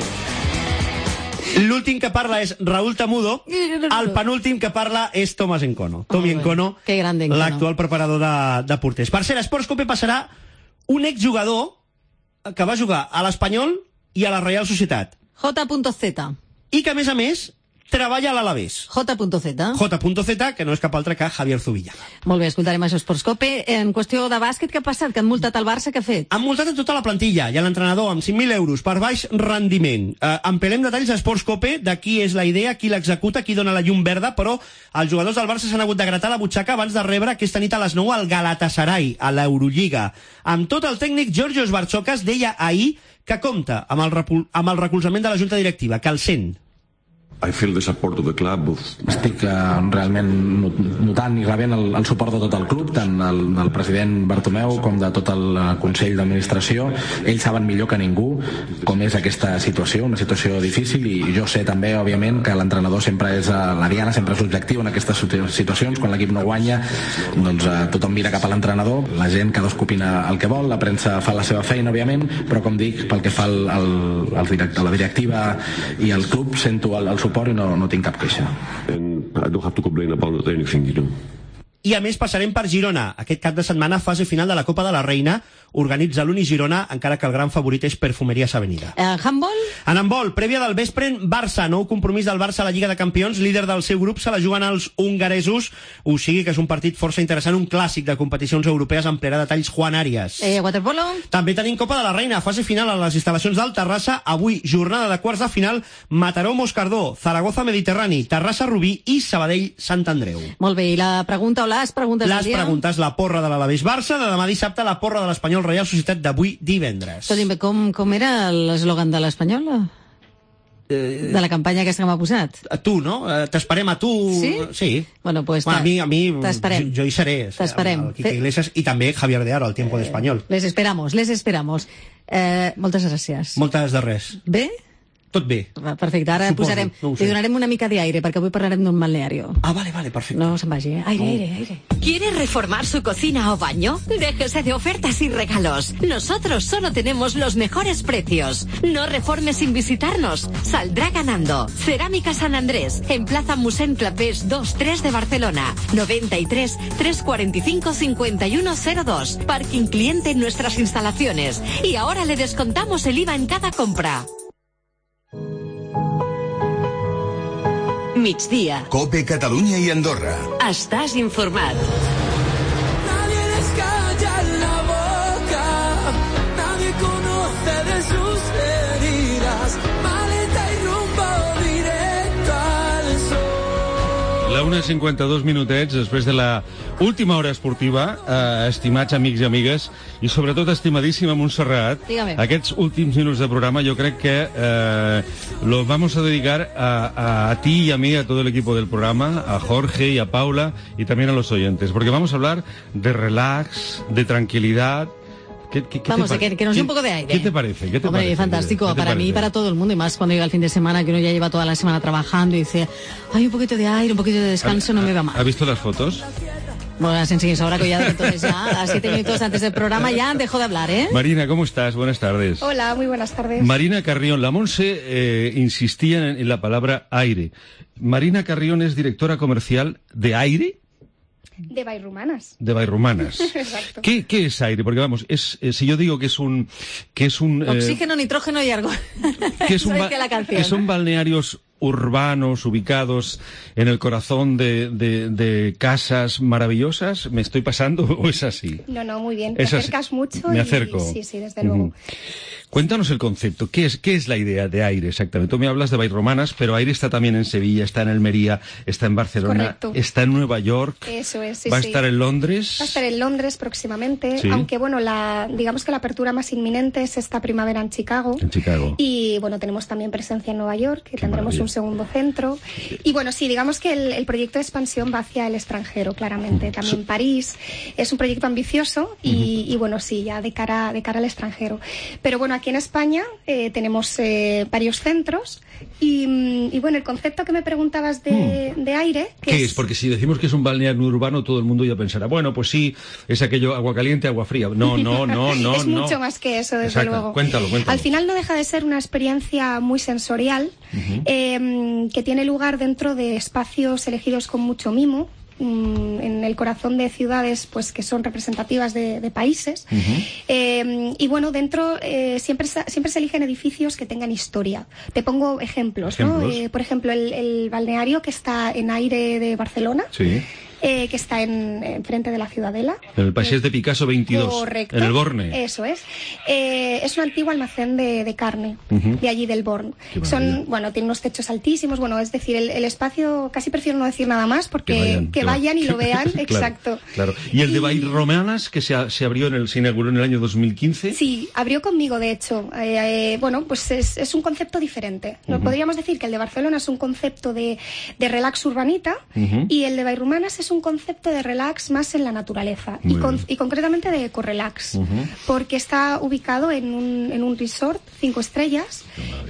L'últim que parla és Raúl Tamudo, el penúltim que parla és Tomás Encono. Tommy oh, Encono, l'actual preparador de, de porters. Per cert, a Sportscope passarà un exjugador que va jugar a l'Espanyol i a la Reial Societat. J Z. I que, a més a més, treballa a l'Alavés. J Z. J Z, que no és cap altre que Javier Zubillaga. Molt bé, escoltarem això a Sportscope. En qüestió de bàsquet, què ha passat? Que han multat el Barça, què ha fet? Han multat a tota la plantilla i a l'entrenador amb cinc mil euros per baix rendiment. Eh, empelem detalls a Sportscope de qui és la idea, qui l'executa, qui dona la llum verda, però els jugadors del Barça s'han hagut de gratar la butxaca abans de rebre aquesta nit a les nou al Galatasaray, a l'Eurolliga. Amb tot el tècnic Georgios Bartzokas deia ahir que compta amb el, amb el recolzament de la Junta Directiva, que el sent. I feel the support of the club. Estic uh, realment notant i rebent el, el suport de tot el club, tant el, del president Bartomeu com de tot el Consell d'Administració. Ells saben millor que ningú com és aquesta situació, una situació difícil, i jo sé també, òbviament, que l'entrenador sempre és uh, la diana, sempre és l'objectiu en aquestes situacions. Quan l'equip no guanya, doncs uh, tothom mira cap a l'entrenador, la gent cadascú opina el que vol, la premsa fa la seva feina, òbviament, però com dic, pel que fa al, al, al direct, a la directiva i al club, sento el, el suport i no, no tinc cap queixa. And I don't have to complain about anything, you know. I a més passarem per Girona. Aquest cap de setmana, fase final de la Copa de la Reina, organitza l'Uni Girona, encara que el gran favorit és Perfumerías Avenida. En handball? En handball, prèvia del vespre, Barça, nou compromís del Barça a la Lliga de Campions, líder del seu grup, se la juguen els hongaresos, o sigui que és un partit força interessant, un clàssic de competicions europees, ampliarà detalls Juan Arias. Eh, waterpolo? També tenim Copa de la Reina, fase final a les instal·lacions del Terrassa, avui jornada de quarts de final, Mataró-Moscardó, Zaragoza-Mediterrani, Terrassa-Rubí i Sabadell-Sant Andreu. Molt bé, i la pregunta o les preguntes les preguntes, la porra de l'Alavés Barça, de demà dissabte, la porra de l'Espanyol Reial Societat d'avui divendres. Escolti'm, com, com era l'eslògan de l'Espanyol? Eh, de la campanya aquesta que m'ha posat? A tu, no? Eh, T'esperem a tu. Sí? Sí. Bueno, pues bueno, a mi, a mi t'esperem. Jo, jo hi seré. T'esperem. El Quique Iglesias i també Javier de Aro, al Tiempo eh, d'Espanyol. Les esperamos, les esperamos. Eh, moltes gràcies. Moltes de res. Bé? Tot bé. Perfecte, ara Suposo, posarem, no li donarem una mica d'aire, perquè avui parlarem d'un balneario. Ah, vale, vale, perfecte. No se'n vagi, eh? Aire, aire, aire. ¿Quiere reformar su cocina o baño? Déjese de ofertas y regalos. Nosotros solo tenemos los mejores precios. No reforme sin visitarnos. Saldrá ganando. Cerámica San Andrés, en Plaza Musén Clapés dos tres de Barcelona. noventa y tres, trescientos cuarenta y cinco, cincuenta y uno cero dos. Parking cliente en nuestras instalaciones. Y ahora le descontamos el I V A en cada compra. Migdia. Cope Catalunya i Andorra. Estàs informat. Nadie les calla la boca, nadie conoce de sus heridas, maleta y rumbo directo al sol. La una cinquanta-dos minutets després de la última hora esportiva, eh, estimats amics i amigues, i sobretot estimadíssima Montserrat. Dígame. Aquests últims minuts de programa yo creo que eh, los vamos a dedicar a, a, a ti y a mí, a todo el equipo del programa, a Jorge y a Paula y también a los oyentes, porque vamos a hablar de relax, de tranquilidad. ¿Qué, qué, qué Vamos, te que, que nos dé un poco de aire. ¿Qué te parece? ¿Qué te Hombre, parece? fantástico, ¿Qué te para parece? mí y para todo el mundo, y más cuando llega el fin de semana, que uno ya lleva toda la semana trabajando y dice, ay, un poquito de aire, un poquito de descanso, no me va mal. ¿Ha visto las fotos? Bueno, las enseñéis ahora, que ya, entonces ya, a siete minutos antes del programa ya dejo de hablar, ¿eh? Marina, ¿cómo estás? Buenas tardes. Hola, muy buenas tardes. Marina Carrión, la Monse eh, insistía en, en la palabra aire. Marina Carrión es directora comercial de Aire. De Vallromanas. De Vallromanas. Exacto. ¿Qué, ¿Qué es aire? Porque vamos, es eh, si yo digo que es un que es un eh, Oxígeno, nitrógeno y argón. que es un Eso dice la canción, que son ¿no? balnearios urbanos ubicados en el corazón de, de, de casas maravillosas, ¿me estoy pasando o es así? No, no, muy bien. Te Es así. acercas mucho. Me y- acerco. Sí, sí, desde luego. Ujú. Cuéntanos el concepto. ¿Qué es, qué es la idea de Aire exactamente? Tú me hablas de Vallromanas, pero Aire está también en Sevilla, está en Almería, está en Barcelona, Correcto. está en Nueva York, Eso es, sí, va a sí. estar en Londres. Va a estar en Londres próximamente, Sí. aunque bueno, la, digamos que la apertura más inminente es esta primavera en Chicago. En Chicago. Y bueno, tenemos también presencia en Nueva York, que tendremos maravilla. un segundo centro. Y bueno, sí, digamos que el, el proyecto de expansión va hacia el extranjero, claramente. También París es un proyecto ambicioso y, y bueno, sí, ya de cara, de cara al extranjero. Pero bueno, aquí en España eh, tenemos eh, varios centros y, y bueno, el concepto que me preguntabas de, de aire... ¿Qué es? es? Porque si decimos que es un balneario urbano, todo el mundo ya pensará, bueno, pues sí, es aquello agua caliente, agua fría. No, no, no, no. Es no. mucho más que eso, desde Exacto. luego. Cuéntalo, cuéntalo. Al final no deja de ser una experiencia muy sensorial, uh-huh. eh, que tiene lugar dentro de espacios elegidos con mucho mimo, en el corazón de ciudades pues que son representativas de, de países. Uh-huh. eh, y bueno, dentro eh, siempre, siempre se eligen edificios que tengan historia. Te pongo ejemplos, ¿Ejemplos? ¿no? Eh, por ejemplo, el, el balneario que está en Aire de Barcelona. Sí. Eh, que está en, en frente de la Ciudadela. En el Passeig de Picasso veintidós. Correcto. En el Borne. Eso es. Eh, es un antiguo almacén de, de carne, uh-huh. de allí del Borne. Son, bueno, tiene unos techos altísimos, bueno, es decir, el, el espacio, casi prefiero no decir nada más porque que vayan, que que vayan y lo vean, claro, exacto. Claro. ¿Y el de Vallromanas, que se, se abrió, en el, se inauguró en el año dos mil quince? Sí, abrió conmigo, de hecho. Eh, eh, bueno, pues es, es un concepto diferente. Uh-huh. Podríamos decir que el de Barcelona es un concepto de, de relax urbanita, uh-huh. y el de Vallromanas es un concepto de relax más en la naturaleza y, con, y concretamente de ecorelax, uh-huh. porque está ubicado en un, en un resort cinco estrellas,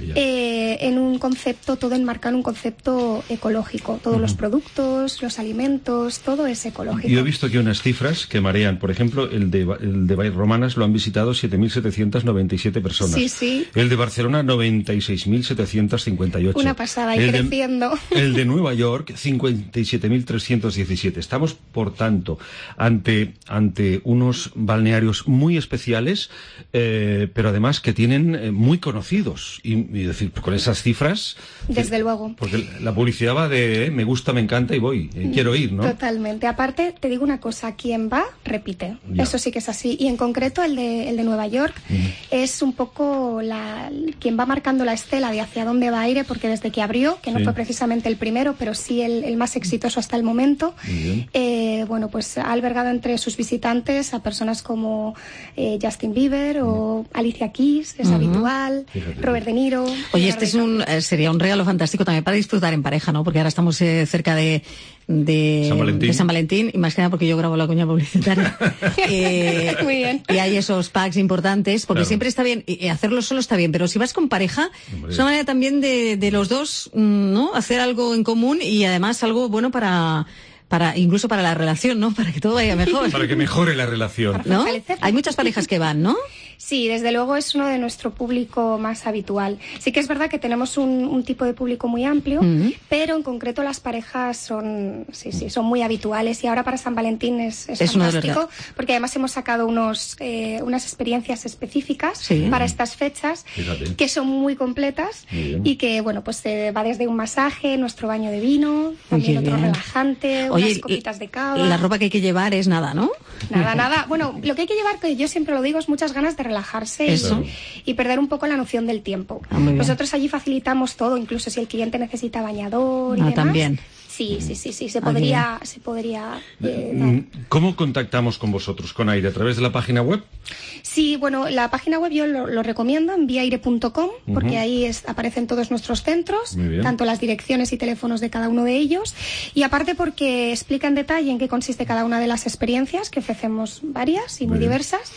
eh, en un concepto, todo enmarcado en un concepto ecológico, todos uh-huh. los productos, los alimentos, todo es ecológico. Yo he visto aquí unas cifras que marean. Por ejemplo, el de, el de Vallromanas lo han visitado siete mil setecientos noventa y siete personas. Sí, sí. El de Barcelona noventa y seis mil setecientos cincuenta y ocho. Una pasada, y el creciendo. De, el de Nueva York cincuenta y siete mil trescientos diecisiete. Estamos, por tanto, ante, ante unos balnearios muy especiales, eh, pero además que tienen eh, muy conocidos. Y, y decir, con esas cifras... Desde eh, luego. Porque la publicidad va de eh, me gusta, me encanta y voy. Eh, quiero ir, ¿no? Totalmente. Aparte, te digo una cosa, quien va, repite. Ya. Eso sí que es así. Y en concreto el de, el de Nueva York uh-huh. es un poco la, quien va marcando la estela de hacia dónde va Aire, porque desde que abrió, que no sí. fue precisamente el primero, pero sí el, el más exitoso hasta el momento, eh, bueno, pues ha albergado entre sus visitantes a personas como eh, Justin Bieber o Alicia Keys, es uh-huh. habitual, Fíjate. Robert De Niro. Oye, este es un, eh, sería un regalo fantástico también para disfrutar en pareja, ¿no? Porque ahora estamos eh, cerca de... De San, Valentín. de San Valentín, y más que nada porque yo grabo la cuña publicitaria. eh, Muy bien. Y hay esos packs importantes, porque Claro. siempre está bien, y hacerlo solo está bien, pero si vas con pareja, Hombre. es una manera también de, de los dos, ¿no? Hacer algo en común y además algo bueno para... para incluso para la relación, ¿no? Para que todo vaya mejor. Para que mejore la relación. ¿No? Hay muchas parejas que van, ¿no? Sí, desde luego es uno de nuestro público más habitual. Sí que es verdad que tenemos un, un tipo de público muy amplio, uh-huh. pero en concreto las parejas son, sí, sí, son muy habituales y ahora para San Valentín es, es, es fantástico porque además hemos sacado unos, eh, unas experiencias específicas sí. para estas fechas Fíjate. que son muy completas muy y que, bueno, pues eh, va desde un masaje, nuestro baño de vino, también otro bien. relajante, Oye, unas copitas de cava. La ropa que hay que llevar es nada, ¿no? Nada, nada. Bueno, lo que hay que llevar, que yo siempre lo digo, es muchas ganas de relajarse y, y perder un poco la noción del tiempo. Ah, Nosotros allí facilitamos todo, incluso si el cliente necesita bañador y ah, demás. También. Sí, sí, sí, sí, se podría, se podría eh, ¿Cómo contactamos con vosotros, con Aire? ¿A través de la página web? Sí, bueno, la página web yo lo, lo recomiendo, en viaire punto com, porque uh-huh. ahí es, aparecen todos nuestros centros, tanto las direcciones y teléfonos de cada uno de ellos, y aparte porque explica en detalle en qué consiste cada una de las experiencias, que ofrecemos varias y muy, muy diversas,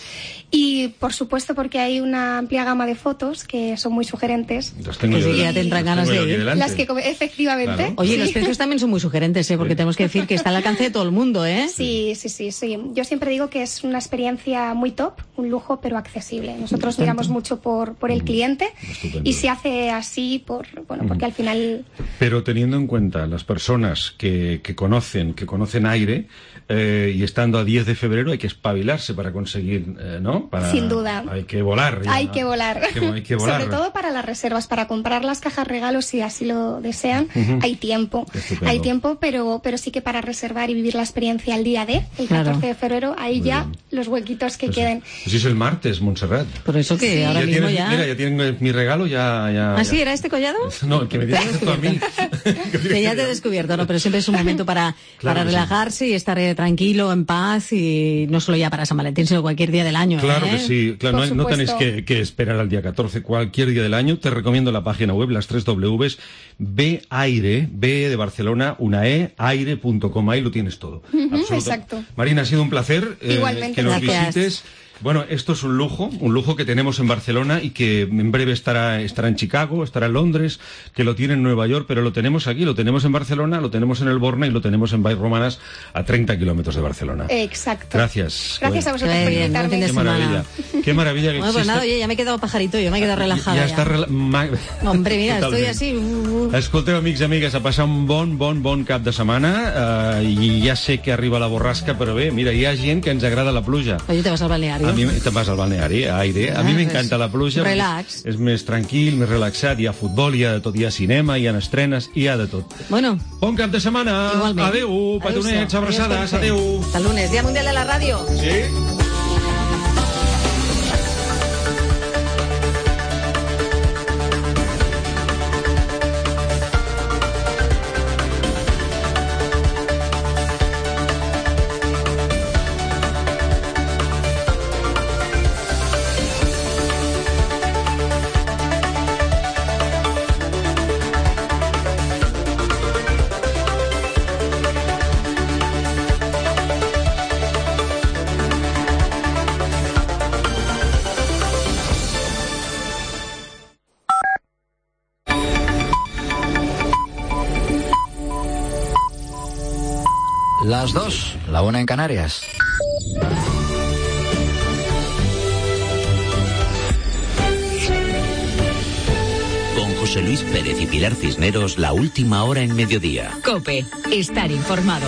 y por supuesto porque hay una amplia gama de fotos que son muy sugerentes. Las tengo pues yo ya tendrán ganas de ir. Las que, efectivamente. Claro. Oye, sí. los precios también son muy sugerentes, ¿eh? Porque tenemos que decir que está al alcance de todo el mundo, ¿eh? Sí, sí, sí, sí. Yo siempre digo que es una experiencia muy top, un lujo, pero accesible. Nosotros Tanto. miramos mucho por, por el cliente Estupendo. y se hace así por, bueno, porque al final... Pero teniendo en cuenta las personas que, que conocen, que conocen Aire, eh, y estando a diez de febrero hay que espabilarse para conseguir, eh, ¿no? Para, Sin duda. Hay que volar. Ya. Hay que volar. Hay que, hay que volar. Sobre todo para las reservas, para comprar las cajas regalos si así lo desean, uh-huh. hay tiempo. Estupendo. Hay hay tiempo, pero, pero sí que para reservar y vivir la experiencia el día de, el Claro. catorce de febrero, ahí Muy ya bien. los huequitos que Pues, queden. pues es el martes, Montserrat. Por eso que Sí. ahora ya mismo tienes, ya... Mira, ya tienen mi regalo, ya... ya ¿Ah, sí? ya. ¿Era este collado? No, el que me tienes esto a mí. Que ya te he descubierto, ¿no? Pero siempre es un momento para, Claro para que sí. relajarse y estar eh, tranquilo, en paz, y no solo ya para San Valentín, sino cualquier día del año. Claro ¿eh? que sí, claro, no, Por no tenéis supuesto. que, que esperar al día catorce, cualquier día del año. Te recomiendo la página web, las tres W's, B Aire, B de Barcelona, una E, aire punto com, ahí lo tienes todo. Ujú, Absoluto. exacto. Marina, ha sido un placer eh, Igualmente. que nos Gracias. visites. Bueno, esto es un lujo, un lujo que tenemos en Barcelona y que en breve estará, estará en Chicago, estará en Londres, que lo tiene en Nueva York, pero lo tenemos aquí, lo tenemos en Barcelona, lo tenemos en el Borne y lo tenemos en Vallromanas, a treinta kilómetros de Barcelona. Exacto. Gracias. Gracias a vosotros Que por vaya bien, buen fin invitarme. de Qué semana. maravilla. Qué maravilla que Bueno, pues exista- nada, oye, ya me he quedado pajarito, yo me he quedado relajada. Ja ya. està rela... ma... Hombre, mira, estoy Totalment. así... uh, uh. Escolteu, amics i amigues, a passar un bon, bon, bon cap de setmana, eh, i ja sé que arriba la borrasca, però bé, mira, hi ha gent que ens agrada la pluja. Oye, te vas al balneario. A mi te'n vas al balneari, a aire. A mi Ah, m'encanta pues, la pluja. relax. És més tranquil, més relaxat, hi ha futbol, hi ha de tot, hi ha cinema, hi ha estrenes, hi ha de tot. Bueno, Bon cap de setmana. igualment. Adéu, petonets, Adiós, abraçades, Pepe. adéu. Hasta el lunes, Día Mundial de la Radio. Sí? Las dos, la una en Canarias. Con José Luis Pérez y Pilar Cisneros, la última hora en mediodía. Cope, estar informado.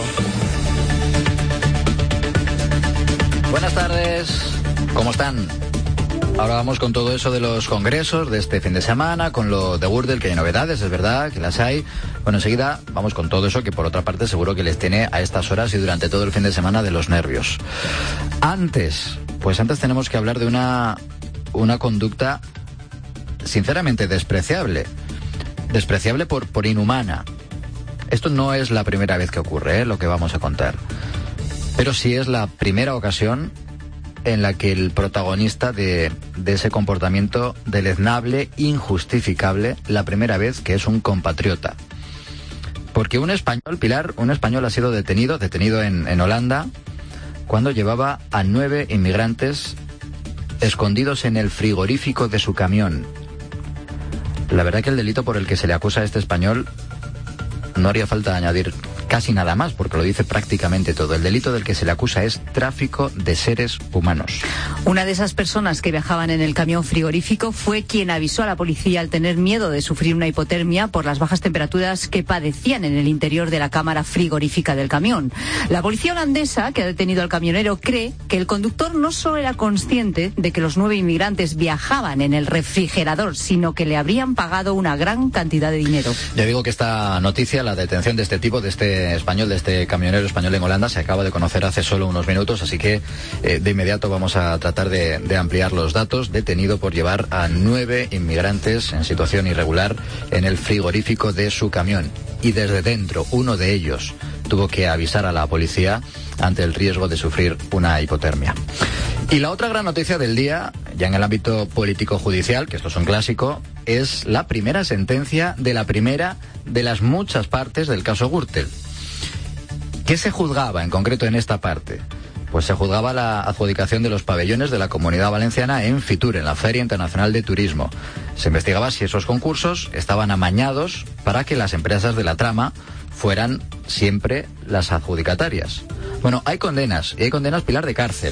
Buenas tardes, ¿cómo están? Ahora vamos con todo eso de los congresos de este fin de semana, con lo de Gürtel, que hay novedades, es verdad, que las hay. Bueno, enseguida vamos con todo eso que por otra parte seguro que les tiene a estas horas y durante todo el fin de semana de los nervios. Antes, pues antes tenemos que hablar de una, una conducta sinceramente despreciable. Despreciable por, por inhumana. Esto no es la primera vez que ocurre, ¿eh? Lo que vamos a contar. Pero sí es la primera ocasión en la que el protagonista de, de ese comportamiento deleznable, injustificable, la primera vez que es un compatriota. Porque un español, Pilar, un español ha sido detenido, detenido en, en Holanda, cuando llevaba a nueve inmigrantes escondidos en el frigorífico de su camión. La verdad que el delito por el que se le acusa a este español no haría falta añadir casi nada más, porque lo dice prácticamente todo. El delito del que se le acusa es tráfico de seres humanos. Una de esas personas que viajaban en el camión frigorífico fue quien avisó a la policía al tener miedo de sufrir una hipotermia por las bajas temperaturas que padecían en el interior de la cámara frigorífica del camión. La policía holandesa, que ha detenido al camionero, cree que el conductor no solo era consciente de que los nueve inmigrantes viajaban en el refrigerador, sino que le habrían pagado una gran cantidad de dinero. Ya digo que esta noticia, la detención de este tipo, de este español, de este camionero español en Holanda, se acaba de conocer hace solo unos minutos, así que eh, de inmediato vamos a tratar de, de ampliar los datos. Detenido por llevar a nueve inmigrantes en situación irregular en el frigorífico de su camión. Y desde dentro, uno de ellos tuvo que avisar a la policía ante el riesgo de sufrir una hipotermia. Y la otra gran noticia del día, ya en el ámbito político-judicial, que esto es un clásico, es la primera sentencia de la primera de las muchas partes del caso Gürtel. ¿Qué se juzgaba en concreto en esta parte? Pues se juzgaba la adjudicación de los pabellones de la Comunidad Valenciana en Fitur, en la Feria Internacional de Turismo. Se investigaba si esos concursos estaban amañados para que las empresas de la trama fueran siempre las adjudicatarias. Bueno, hay condenas, y hay condenas, Pilar, de cárcel.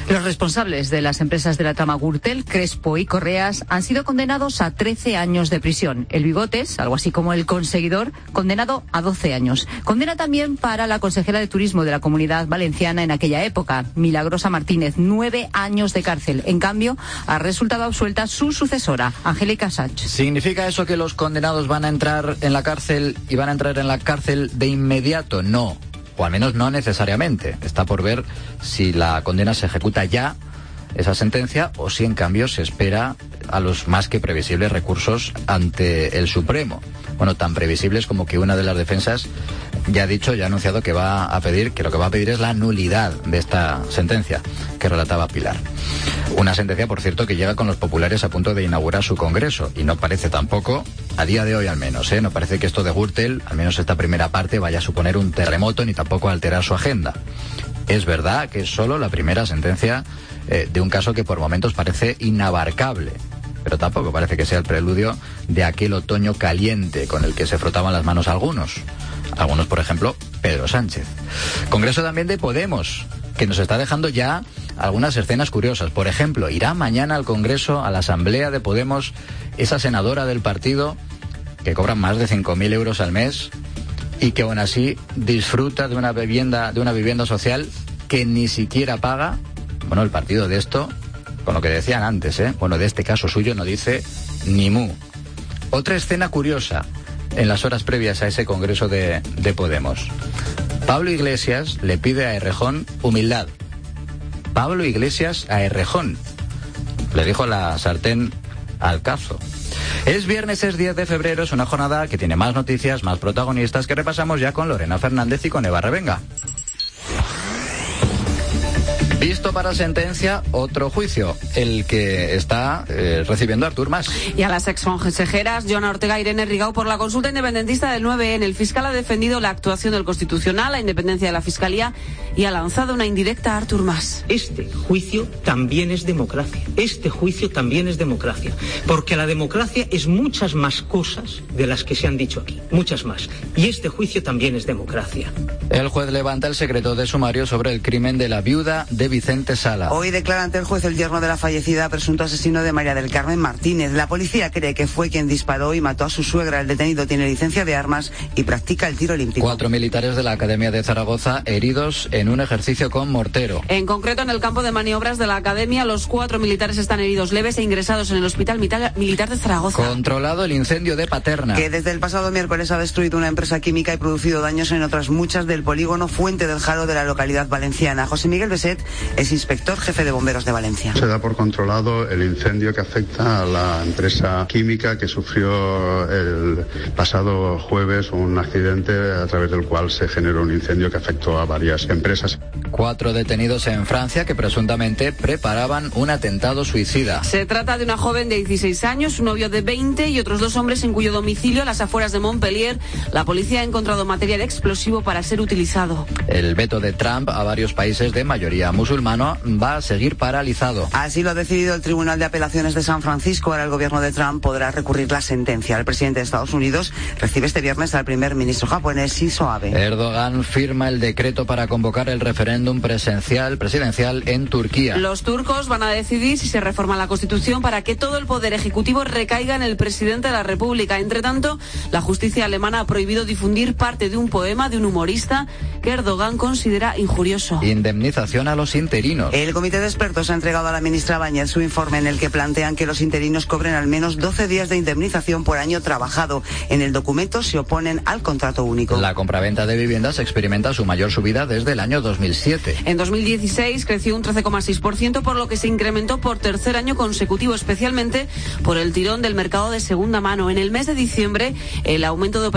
Los responsables de las empresas de la trama Gürtel, Crespo y Correas, han sido condenados a trece años de prisión. El Bigotes, algo así como el Conseguidor, condenado a doce años. Condena también para la consejera de Turismo de la Comunidad Valenciana en aquella época, Milagrosa Martínez, nueve años de cárcel. En cambio, ha resultado absuelta su sucesora, Angélica Sach. ¿Significa eso que los condenados van a entrar en la cárcel y van a entrar en la cárcel de inmediato? No, o al menos no necesariamente. Está por ver si la condena se ejecuta ya, esa sentencia, o si en cambio se espera a los más que previsibles recursos ante el Supremo. Bueno, tan previsibles como que una de las defensas ya ha dicho, ya ha anunciado que va a pedir, que lo que va a pedir es la nulidad de esta sentencia que relataba Pilar. Una sentencia, por cierto, que llega con los populares a punto de inaugurar su congreso, y no parece tampoco, a día de hoy al menos, ¿eh? no parece que esto de Gürtel, al menos esta primera parte, vaya a suponer un terremoto ni tampoco alterar su agenda. Es verdad que es solo la primera sentencia eh, de un caso que por momentos parece inabarcable, pero tampoco parece que sea el preludio de aquel otoño caliente con el que se frotaban las manos algunos. Algunos, por ejemplo, Pedro Sánchez. Congreso también de Podemos, que nos está dejando ya algunas escenas curiosas. Por ejemplo, irá mañana al Congreso, a la Asamblea de Podemos, esa senadora del partido que cobra más de cinco mil euros al mes y que aún así disfruta de una vivienda, de una vivienda social que ni siquiera paga. Bueno, el partido de esto, con lo que decían antes, ¿eh? bueno, de este caso suyo no dice ni mu. Otra escena curiosa en las horas previas a ese Congreso de, de Podemos. Pablo Iglesias le pide a Errejón humildad. Pablo Iglesias a Errejón. Le dijo la sartén al cazo. Es viernes, es diez de febrero, es una jornada que tiene más noticias, más protagonistas, que repasamos ya con Lorena Fernández y con Eva Revenga. Visto para sentencia, otro juicio, el que está eh, recibiendo Artur Mas. Y a las exconsejeras Joana Ortega e Irene Rigau por la consulta independentista del nueve ene. El fiscal ha defendido la actuación del Constitucional, la independencia de la Fiscalía y ha lanzado una indirecta a Artur Mas. Este juicio también es democracia. Este juicio también es democracia. Porque la democracia es muchas más cosas de las que se han dicho aquí. Muchas más. Y este juicio también es democracia. El juez levanta el secreto de sumario sobre el crimen de la viuda de Vicente Sala. Hoy declara ante el juez el yerno de la fallecida presunto asesino de María del Carmen Martínez. La policía cree que fue quien disparó y mató a su suegra. El detenido tiene licencia de armas y practica el tiro olímpico. Cuatro militares de la Academia de Zaragoza heridos en un ejercicio con mortero. En concreto, en el campo de maniobras de la Academia, los cuatro militares están heridos leves e ingresados en el Hospital Militar de Zaragoza. Controlado el incendio de Paterna, que desde el pasado miércoles ha destruido una empresa química y producido daños en otras muchas del polígono Fuente del Jaro de la localidad valenciana. José Miguel Beset es inspector jefe de bomberos de Valencia. Se da por controlado el incendio que afecta a la empresa química que sufrió el pasado jueves un accidente a través del cual se generó un incendio que afectó a varias empresas. Cuatro detenidos en Francia que presuntamente preparaban un atentado suicida. Se trata de una joven de dieciséis años, un novio de veinte y otros dos hombres en cuyo domicilio, a las afueras de Montpellier, la policía ha encontrado material explosivo para ser utilizado. El veto de Trump a varios países de mayoría musulmana va a seguir paralizado. Así lo ha decidido el Tribunal de Apelaciones de San Francisco. Ahora el gobierno de Trump podrá recurrir la sentencia. El presidente de Estados Unidos recibe este viernes al primer ministro japonés Shinzo Abe. Erdogan firma el decreto para convocar el referéndum presencial, presidencial en Turquía. Los turcos van a decidir si se reforma la Constitución para que todo el poder ejecutivo recaiga en el presidente de la República. Entre tanto, la justicia alemana ha prohibido difundir parte de un poema de un humorista que Erdogan considera injurioso. Indemnización a los interinos. El comité de expertos ha entregado a la ministra Bañez su informe en el que plantean que los interinos cobren al menos doce días de indemnización por año trabajado. En el documento se oponen al contrato único. La compraventa de viviendas experimenta su mayor subida desde el año dos mil siete. En dos mil dieciséis creció un trece coma seis por ciento, por lo que se incrementó por tercer año consecutivo, especialmente por el tirón del mercado de segunda mano. En el mes de diciembre, el aumento de